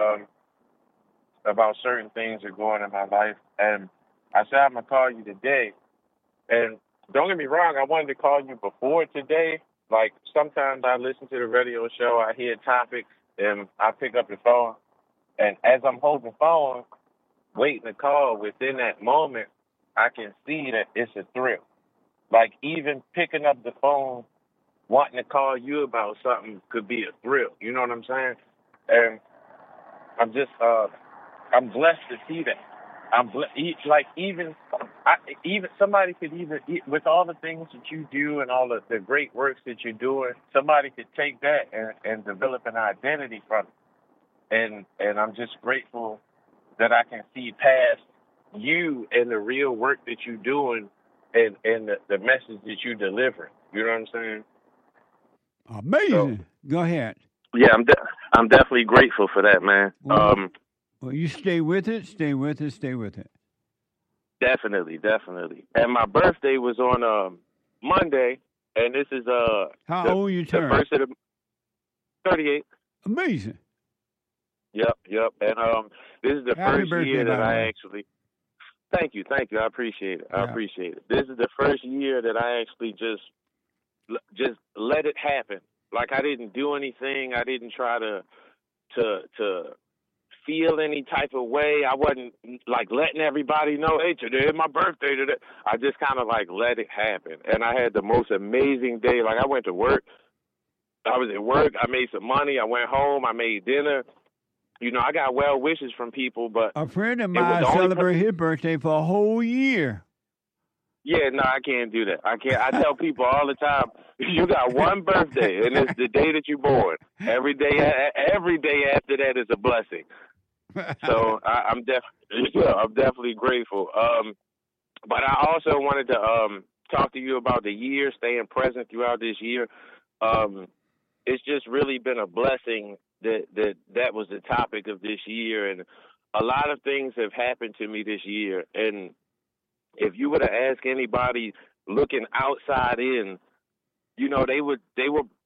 about certain things that are going on in my life, and I said I'm going to call you today. And don't get me wrong, I wanted to call you before today. Like, sometimes I listen to the radio show, I hear topics, and I pick up the phone. And as I'm holding the phone, waiting to call, within that moment, I can see that it's a thrill. Like, even picking up the phone, wanting to call you about something could be a thrill. You know what I'm saying? And I'm just, I'm blessed to see that. Even somebody could with all the things that you do and all the great works that you're doing, somebody could take that and develop an identity from it. And I'm just grateful that I can see past you and the real work that you're doing and the message that you deliver. You know what I'm saying? Amazing. So, go ahead. Yeah, I'm definitely grateful for that, man. Well, you stay with it, stay with it, stay with it. Definitely. And my birthday was on Monday, and this is how old you turn? The first of the 38. Amazing. Yep. And this is the Happy first year that I way. actually. Thank you. I appreciate it. I appreciate it. This is the first year that I actually just let it happen. Like, I didn't do anything. I didn't try to feel any type of way. I wasn't like letting everybody know, hey, today is my birthday today. I just kind of like let it happen. And I had the most amazing day. Like, I went to work. I was at work. I made some money. I went home. I made dinner. You know, I got well wishes from people, but a friend of mine celebrated his birthday for a whole year. Yeah, no, I can't do that. I can't. I tell people all the time, you got one birthday, and it's the day that you're born. Every day after that is a blessing. So I'm definitely grateful. But I also wanted to talk to you about the year, staying present throughout this year. It's just really been a blessing that was the topic of this year, and a lot of things have happened to me this year. And if you were to ask anybody looking outside in, you know, they would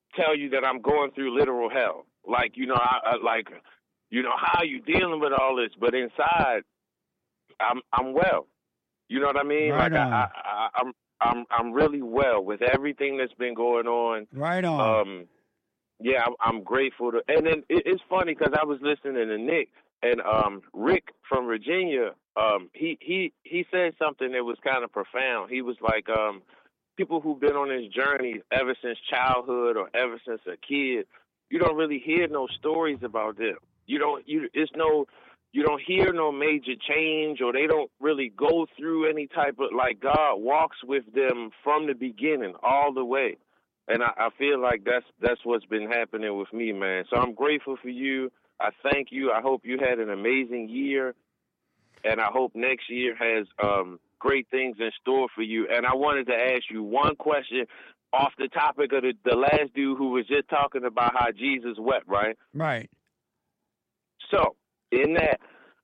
tell you that I'm going through literal hell. Like, you know, how are you dealing with all this? But inside, I'm well. You know what I mean? Right like on. I'm really well with everything that's been going on. Right on. Yeah, I'm grateful to. And then it's funny because I was listening to Nick and Rick from Virginia. He said something that was kind of profound. He was like, people who've been on this journey ever since childhood or ever since a kid, you don't really hear no stories about them. You don't hear no major change, or they don't really go through any type of, like, God walks with them from the beginning all the way. And I feel like that's what's been happening with me, man. So I'm grateful for you. I thank you. I hope you had an amazing year, and I hope next year has great things in store for you. And I wanted to ask you one question off the topic of the last dude who was just talking about how Jesus wept, right? Right. So in that,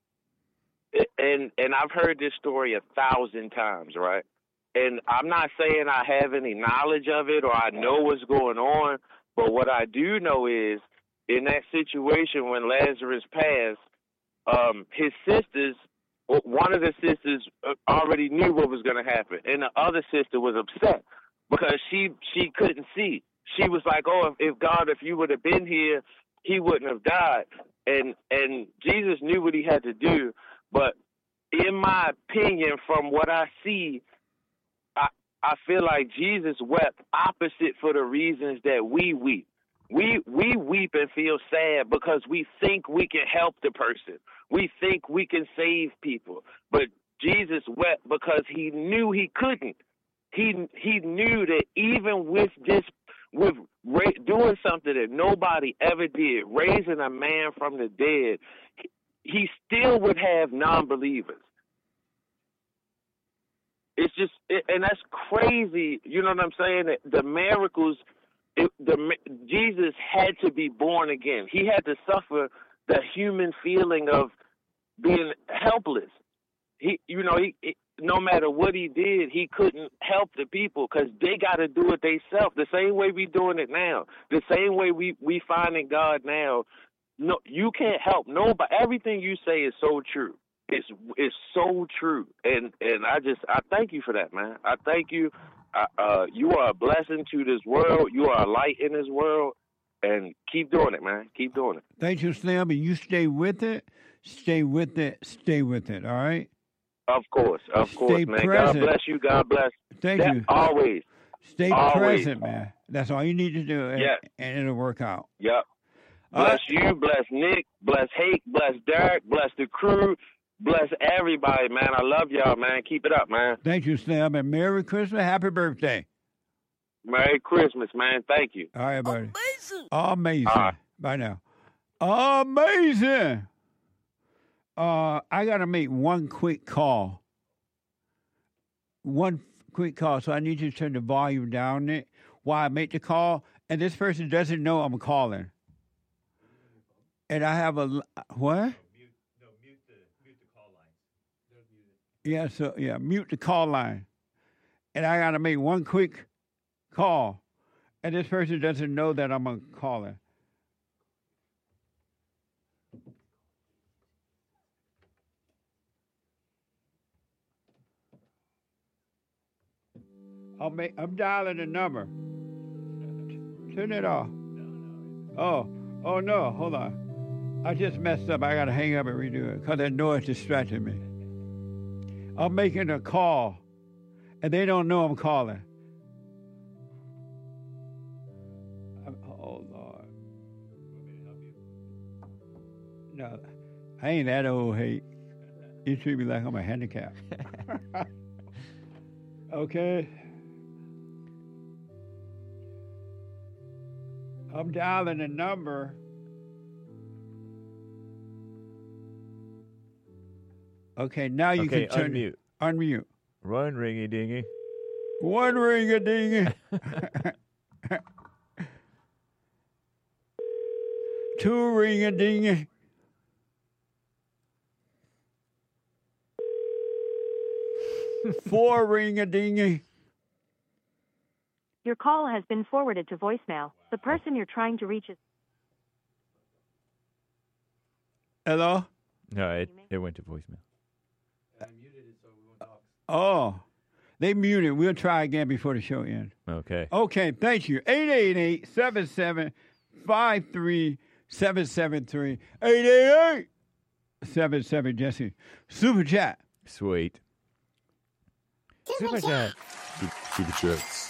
and I've heard this story 1,000 times, right? And I'm not saying I have any knowledge of it or I know what's going on, but what I do know is in that situation when Lazarus passed, his sisters, one of the sisters already knew what was going to happen, and the other sister was upset because she couldn't see. She was like, "Oh, if you would have been here, he wouldn't have died." And Jesus knew what he had to do, but in my opinion, from what I see, I feel like Jesus wept opposite for the reasons that we weep. We weep and feel sad because we think we can help the person. We think we can save people. But Jesus wept because he knew he couldn't. He knew that even with doing something that nobody ever did, raising a man from the dead, he still would have non-believers. It's just, and that's crazy. You know what I'm saying? The miracles, Jesus had to be born again. He had to suffer the human feeling of being helpless. No matter what he did, he couldn't help the people because they got to do it themselves. The same way we doing it now. The same way we finding God now. No, you can't help nobody. Everything you say is so true. It's so true, and I thank you for that, man. I thank you. You are a blessing to this world. You are a light in this world, and keep doing it, man. Keep doing it. Thank you, Slim. And you stay with it. Stay with it. Stay with it. All right. Of course, stay man. Present. God bless you. God bless. Thank you. Always. Stay always. present, man. That's all you need to do, and it'll work out. Yep. Bless you. Bless Nick. Bless Hake. Bless Derek. Bless the crew. Bless everybody, man. I love y'all, man. Keep it up, man. Thank you, Slim, and Merry Christmas. Happy birthday. Merry Christmas, man. Thank you. All right, buddy. Amazing. Amazing. All right. Bye now. Amazing. I got to make one quick call. One quick call. So I need you to turn the volume down it while I make the call. And this person doesn't know I'm calling. And I have a, what? Yeah, mute the call line. And I got to make one quick call. And this person doesn't know that I'm calling. I'm dialing the number. Turn it off. Oh no, hold on. I just messed up. I got to hang up and redo it because that noise distracted me. I'm making a call, and they don't know I'm calling. Oh, Lord. No, I ain't that old, hey. You treat me like I'm a handicap. Okay. I'm dialing a number. Okay, now you can turn unmute. Unmute. One ringy dingy. One ringy dingy. Two ringy dingy. Four ringy dingy. Your call has been forwarded to voicemail. The person you're trying to reach is... Hello? No, it went to voicemail. Oh, they muted. We'll try again before the show ends. Okay. Okay, thank you. 888-77-53773. 888-77 Jesse. Super chat. Sweet. Super chat. Super chats.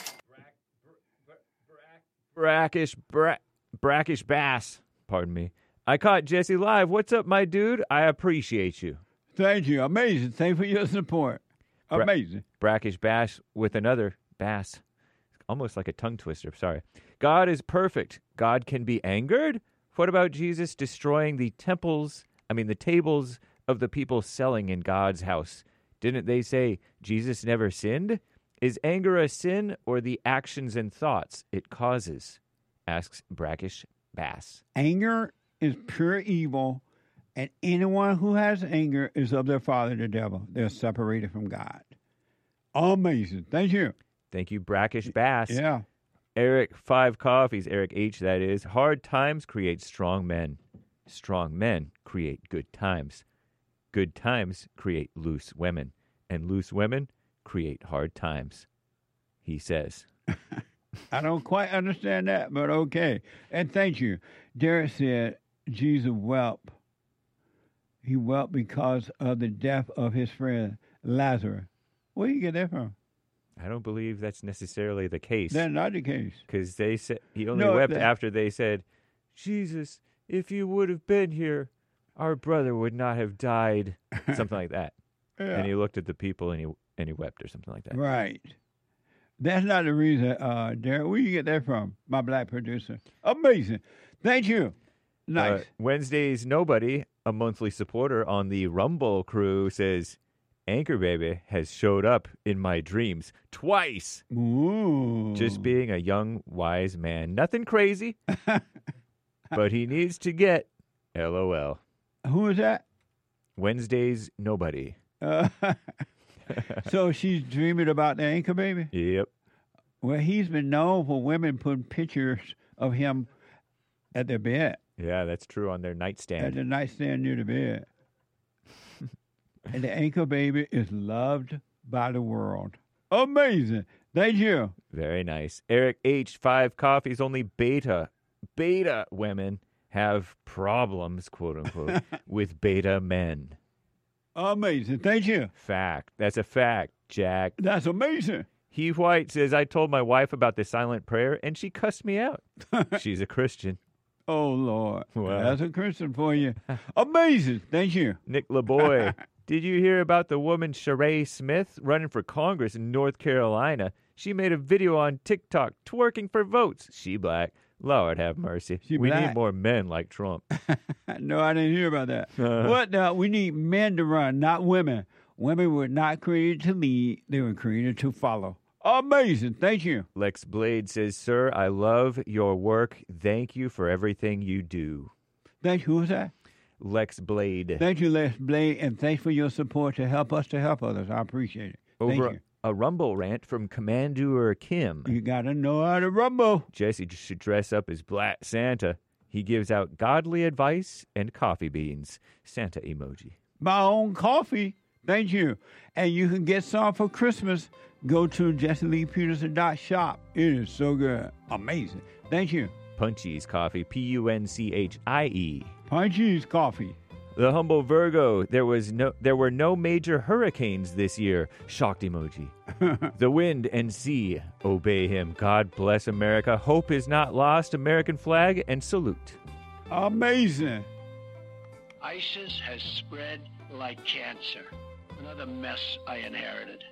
Brackish bass. Pardon me. I caught Jesse live. What's up, my dude? I appreciate you. Thank you. Amazing. Thank you for your support. Amazing. Brackish bass with another bass. Almost like a tongue twister. Sorry. God is perfect. God can be angered? What about Jesus destroying the tables of the people selling in God's house? Didn't they say Jesus never sinned? Is anger a sin or the actions and thoughts it causes? Asks Brackish bass. Anger is pure evil, and anyone who has anger is of their father, the devil. They're separated from God. Amazing. Thank you. Thank you, Brackish bass. Yeah. Eric 5 Coffees, Eric H, that is. Hard times create strong men. Strong men create good times. Good times create loose women. And loose women create hard times, he says. I don't quite understand that, but okay. And thank you. Derek said Jesus wept. He wept because of the death of his friend Lazarus. Where do you get that from? I don't believe that's necessarily the case. That's not the case. Because they said he only wept after they said, Jesus, if you would have been here, our brother would not have died. Something like that. Yeah. And he looked at the people and he wept or something like that. Right. That's not the reason, Derek. Where you get that from? My black producer. Amazing. Thank you. Nice. Wednesday's Nobody, a monthly supporter on the Rumble crew, says, Anchor Baby has showed up in my dreams twice. Ooh. Just being a young, wise man. Nothing crazy, but he needs to get LOL. Who is that? Wednesday's Nobody. So she's dreaming about the Anchor Baby? Yep. Well, he's been known for women putting pictures of him at their bed. Yeah, that's true, on their nightstand. At the nightstand near the bed. And the Anchor Baby is loved by the world. Amazing. Thank you. Very nice. Eric H. 5 Coffees, only beta women have problems, quote unquote, with beta men. Amazing. Thank you. Fact. That's a fact, Jack. That's amazing. He White says, I told my wife about the silent prayer, and she cussed me out. She's a Christian. Oh, Lord. Wow. That's a Christian for you. Amazing. Thank you. Nick LeBoy. Did you hear about the woman Sheree Smith running for Congress in North Carolina? She made a video on TikTok twerking for votes. She black. Lord have mercy. We need more men like Trump. No, I didn't hear about that. What? We need men to run, not women. Women were not created to lead. They were created to follow. Amazing. Thank you. Lex Blade says, Sir, I love your work. Thank you for everything you do. Thank you. Who was that? Lex Blade. Thank you, Lex Blade, and thanks for your support to help us to help others. I appreciate it. Thank you. A Rumble rant from Commander Kim. You got to know how to rumble. Jesse should dress up as Black Santa. He gives out godly advice and coffee beans. Santa emoji. My own coffee. Thank you. And you can get some for Christmas. Go to JesseLeePeterson.shop. It is so good. Amazing. Thank you. Punchy's Coffee. Punchie. Punchy's Coffee. The Humble Virgo, there were no major hurricanes this year. Shocked emoji. The wind and sea obey him. God bless America. Hope is not lost. American flag and salute. Amazing. ISIS has spread like cancer. Another mess I inherited.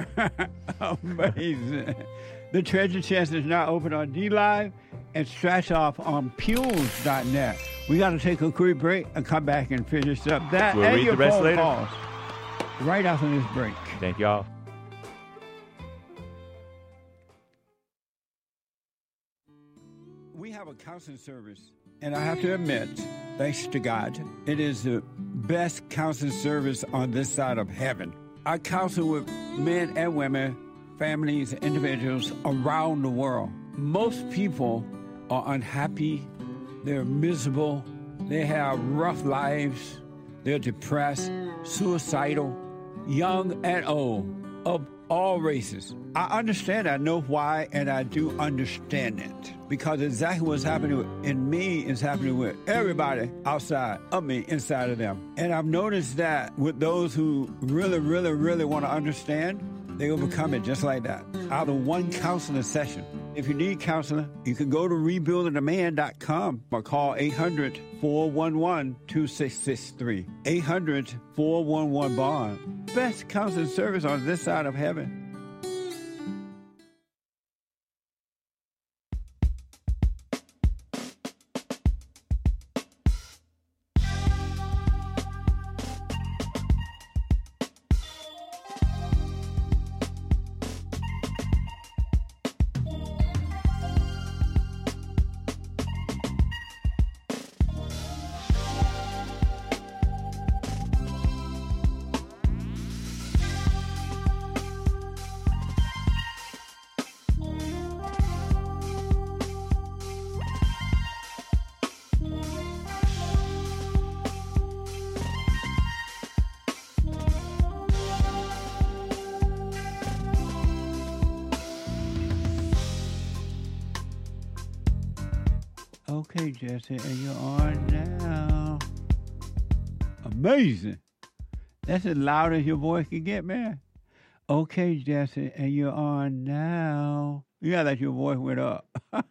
Amazing. The treasure chest is now open on DLive and scratch off on Pules.net. We got to take a quick break and come back and finish up that. We'll and read your the rest phone later. Calls right after this break. Thank y'all. We have a counseling service, and I have to admit, thanks to God, it is the best counseling service on this side of heaven. I counsel with men and women, families, individuals around the world. most people are unhappy, they're miserable, they have rough lives, they're depressed, suicidal, young and old, of all races. I understand, I know why, and I do understand it. Because exactly what's happening in me is happening with everybody outside of me, inside of them. And I've noticed that with those who really, really, really want to understand, they overcome it just like that, out of one counseling session. If you need counseling, you can go to rebuildingaman.com or call 800-411-2663. 800-411-BOND. Best counseling service on this side of heaven. Okay, Jesse, and you're on now. Amazing. That's as loud as your voice can get, man. Okay, Jesse, and you're on now. You got like your voice went up.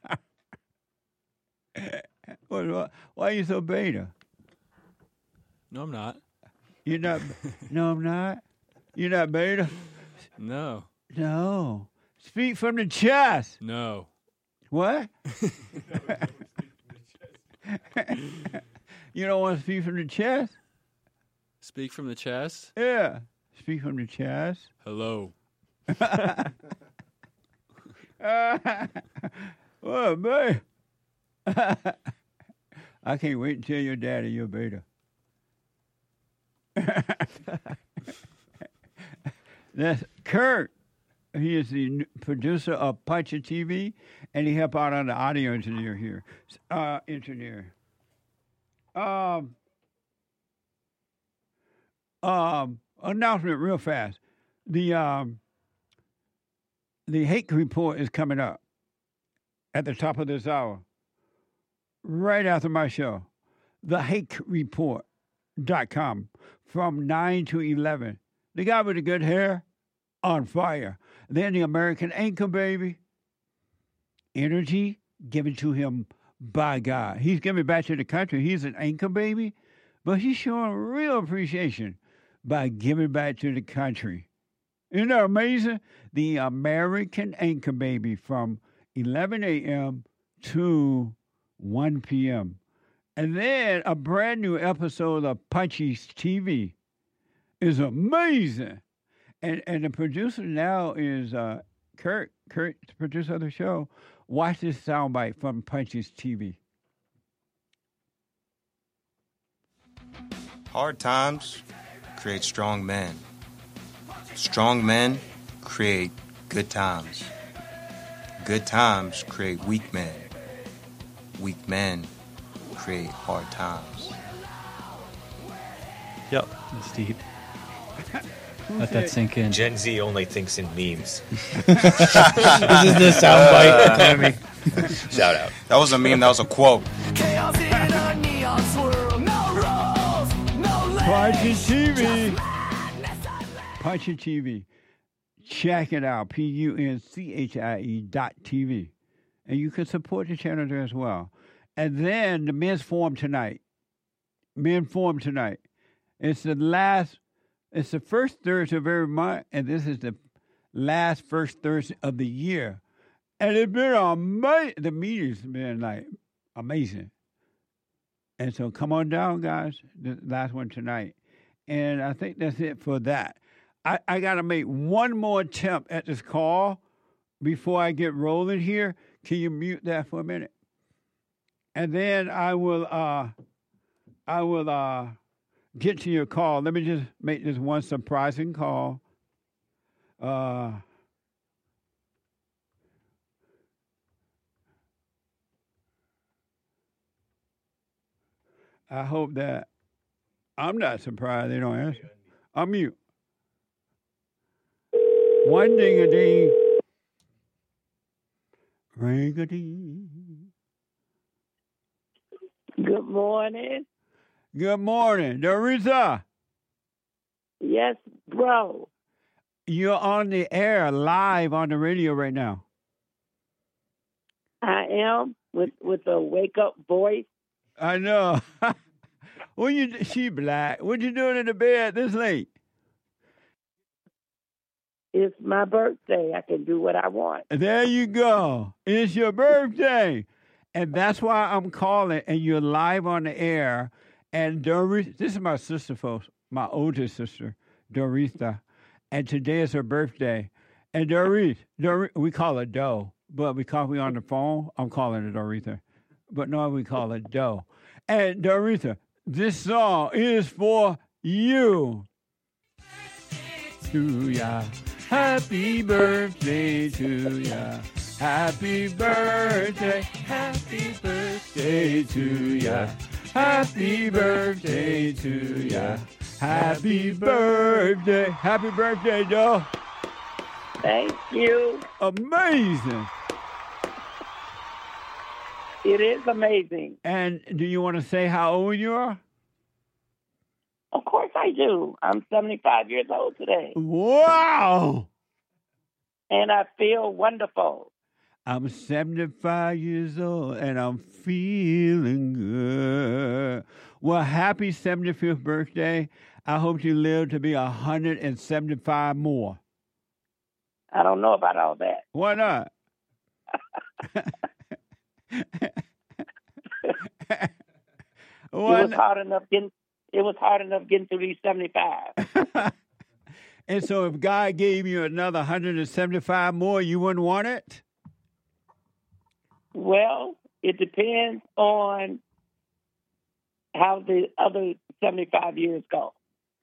Why are you so beta? No, I'm not. You're not. No, I'm not. You're not beta? No. No. Speak from the chest. No. What? You don't want to speak from the chest? Speak from the chest? Yeah. Speak from the chest. Hello. Oh, man. I can't wait to tell your daddy you're beta. That's Kurt. He is the producer of Puncher TV, and he helped out on the audio engineer here. Announcement real fast. The hate report is coming up at the top of this hour, right after my show. TheHateReport.com from 9 to 11. The guy with the good hair, on fire. Then the American Anchor Baby. Energy given to him by God. He's giving back to the country. He's an anchor baby, but he's showing real appreciation by giving back to the country. Isn't that amazing? The American Anchor Baby from 11 a.m. to 1 p.m. And then a brand new episode of Punchy's TV is amazing. And the producer now is Kurt. Kurt, the producer of the show. Watch this soundbite from Punchy's TV. Hard times create strong men. Strong men create good times. Good times create weak men. Weak men create hard times. Yep. That's deep. Let that sink in. Gen Z only thinks in memes. This is the soundbite, Tammy. Shout out. That was a meme. That was a quote. Punchy TV. Punchy TV. Check it out. PUNCHIE.TV. And you can support the channel there as well. And then the men's forum tonight. Men forum tonight. It's the first Thursday of every month, and this is the last first Thursday of the year. And it's been amazing. The meeting's been like amazing. And so come on down, guys. The last one tonight. And I think that's it for that. I got to make one more attempt at this call before I get rolling here. Can you mute that for a minute? And then I will get to your call. Let me just make this one surprising call. I hope that I'm not surprised they don't answer. I'm mute. One ding-a-ding. Ring-a-ding. Good morning. Good morning. Dorita, Yes, bro. you're on the air live on the radio right now. I am with a wake up voice. I know. She black. What you doing in the bed this late? It's my birthday. I can do what I want. There you go. It's your birthday. And that's why I'm calling, and you're live on the air. And Doris, this is my sister, folks, my oldest sister, Dorita. And today is her birthday. And Doris, we call her Doe, but because we on the phone, I'm calling her Dorita. But no, we call her Doe. And Dorita, this song is for you. To ya. Happy birthday to ya. Happy birthday to ya. Happy birthday to ya. Happy birthday, Joe. Thank you. Amazing. It is amazing. And do you want to say how old you are? Of course I do. I'm 75 years old today. Wow. And I feel wonderful. I'm 75 years old and I'm feeling good. Well, happy 75th birthday. I hope you live to be 175 more. I don't know about all that. Why not? It was hard enough getting through these 75. And so if God gave you another 175 more, you wouldn't want it? Well, it depends on how the other 75 years go.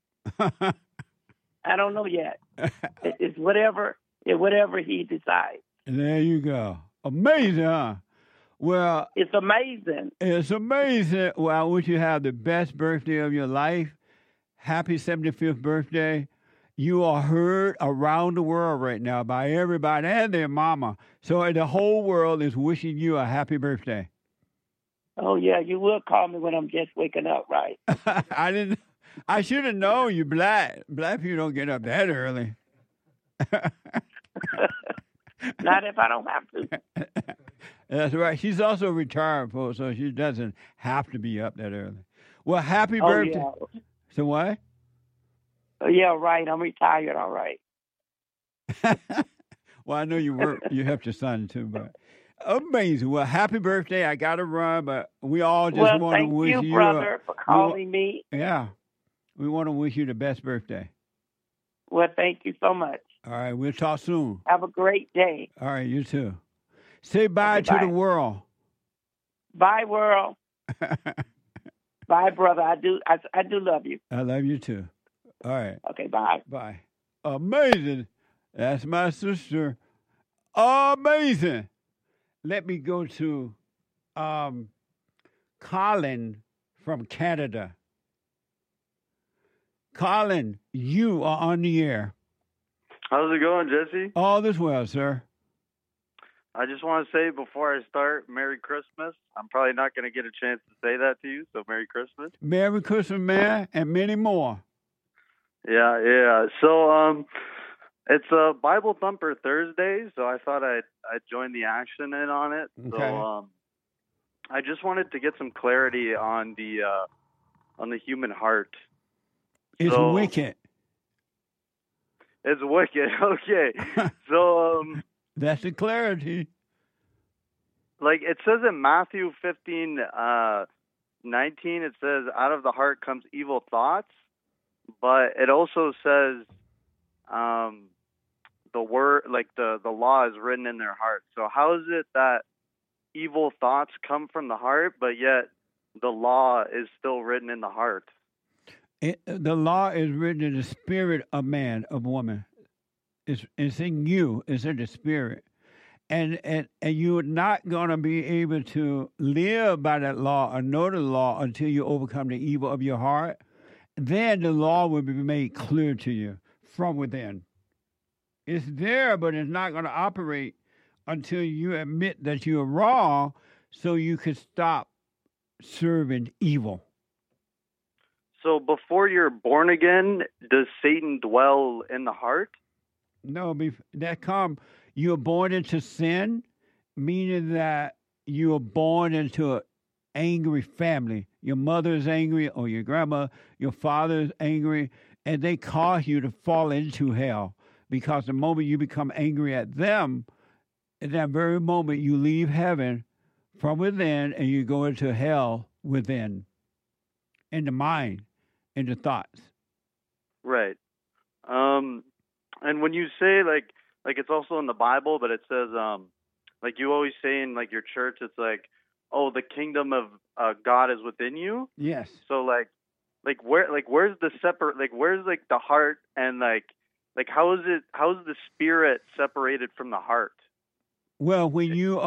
I don't know yet. It's whatever he decides. There you go. Amazing, huh? Well, it's amazing. It's amazing. Well, I wish you have the best birthday of your life. Happy 75th birthday. You are heard around the world right now by everybody and their mama. So the whole world is wishing you a happy birthday. Oh, yeah, you will call me when I'm just waking up, right? I should have known you black. Black people don't get up that early. Not if I don't have to. That's right. She's also retired, folks, so she doesn't have to be up that early. Well, happy birthday. Yeah. So what? Yeah, right. I'm retired, all right. Well, I know you work. You helped your son, too, but amazing. Well, happy birthday. I got to run, but we all just want to wish you. Thank you, brother, for calling me. Yeah. We want to wish you the best birthday. Well, thank you so much. All right. We'll talk soon. Have a great day. All right. You too. Say bye to the world. Bye, world. Bye, brother. I do love you. I love you too. All right. Okay, bye. Bye. Amazing. That's my sister. Amazing. Let me go to Colin from Canada. Colin, you are on the air. How's it going, Jesse? All is well, sir. I just want to say before I start, Merry Christmas. I'm probably not going to get a chance to say that to you, so Merry Christmas. Merry Christmas, man, and many more. Yeah. So, it's a Bible Thumper Thursday, so I thought I'd join the action in on it. Okay. So, I just wanted to get some clarity on the human heart. It's wicked. It's wicked. Okay. So, that's the clarity. Like it says in Matthew 15:19, it says, out of the heart comes evil thoughts. But it also says the word, like the law is written in their heart. So how is it that evil thoughts come from the heart, but yet the law is still written in the heart? The law is written in the spirit of man, of woman. It's in you. It's in the spirit. and you're not going to be able to live by that law or know the law until you overcome the evil of your heart. Then the law will be made clear to you from within. It's there, but it's not going to operate until you admit that you're wrong, so you can stop serving evil. So before you're born again, does Satan dwell in the heart? No, you're born into sin, meaning that you are born into an angry family. Your mother is angry, or your grandma, your father is angry, and they cause you to fall into hell. Because the moment you become angry at them, at that very moment you leave heaven from within and you go into hell within, in the mind, in the thoughts. Right. And when you say like it's also in the Bible, but it says like you always say in like your church, it's like, oh, the kingdom of God is within you. Yes. So where's the separate, like where's like the heart, and like how is the spirit separated from the heart? Well, when you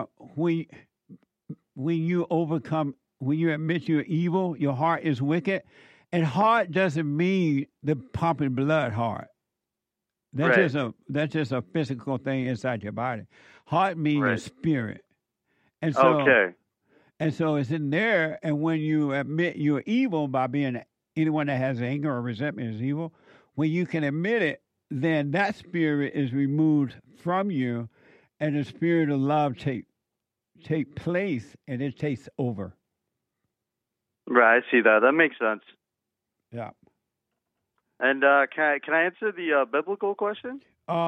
admit you're evil, your heart is wicked. And heart doesn't mean the pumping blood heart. That's just a physical thing inside your body. Heart means your spirit. And so, and so it's in there. And when you admit you're evil by being anyone that has anger or resentment is evil, when you can admit it, then that spirit is removed from you, and the spirit of love take place, and it takes over. Right, I see that. That makes sense. Yeah. And can I answer the biblical question?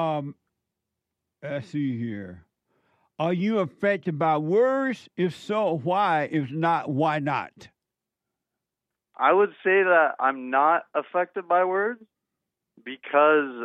Let's see here. Are you affected by words? If so, why? If not, why not? I would say that I'm not affected by words because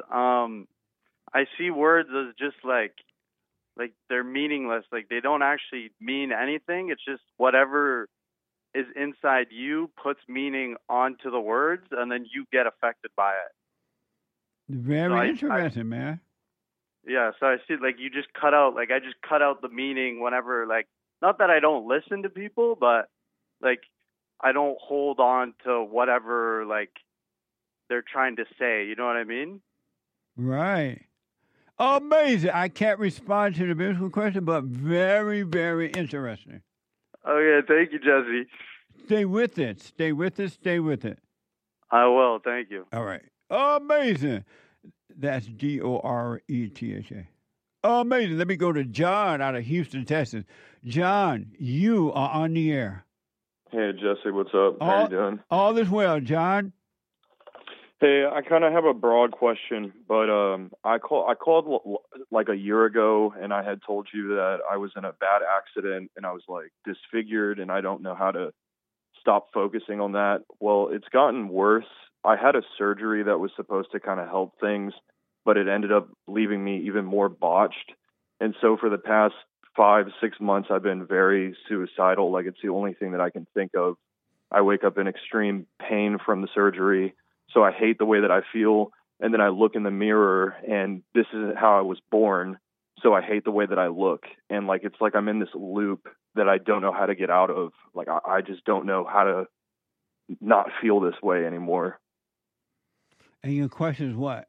I see words as just like they're meaningless. Like they don't actually mean anything. It's just whatever is inside you puts meaning onto the words, and then you get affected by it. Very interesting, man. Yeah, so I see, like, you just cut out, like, I just cut out the meaning whenever, like, not that I don't listen to people, but, like, I don't hold on to whatever, like, they're trying to say. You know what I mean? Right. Amazing. I can't respond to the biblical question, but very, very interesting. Okay, thank you, Jesse. Stay with it. Stay with it. Stay with it. I will. Thank you. All right. Amazing. That's Doretha. Amazing. Let me go to John out of Houston, Texas. John, you are on the air. Hey, Jesse, what's up? How you doing? All is well, John. Hey, I kind of have a broad question, but I called like a year ago, and I had told you that I was in a bad accident, and I was like disfigured, and I don't know how to stop focusing on that. Well, it's gotten worse. I had a surgery that was supposed to kind of help things, but it ended up leaving me even more botched. And so for the past 5-6 months, I've been very suicidal. Like, it's the only thing that I can think of. I wake up in extreme pain from the surgery. So I hate the way that I feel. And then I look in the mirror, and this isn't how I was born. So I hate the way that I look. And like, it's like I'm in this loop that I don't know how to get out of. Like, I just don't know how to not feel this way anymore. And your question is what?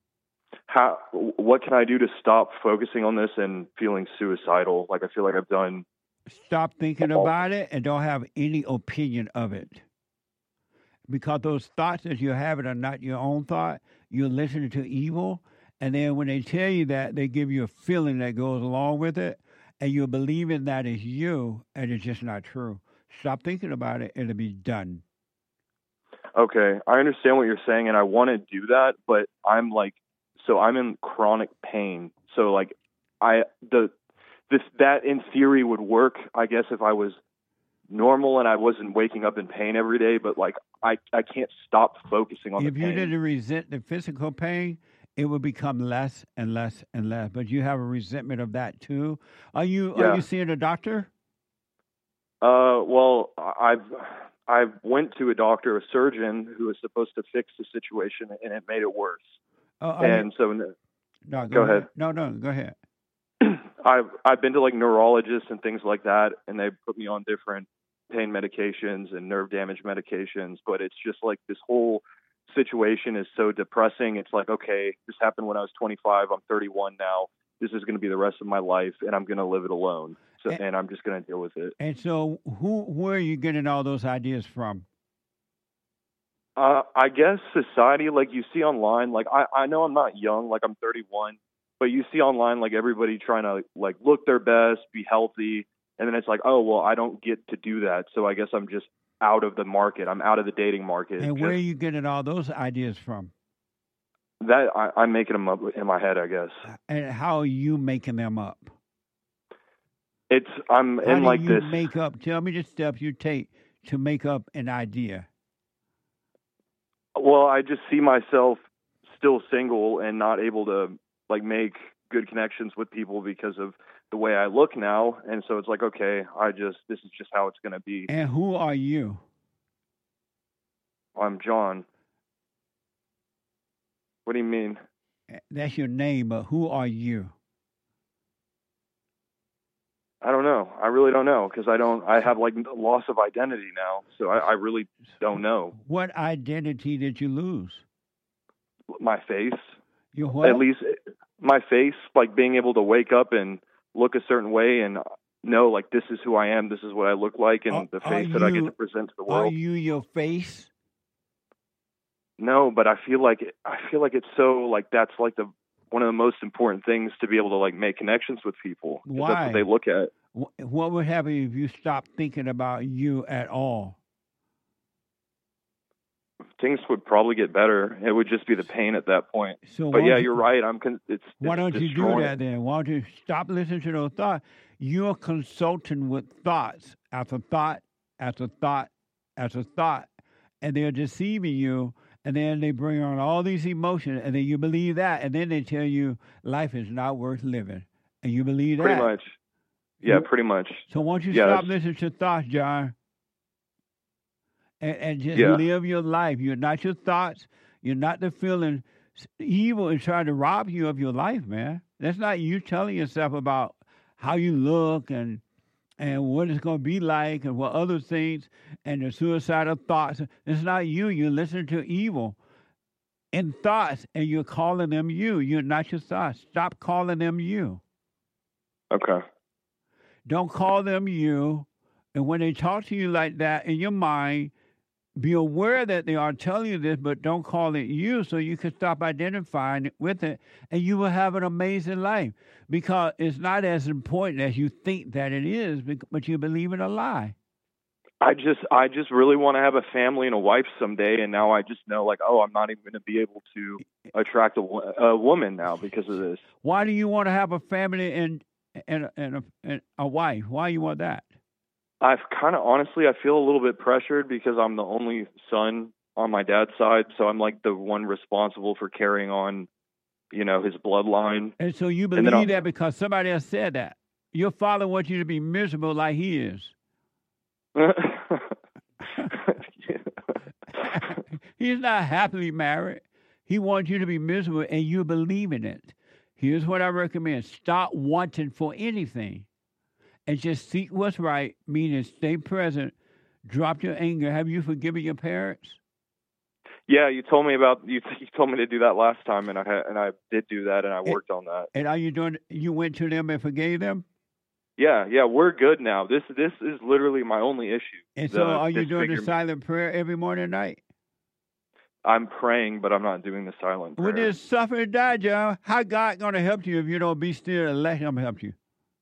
What can I do to stop focusing on this and feeling suicidal? Like, I feel like I've done. Stop thinking about it and don't have any opinion of it. Because those thoughts that you're having are not your own thought. You're listening to evil. And then when they tell you that, they give you a feeling that goes along with it. And you're believing that is you, and it's just not true. Stop thinking about it, it'll be done. Okay, I understand what you're saying, and I want to do that, but I'm in chronic pain. So like, that in theory would work, I guess, if I was normal and I wasn't waking up in pain every day. But like, I can't stop focusing on the pain. If you didn't resent the physical pain, it would become less and less and less. But you have a resentment of that too. Are you seeing a doctor? Well, I went to a doctor, a surgeon, who was supposed to fix the situation, and it made it worse. Go ahead. No, go ahead. I've been to like neurologists and things like that, and they put me on different pain medications and nerve damage medications. But it's just like this whole situation is so depressing. It's like, okay, this happened when I was 25. I'm 31 now. This is going to be the rest of my life, and I'm going to live it alone. So, and I'm just going to deal with it. And so, where are you getting all those ideas from? I guess society, like you see online, like I know I'm not young, like I'm 31, but you see online, like everybody trying to like look their best, be healthy. And then it's like, oh, well, I don't get to do that. So I guess I'm just out of the market. I'm out of the dating market. And where are you getting all those ideas from? That I'm making them up in my head, I guess. And how are you making them up? I'm in like this. Make up? Tell me the steps you take to make up an idea. Well, I just see myself still single and not able to like make good connections with people because of the way I look now. And so it's like, okay, this is just how it's going to be. And who are you? I'm John. What do you mean? That's your name, but who are you? I don't know. I really don't know because I have like loss of identity now. So I really don't know. What identity did you lose? My face. Your what? At least my face, like being able to wake up and look a certain way and know like this is who I am, this is what I look like, and the face that I get to present to the world. Are you your face? No, but I feel like it's so like that's like one of the most important things to be able to like make connections with people. Why? That's what they look at. What would happen if you stopped thinking about you at all? Things would probably get better. It would just be the pain at that point. But yeah, you're right. Why don't you do that then? Why don't you stop listening to those thoughts? You're consulting with thoughts after thought after thought after thought, and they're deceiving you. And then they bring on all these emotions, and then you believe that, and then they tell you life is not worth living, and you believe that. Pretty much. Yeah, pretty much. So why don't you stop listening to thoughts, John, and just live your life. You're not your thoughts. You're not the feeling. Evil is trying to rob you of your life, man. That's not you telling yourself about how you look and what it's going to be like and what other things and the suicidal thoughts. It's not you. You're listening to evil in thoughts, and you're calling them you. You're not your thoughts. Stop calling them you. Okay. Don't call them you. And when they talk to you like that in your mind, be aware that they are telling you this, but don't call it you, so you can stop identifying with it, and you will have an amazing life, because it's not as important as you think that it is, but you believe in a lie. I just really want to have a family and a wife someday, and now I just know, like, oh, I'm not even going to be able to attract a woman now because of this. Why do you want to have a family and a wife? Why you want that? I've kind of, honestly, I feel a little bit pressured because I'm the only son on my dad's side. So I'm like the one responsible for carrying on, his bloodline. And so you believe that because somebody else said that. Your father wants you to be miserable like he is. He's not happily married. He wants you to be miserable, and you believe in it. Here's what I recommend. Stop wanting for anything. And just seek what's right, meaning stay present, drop your anger. Have you forgiven your parents? Yeah, you told me to do that last time, and I did do that, and I worked on that. And are you doing? You went to them and forgave them? Yeah, we're good now. This is literally my only issue. And so, are you doing the silent prayer every morning and night? I'm praying, but I'm not doing the silent prayer. When there's suffering and die, John, how God going to help you if you don't be still and let Him help you?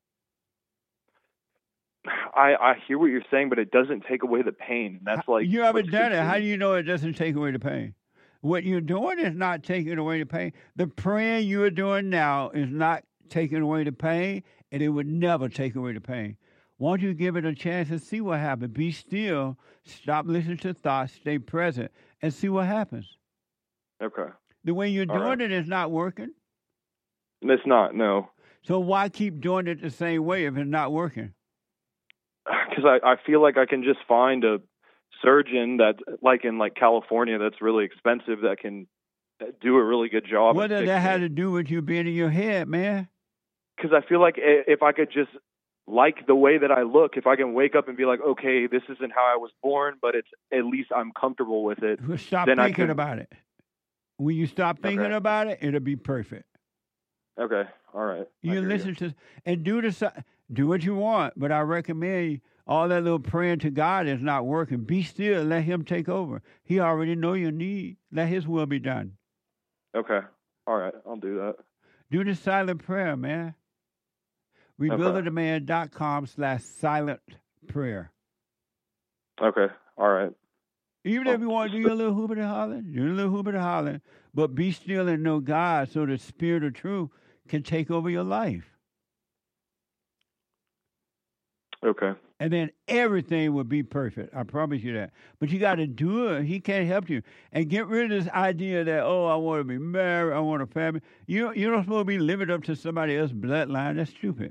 I hear what you're saying, but it doesn't take away the pain. That's like you haven't done it. How do you know it doesn't take away the pain? What you're doing is not taking away the pain. The praying you are doing now is not taking away the pain, and it would never take away the pain. Why don't you give it a chance and see what happens? Be still, stop listening to thoughts, stay present, and see what happens. Okay. The way you're doing it is not working. It's not, no. So why keep doing it the same way if it's not working? Because I feel like I can just find a surgeon that, like in California, that's really expensive that can do a really good job. What does that have to do with you being in your head, man? because I feel like if I could just like the way that I look, if I can wake up and be like, okay, this isn't how I was born, but it's at least I'm comfortable with it. Stop then thinking about it. When you stop thinking Okay. about it, it'll be perfect. Okay, all right. You listen to and do what you want, but I recommend all that little praying to God is not working. Be still, let Him take over. He already know your need. Let His will be done. Okay, all right, I'll do that. Do the silent prayer, man. RebuildingTheMan.com/silent prayer. Okay, all right. Even if you want to do your little hooping and hollering, do a little hooping and hollering, but be still and know God so the Spirit of truth can take over your life. Okay. And then everything will be perfect. I promise you that. But you got to do it. He can't help you. And get rid of this idea that, I want to be married, I want a family. You're not supposed to be living up to somebody else's bloodline. That's stupid.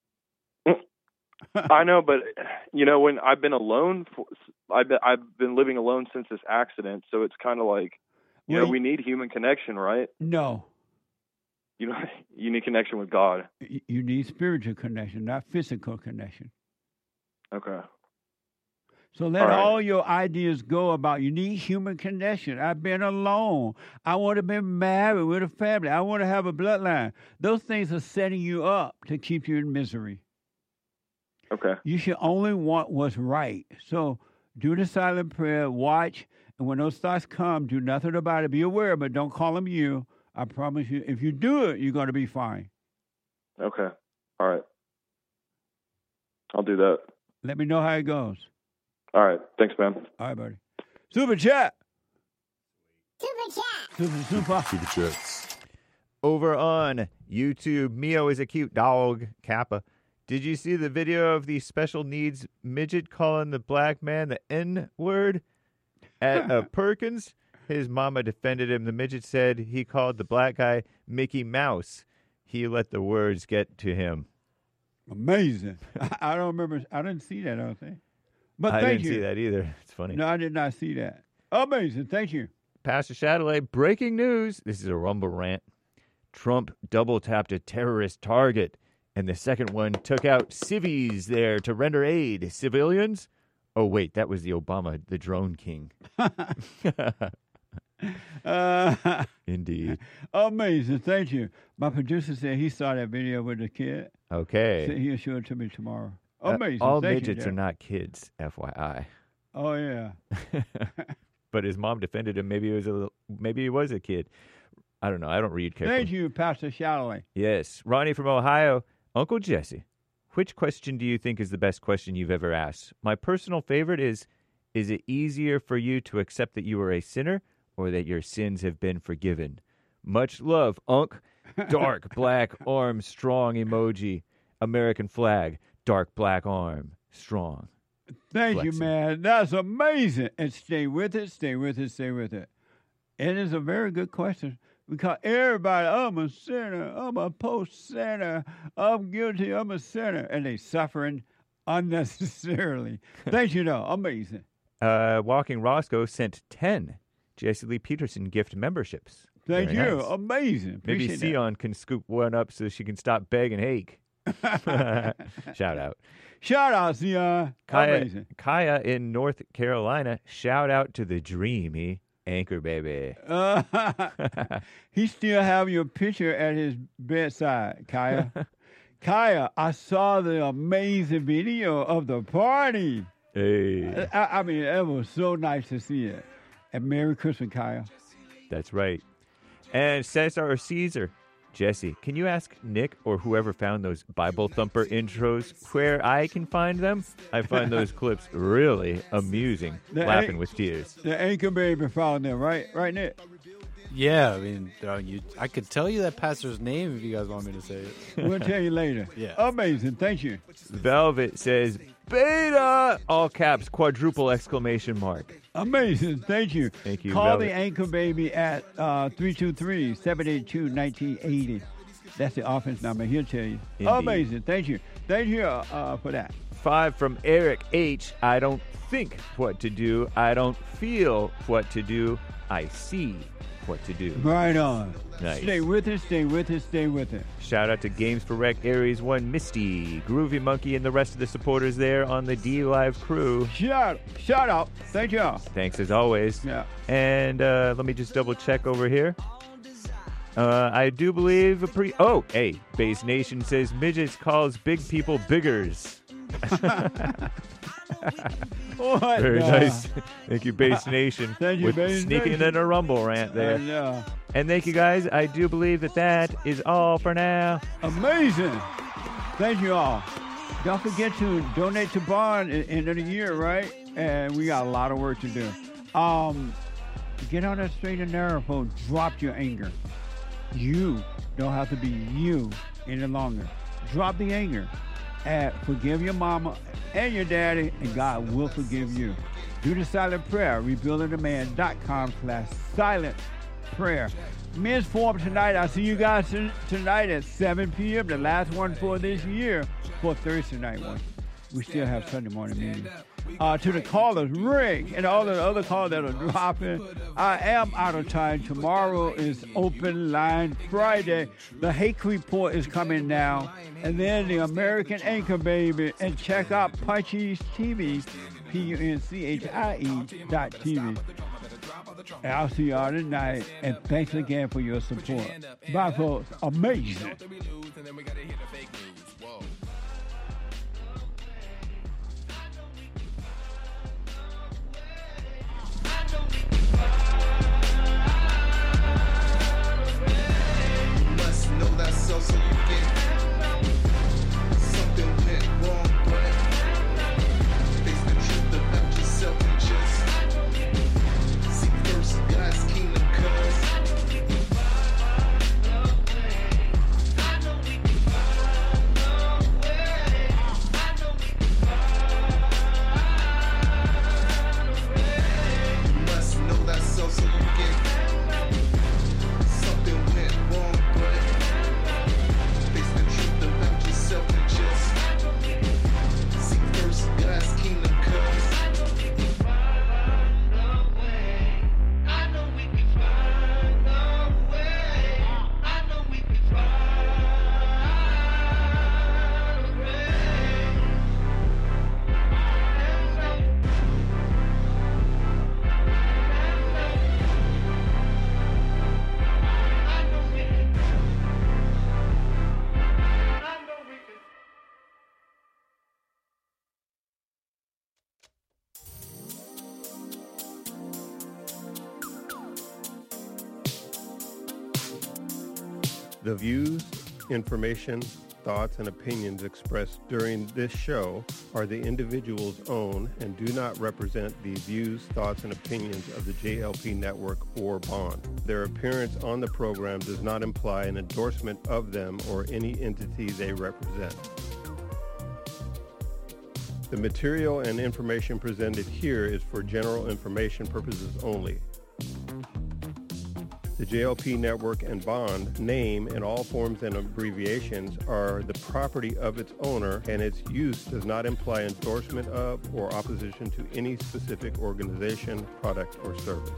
I know, but when I've been alone, I've been living alone since this accident, so it's kind of like, we need human connection, right? No. You need connection with God. You need spiritual connection, not physical connection. Okay. So let all your ideas go about you need human connection. I've been alone. I want to be married with a family. I want to have a bloodline. Those things are setting you up to keep you in misery. Okay. You should only want what's right. So do the silent prayer, watch, and when those thoughts come, do nothing about it. Be aware, but don't call them you. I promise you, if you do it, you're going to be fine. Okay. All right. I'll do that. Let me know how it goes. All right. Thanks, man. All right, buddy. Super chat. Super. Super chats. Over on YouTube, Mio is a cute dog, Kappa. Did you see the video of the special needs midget calling the black man the N-word at Perkins? His mama defended him. The midget said he called the black guy Mickey Mouse. He let the words get to him. Amazing. I don't remember. I didn't see that, I don't think. But I thank didn't you. see that either. It's funny. No, I did not see that. Amazing. Thank you. Pastor Chatelet, breaking news. This is a Rumble rant. Trump double-tapped a terrorist target, and the second one took out civvies there to render aid. Civilians? Oh, wait, that was the Obama, the drone king. Indeed. Amazing. Thank you. My producer said he saw that video with the kid. Okay. Said he'll show it to me tomorrow. Amazing. All Thank midgets you, are not kids, FYI. Oh, yeah. But his mom defended him. Maybe he was a kid. I don't know. I don't read carefully. Thank you, Pastor Shalloway. Yes. Ronnie from Ohio. Uncle Jesse, which question do you think is the best question you've ever asked? My personal favorite is it easier for you to accept that you are a sinner or that your sins have been forgiven? Much love, Unc. Dark black arm strong emoji. American flag. Dark black arm strong. Thank you, Flexing. man. That's amazing. And stay with it, stay with it, stay with it. It is a very good question because everybody, I'm a sinner, I'm a post-sinner, I'm guilty, I'm a sinner, and they suffering unnecessarily. Thank you, though. Amazing. Walking Roscoe sent 10 Jesse Lee Peterson gift memberships. Thank Very you. nice. Amazing. Maybe Appreciate Sion can scoop one up so she can stop begging Hake. Shout out. Shout out, Sion. Amazing. Kaya in North Carolina. Shout out to the dreamy Anchor Baby. He still have your picture at his bedside, Kaya. Kaya, I saw the amazing video of the party. Hey. I mean, it was so nice to see it. And Merry Christmas, Kaya. That's right. And Cesar or Caesar. Jesse, can you ask Nick or whoever found those Bible Thumper intros where I can find them? I find those clips really amusing, laughing with tears. The Anchor Baby found them, right, Nick? Yeah, I mean, I could tell you that pastor's name if you guys want me to say it. We'll tell you later. Yeah. Amazing. Thank you. Velvet says, Beta! All caps, quadruple exclamation mark. Amazing. Thank you. Thank you, Call Velvet. the Anchor Baby at 323-782-1980. That's the office number. He'll tell you. Indeed. Amazing. Thank you. Thank you for that. 5 from Eric H. I don't think what to do. I don't feel what to do. I see what to do. Right on. Nice. Stay with it, stay with it, stay with it. Shout out to Games for Rec Aries 1 Misty, Groovy Monkey, and the rest of the supporters there on the D-Live crew. Shout out. Thank y'all. Thanks as always. Yeah. And let me just double check over here. I do believe Base Nation says midgets calls big people biggers. What? Very nice. Thank you, Base Nation. Thank you, with Base sneaking Nation. in a rumble rant there. I know. And thank you, guys. I do believe that is all for now. Amazing. Thank you all. Don't forget to donate to Bond at the end of the year, right? And we got a lot of work to do. Get on that straight and narrow phone. Drop your anger. You don't have to be you any longer. Drop the anger. And forgive your mama and your daddy, and God will forgive you. Do the silent prayer. RebuildingTheMan.com/silent prayer. Men's Forum tonight. I'll see you guys tonight at 7 p.m. The last one for this year for Thursday night one. We still have Sunday morning meetings. To the callers, Rick, and all the other callers that are dropping, I am out of time. Tomorrow is Open Line Friday. The Hake Report is coming now. And then the American Anchor Baby. And check out Punchy's TV, PUNCHIE.TV. And I'll see y'all tonight. And thanks again for your support. Bye, folks. Amazing. Know that so you get something went wrong, but face the truth about yourself and just seek first God's kingdom, cause you must know that so you get something went wrong, but face the truth about yourself and just seek first God's kingdom, cause I know we can find a way. I know we can find a way. The views, information, thoughts, and opinions expressed during this show are the individual's own and do not represent the views, thoughts, and opinions of the JLP Network or Bond. Their appearance on the program does not imply an endorsement of them or any entity they represent. The material and information presented here is for general information purposes only. The JLP Network and Bond name and all forms and abbreviations are the property of its owner, and its use does not imply endorsement of or opposition to any specific organization, product, or service.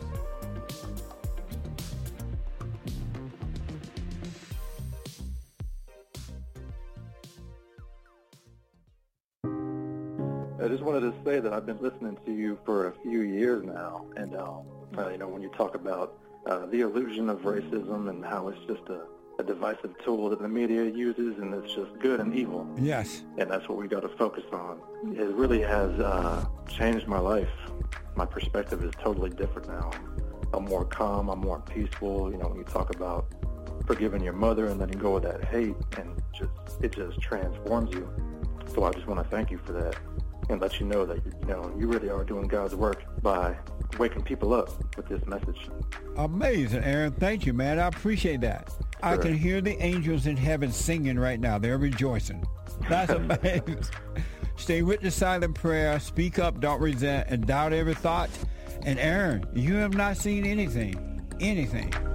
I just wanted to say that I've been listening to you for a few years now, and when you talk about the illusion of racism and how it's just a divisive tool that the media uses, and it's just good and evil. Yes. And that's what we got to focus on. It really has changed my life. My perspective is totally different now. I'm more calm. I'm more peaceful. When you talk about forgiving your mother and letting go of that hate, and it just transforms you. So I just want to thank you for that, and let you know that you really are doing God's work by waking people up with this message. Amazing, Aaron. Thank you, man. I appreciate that. Sure. I can hear the angels in heaven singing right now. They're rejoicing. That's amazing. Stay with the silent prayer. Speak up, don't resent, and doubt every thought. And Aaron, you have not seen anything.